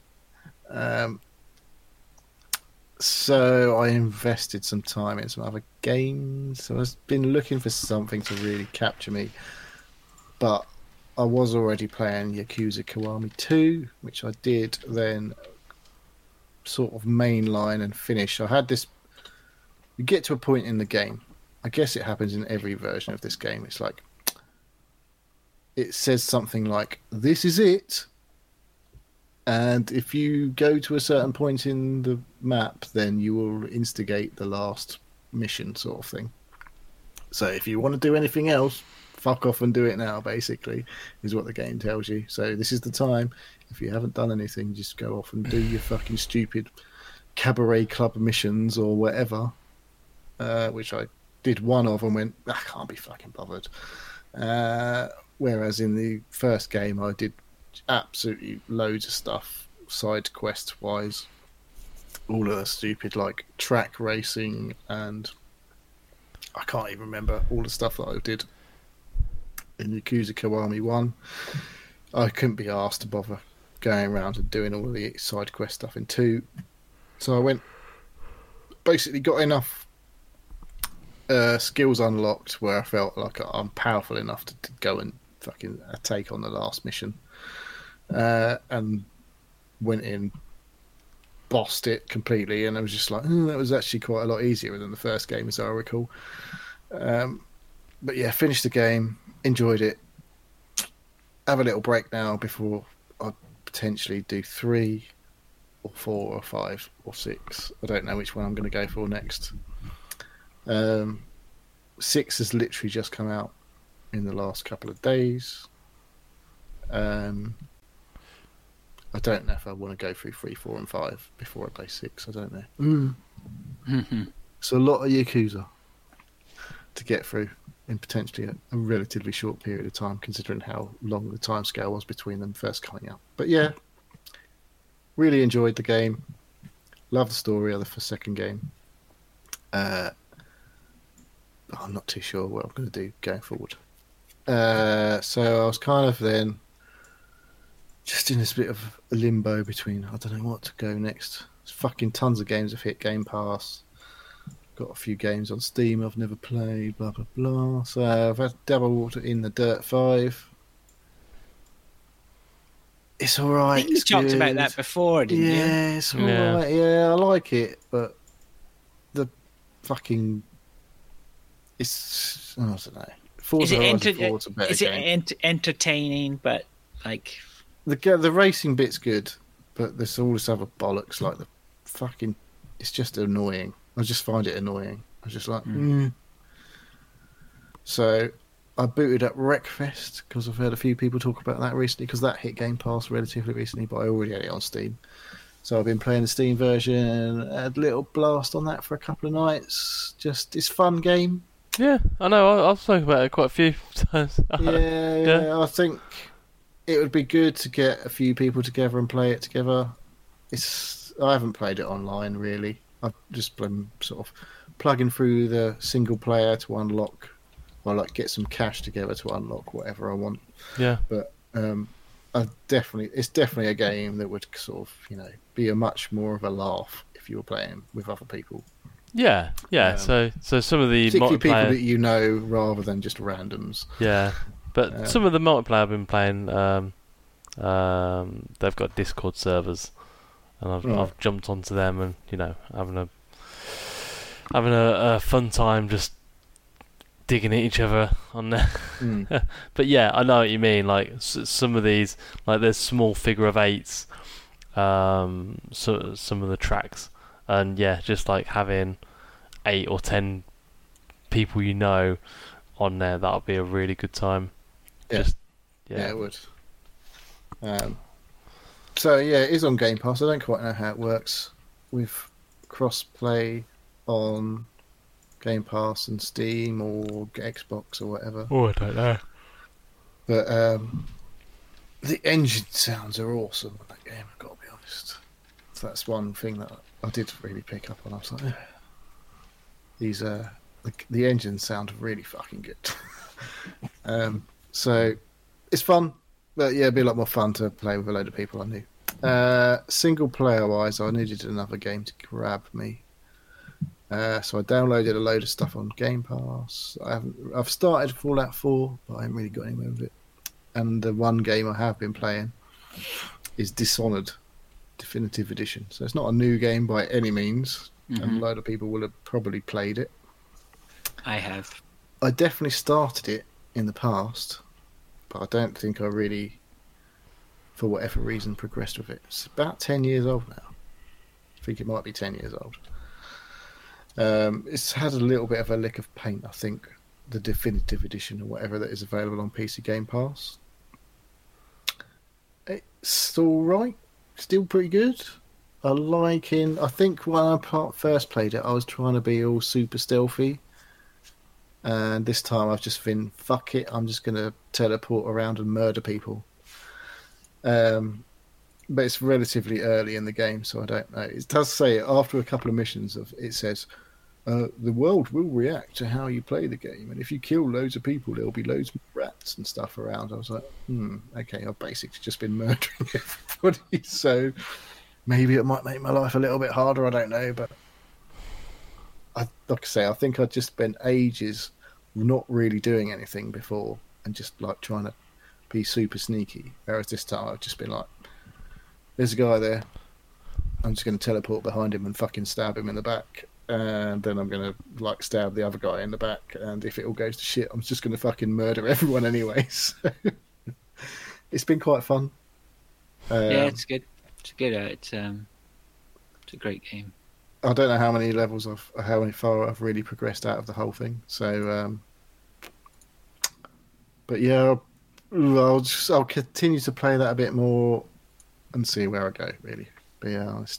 So I invested some time in some other games. So I've been looking for something to really capture me, but I was already playing Yakuza Kiwami 2, which I did then sort of mainline and finish. I had this. You get to a point in the game. I guess it happens in every version of this game. It's like it says something like, "This is it." And if you go to a certain point in the map, then you will instigate the last mission, sort of thing. So if you want to do anything else, fuck off and do it now, basically, is what the game tells you. So this is the time. If you haven't done anything, just go off and do your fucking stupid cabaret club missions or whatever, which I did one of and went, I can't be fucking bothered. Whereas in the first game, I did absolutely loads of stuff side quest wise, all of the stupid like track racing, and I can't even remember all the stuff that I did in Yakuza Kiwami 1. I couldn't be asked to bother going around and doing all of the side quest stuff in 2, so I went, basically got enough skills unlocked where I felt like I'm powerful enough to go and fucking take on the last mission. And went in, bossed it completely, and I was just like, that was actually quite a lot easier than the first game, as I recall. But yeah, finished the game, enjoyed it, have a little break now before I potentially do 3 or 4 or 5 or 6. I don't know which one I'm going to go for next. 6 has literally just come out in the last couple of days. I don't know if I want to go through 3, 4, and 5 before I play 6. I don't know. It's a lot of Yakuza to get through in potentially a relatively short period of time, considering how long the timescale was between them first coming out. But yeah, really enjoyed the game. Love the story of the second game. I'm not too sure what I'm going to do going forward. So I was kind of then just in this bit of a limbo between, I don't know what to go next. There's fucking tons of games have hit Game Pass. Got a few games on Steam I've never played, blah, blah, blah. So I've had dabbled in the Dirt 5. It's alright. I think you talked about that before, didn't you? Yeah, it's alright. Yeah, I like it, but the fucking... It's... I don't know. Forza is it entertaining, but like... The racing bit's good, but there's all this other bollocks, like the fucking... It's just annoying. I just find it annoying. I was just like, So I booted up Wreckfest because I've heard a few people talk about that recently, because that hit Game Pass relatively recently, but I already had it on Steam. So I've been playing the Steam version, had a little blast on that for a couple of nights. Just, it's a fun game. Yeah, I know. I've spoken about it quite a few times. Yeah, I think it would be good to get a few people together and play it together. I haven't played it online, really. I've just been sort of plugging through the single player to unlock, or like get some cash together to unlock whatever I want. Yeah. But it's definitely a game that would sort of, be a much more of a laugh if you were playing with other people. Yeah. So some of the particularly people that you know rather than just randoms. Yeah, but some of the multiplayer I've been playing, they've got Discord servers. And I've jumped onto them and having a fun time just digging at each other on there. But yeah, I know what you mean. Like some of these, like there's small figure of 8s, so some of the tracks, and yeah, just like having 8 or 10 people on there, that'll be a really good time. Yeah, it would. So yeah, it is on Game Pass. I don't quite know how it works with cross-play on Game Pass and Steam or Xbox or whatever. Oh, I don't know. But the engine sounds are awesome on that game, I've got to be honest. So that's one thing that I did really pick up on. I was like, these the engines sound really fucking good. So it's fun. But yeah, it'd be a lot more fun to play with a load of people I knew. Single player wise, I needed another game to grab me. So I downloaded a load of stuff on Game Pass. I've started Fallout 4, but I haven't really got anywhere with it. And the one game I have been playing is Dishonored Definitive Edition. So it's not a new game by any means, and a load of people will have probably played it. I have. I definitely started it in the past, but I don't think I really, for whatever reason, progressed with it. It's about 10 years old now. I think it might be 10 years old. It's had a little bit of a lick of paint, I think, the Definitive Edition or whatever that is available on PC Game Pass. It's alright, still pretty good. I think when I first played it, I was trying to be all super stealthy. And this time I've just been, fuck it, I'm just going to teleport around and murder people. But it's relatively early in the game, so I don't know. It does say after a couple of missions, it says, the world will react to how you play the game, and if you kill loads of people, there'll be loads of rats and stuff around. I was like, okay, I've basically just been murdering everybody, so maybe it might make my life a little bit harder, I don't know, but like I say, I think I'd just spent ages not really doing anything before and just like trying to be super sneaky, whereas this time I've just been like, there's a guy there, I'm just going to teleport behind him and fucking stab him in the back, and then I'm going to like stab the other guy in the back, and if it all goes to shit, I'm just going to fucking murder everyone anyway. So it's been quite fun. Yeah, it's good. It's good. It's a great game. I don't know how many levels how far I've really progressed out of the whole thing. So, but yeah, I'll continue to play that a bit more and see where I go. Really, be honest.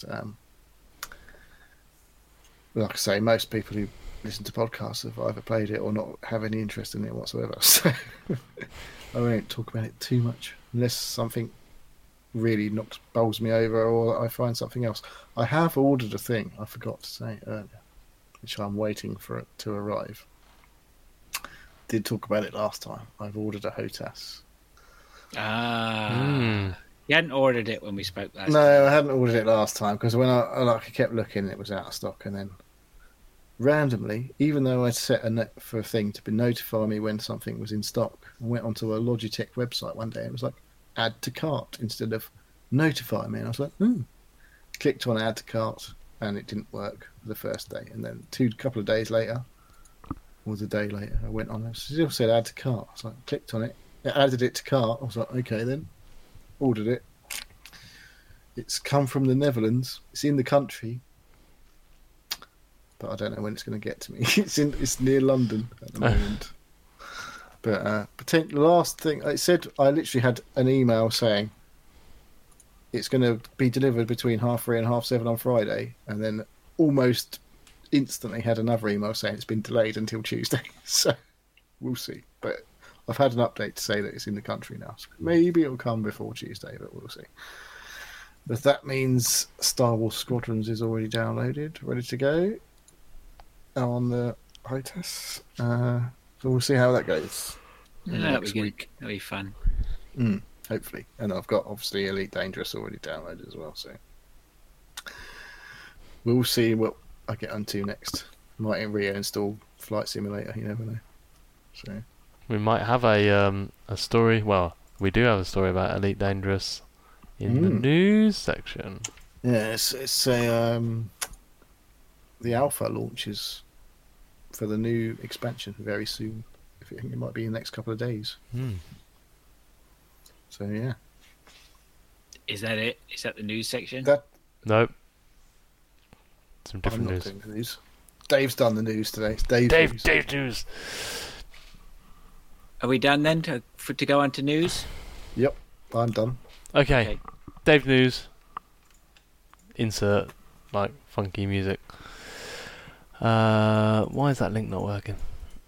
Like I say, most people who listen to podcasts have either played it or not have any interest in it whatsoever. So I won't talk about it too much unless something really bowls me over or I find something else. I have ordered a thing I forgot to say earlier, which I'm waiting for it to arrive. Did talk about it last time. I've ordered a HOTAS. You hadn't ordered it when we spoke last time. No, I hadn't ordered it last time because when I kept looking, it was out of stock, and then randomly, even though I'd set for a thing to notify me when something was in stock, I went onto a Logitech website one day and it was like, add to cart instead of notify me. And I was like, clicked on add to cart and it didn't work the first day. And then couple of days later, or a day later, I went on and it still said add to cart. I was like, clicked on it, added it to cart. I was like, okay then, ordered it. It's come from the Netherlands. It's in the country. But I don't know when it's going to get to me. It's near London at the moment. But the last thing it said, I literally had an email saying it's going to be delivered between 3:30 and 7:30 on Friday, and then almost instantly had another email saying it's been delayed until Tuesday. So we'll see. But I've had an update to say that it's in the country now. So maybe it'll come before Tuesday, but we'll see. But that means Star Wars Squadrons is already downloaded, ready to go on the HOTAS. So we'll see how that goes. Next week. That'll be fun. Hopefully. And I've got, obviously, Elite Dangerous already downloaded as well. So we'll see what I get onto next. Might reinstall Flight Simulator, you never know. So we might have a story. Well, we do have a story about Elite Dangerous in the news section. Yeah, it's a the alpha launches for the new expansion very soon. I think it might be in the next couple of days. So yeah. Is that it? Is that the news section? Nope. Some different news. Dave's done the news today. It's Dave's news. Are we done then to go on to news? Yep, I'm done. Okay. Dave news. Insert funky music. Why is that link not working?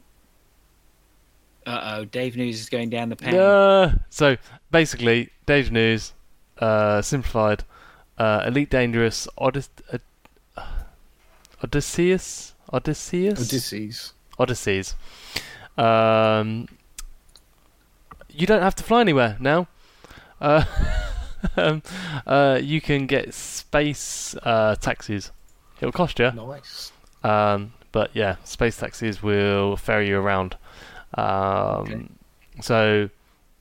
Dave News is going down the pan. So basically, Dave News, simplified, Elite Dangerous, Odysseus. You don't have to fly anywhere now. You can get space taxis. It'll cost you. Nice. But yeah, space taxis will ferry you around. So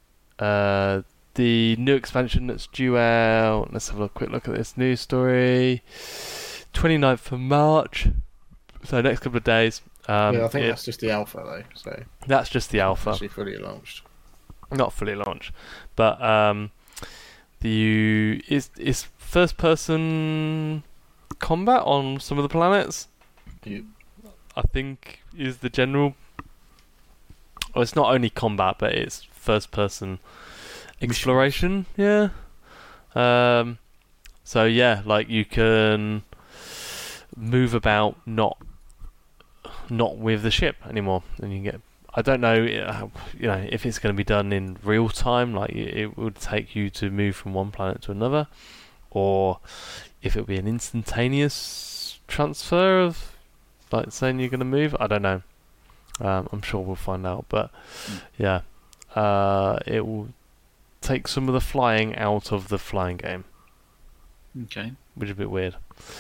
the new expansion that's due out, let's have a quick look at this news story. 29th of March, so next couple of days. I think that's just the alpha though. So that's just the alpha. Actually fully launched. Not fully launched, but it's first person combat on some of the planets. Yep. I think is the general. Well, it's not only combat, but it's first person exploration. Yeah. So yeah, you can move about, not with the ship anymore, and you get. I don't know, if it's going to be done in real time, it would take you to move from one planet to another, or if it would be an instantaneous transfer of, saying you're going to move. I don't know. I'm sure we'll find out, but yeah, it will take some of the flying out of the flying game. Okay. Which is a bit weird.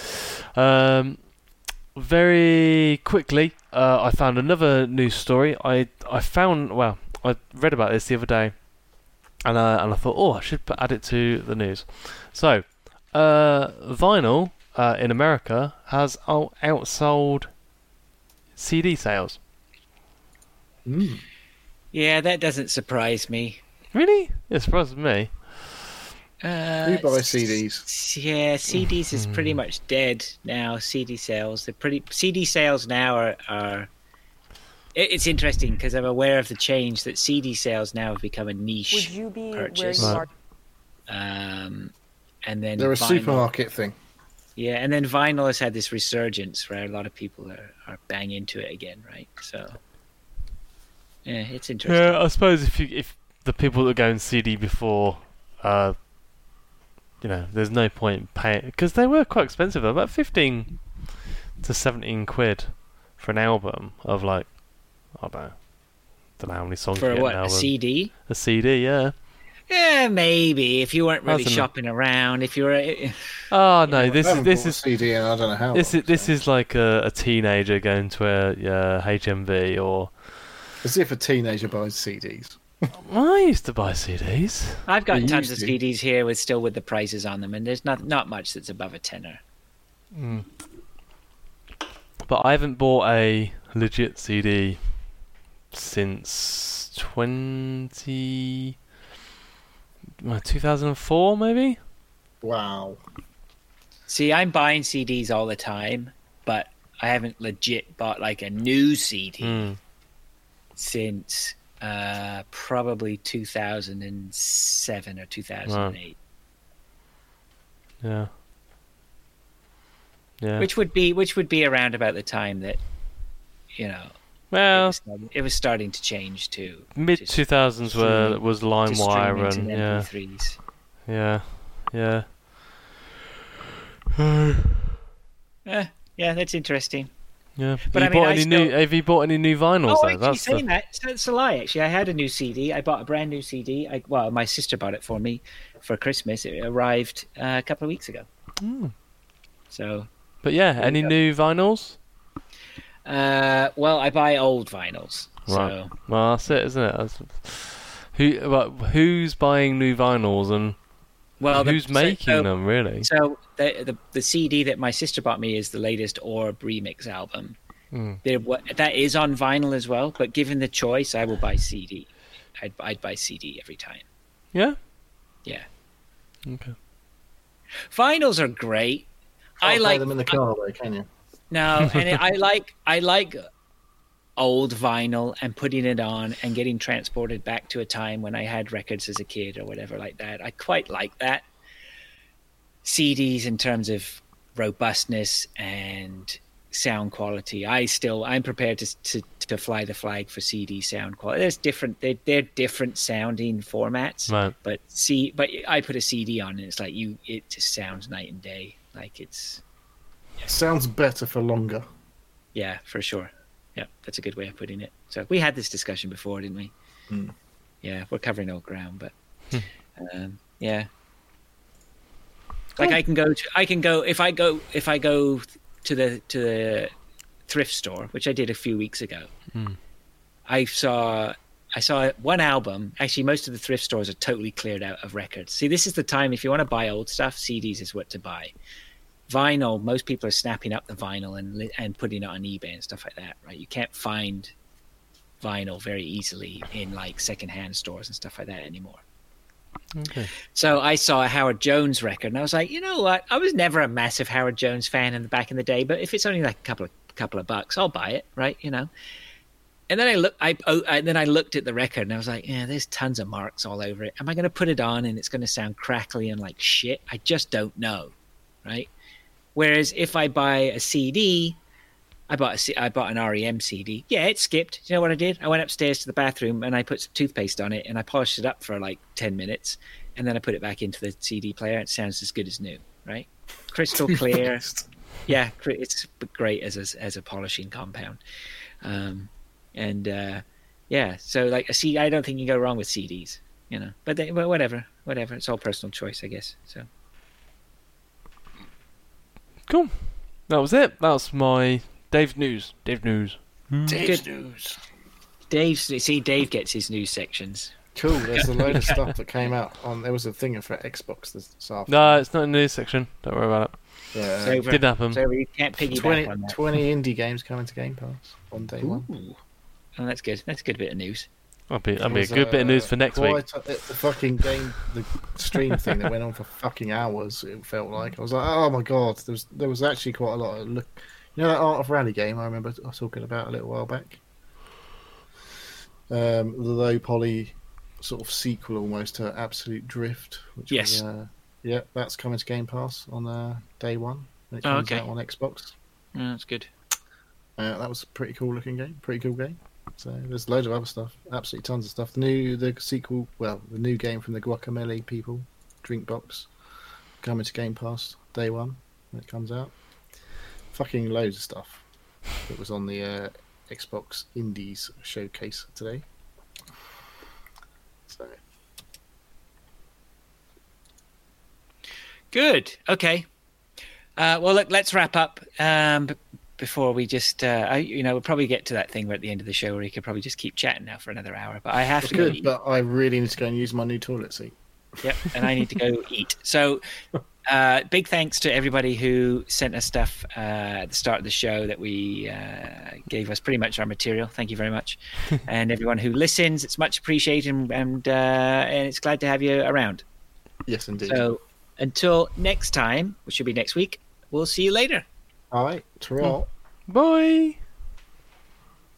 Very quickly, I found another news story. I read about this the other day, and I thought, I should add it to the news. So, vinyl in America has outsold CD sales. Yeah, that doesn't surprise me. Really? It surprises me. Who buys CDs? Yeah, CDs is pretty much dead now. CD sales, CD sales now are. It's interesting because I'm aware of the change that CD sales now have become a niche purchase. Right. And then they're a vinyl, supermarket thing. Yeah, and then vinyl has had this resurgence where a lot of people are bang into it again, right? So, yeah, it's interesting. Yeah, I suppose if the people that go in CD before, there's no point paying because they were quite expensive though, about 15 to 17 quid for an album of like, I don't know how many songs for you get what, an album. a CD? A CD, yeah. Yeah, maybe if you weren't really shopping around. If you were, oh no, this is CD, and I don't know how. This is like a teenager going to a HMV or. As if a teenager buys CDs. I used to buy CDs. I've got tons of CDs here with the prices on them, and there's not much that's above a tenner. Mm. But I haven't bought a legit CD since 2004 maybe. Wow. See, I'm buying CDs all the time, but I haven't legit bought like a new CD since probably 2007 or 2008. Wow. Yeah. Which would be around about the time that, well, it was starting to change too. Mid 2000s was LimeWire and MP3s. Yeah. Yeah, that's interesting. Yeah, but have you bought any new vinyls? Oh, actually, saying that's a lie. Actually, I had a new CD. I bought a brand new CD. My sister bought it for me for Christmas. It arrived a couple of weeks ago. So. But yeah, any new vinyls? Well, I buy old vinyls. Right. So. Well, that's it, isn't it? Who's buying new vinyls and who's making them, really? So the CD that my sister bought me is the latest Orb remix album. That is on vinyl as well, but given the choice, I will buy CD. I'd buy CD every time. Yeah? Yeah. Okay. Vinyls are great. I like them in the car, though, can you? No, and I like old vinyl and putting it on and getting transported back to a time when I had records as a kid or whatever like that. I quite like that. CDs in terms of robustness and sound quality, I'm prepared to fly the flag for CD sound quality. There's different, they're different sounding formats, right. but I put a CD on and it's like it just sounds night and day. Like it sounds better for longer. Yeah, for sure. Yeah, that's a good way of putting it. So we had this discussion before, didn't we? Yeah, we're covering old ground, but yeah. Like I can go if I go to the thrift store, which I did a few weeks ago. I saw one album. Actually, most of the thrift stores are totally cleared out of records. See, this is the time if you want to buy old stuff, CDs is what to buy. Vinyl, most people are snapping up the vinyl and putting it on eBay and stuff like that, right? You can't find vinyl very easily in like secondhand stores and stuff like that anymore. Okay. So I saw a Howard Jones record and I was like, you know what? I was never a massive Howard Jones fan back in the day, but if it's only like a couple of bucks, I'll buy it, right? And then I looked at the record and I was like, yeah, there's tons of marks all over it. Am I going to put it on and it's going to sound crackly and like shit? I just don't know, right? Whereas if I buy a CD, I bought an REM CD. Yeah, it skipped. You know what I did? I went upstairs to the bathroom and I put some toothpaste on it and I polished it up for like 10 minutes. And then I put it back into the CD player. It sounds as good as new, right? Crystal clear. Yeah, it's great as a polishing compound. Yeah, so like a CD, I don't think you can go wrong with CDs, But whatever, it's all personal choice, I guess. So. Cool. That was it. That was my Dave's news. Dave's news. Dave gets his news sections. Cool. There's a load of stuff that came out on. There was a thing for Xbox this afternoon. No, it's not in the news section. Don't worry about it. Yeah. Didn't happen. So you can't piggyback on that. 20 indie games coming to Game Pass on day one. Oh, that's good. That's a good bit of news. That'd be a good bit of news for next week. The fucking game, the stream thing that went on for fucking hours. It felt like I was like, oh my god. There was actually quite a lot of look. You know that Art of Rally game I remember talking about a little while back. The low poly sort of sequel almost to Absolute Drift. Which yes. Was, that's coming to Game Pass on day one when it comes out on Xbox. Yeah, that's good. That was a pretty cool looking game. Pretty cool game. So there's loads of other stuff. Absolutely tons of stuff. The sequel, the new game from the Guacamelee people, Drinkbox, coming to Game Pass day one when it comes out. Fucking loads of stuff that was on the Xbox Indies showcase today. So good. Okay. Well, look, let's wrap up. Before we just, we'll probably get to that thing where at the end of the show where you could probably just keep chatting now for another hour. But I have to go eat. But I really need to go and use my new toilet seat. Yep, and I need to go eat. So, big thanks to everybody who sent us stuff at the start of the show that we gave us pretty much our material. Thank you very much. And everyone who listens, it's much appreciated, and it's glad to have you around. Yes, indeed. So, until next time, which should be next week, we'll see you later. All right. Ta-ra. Bye.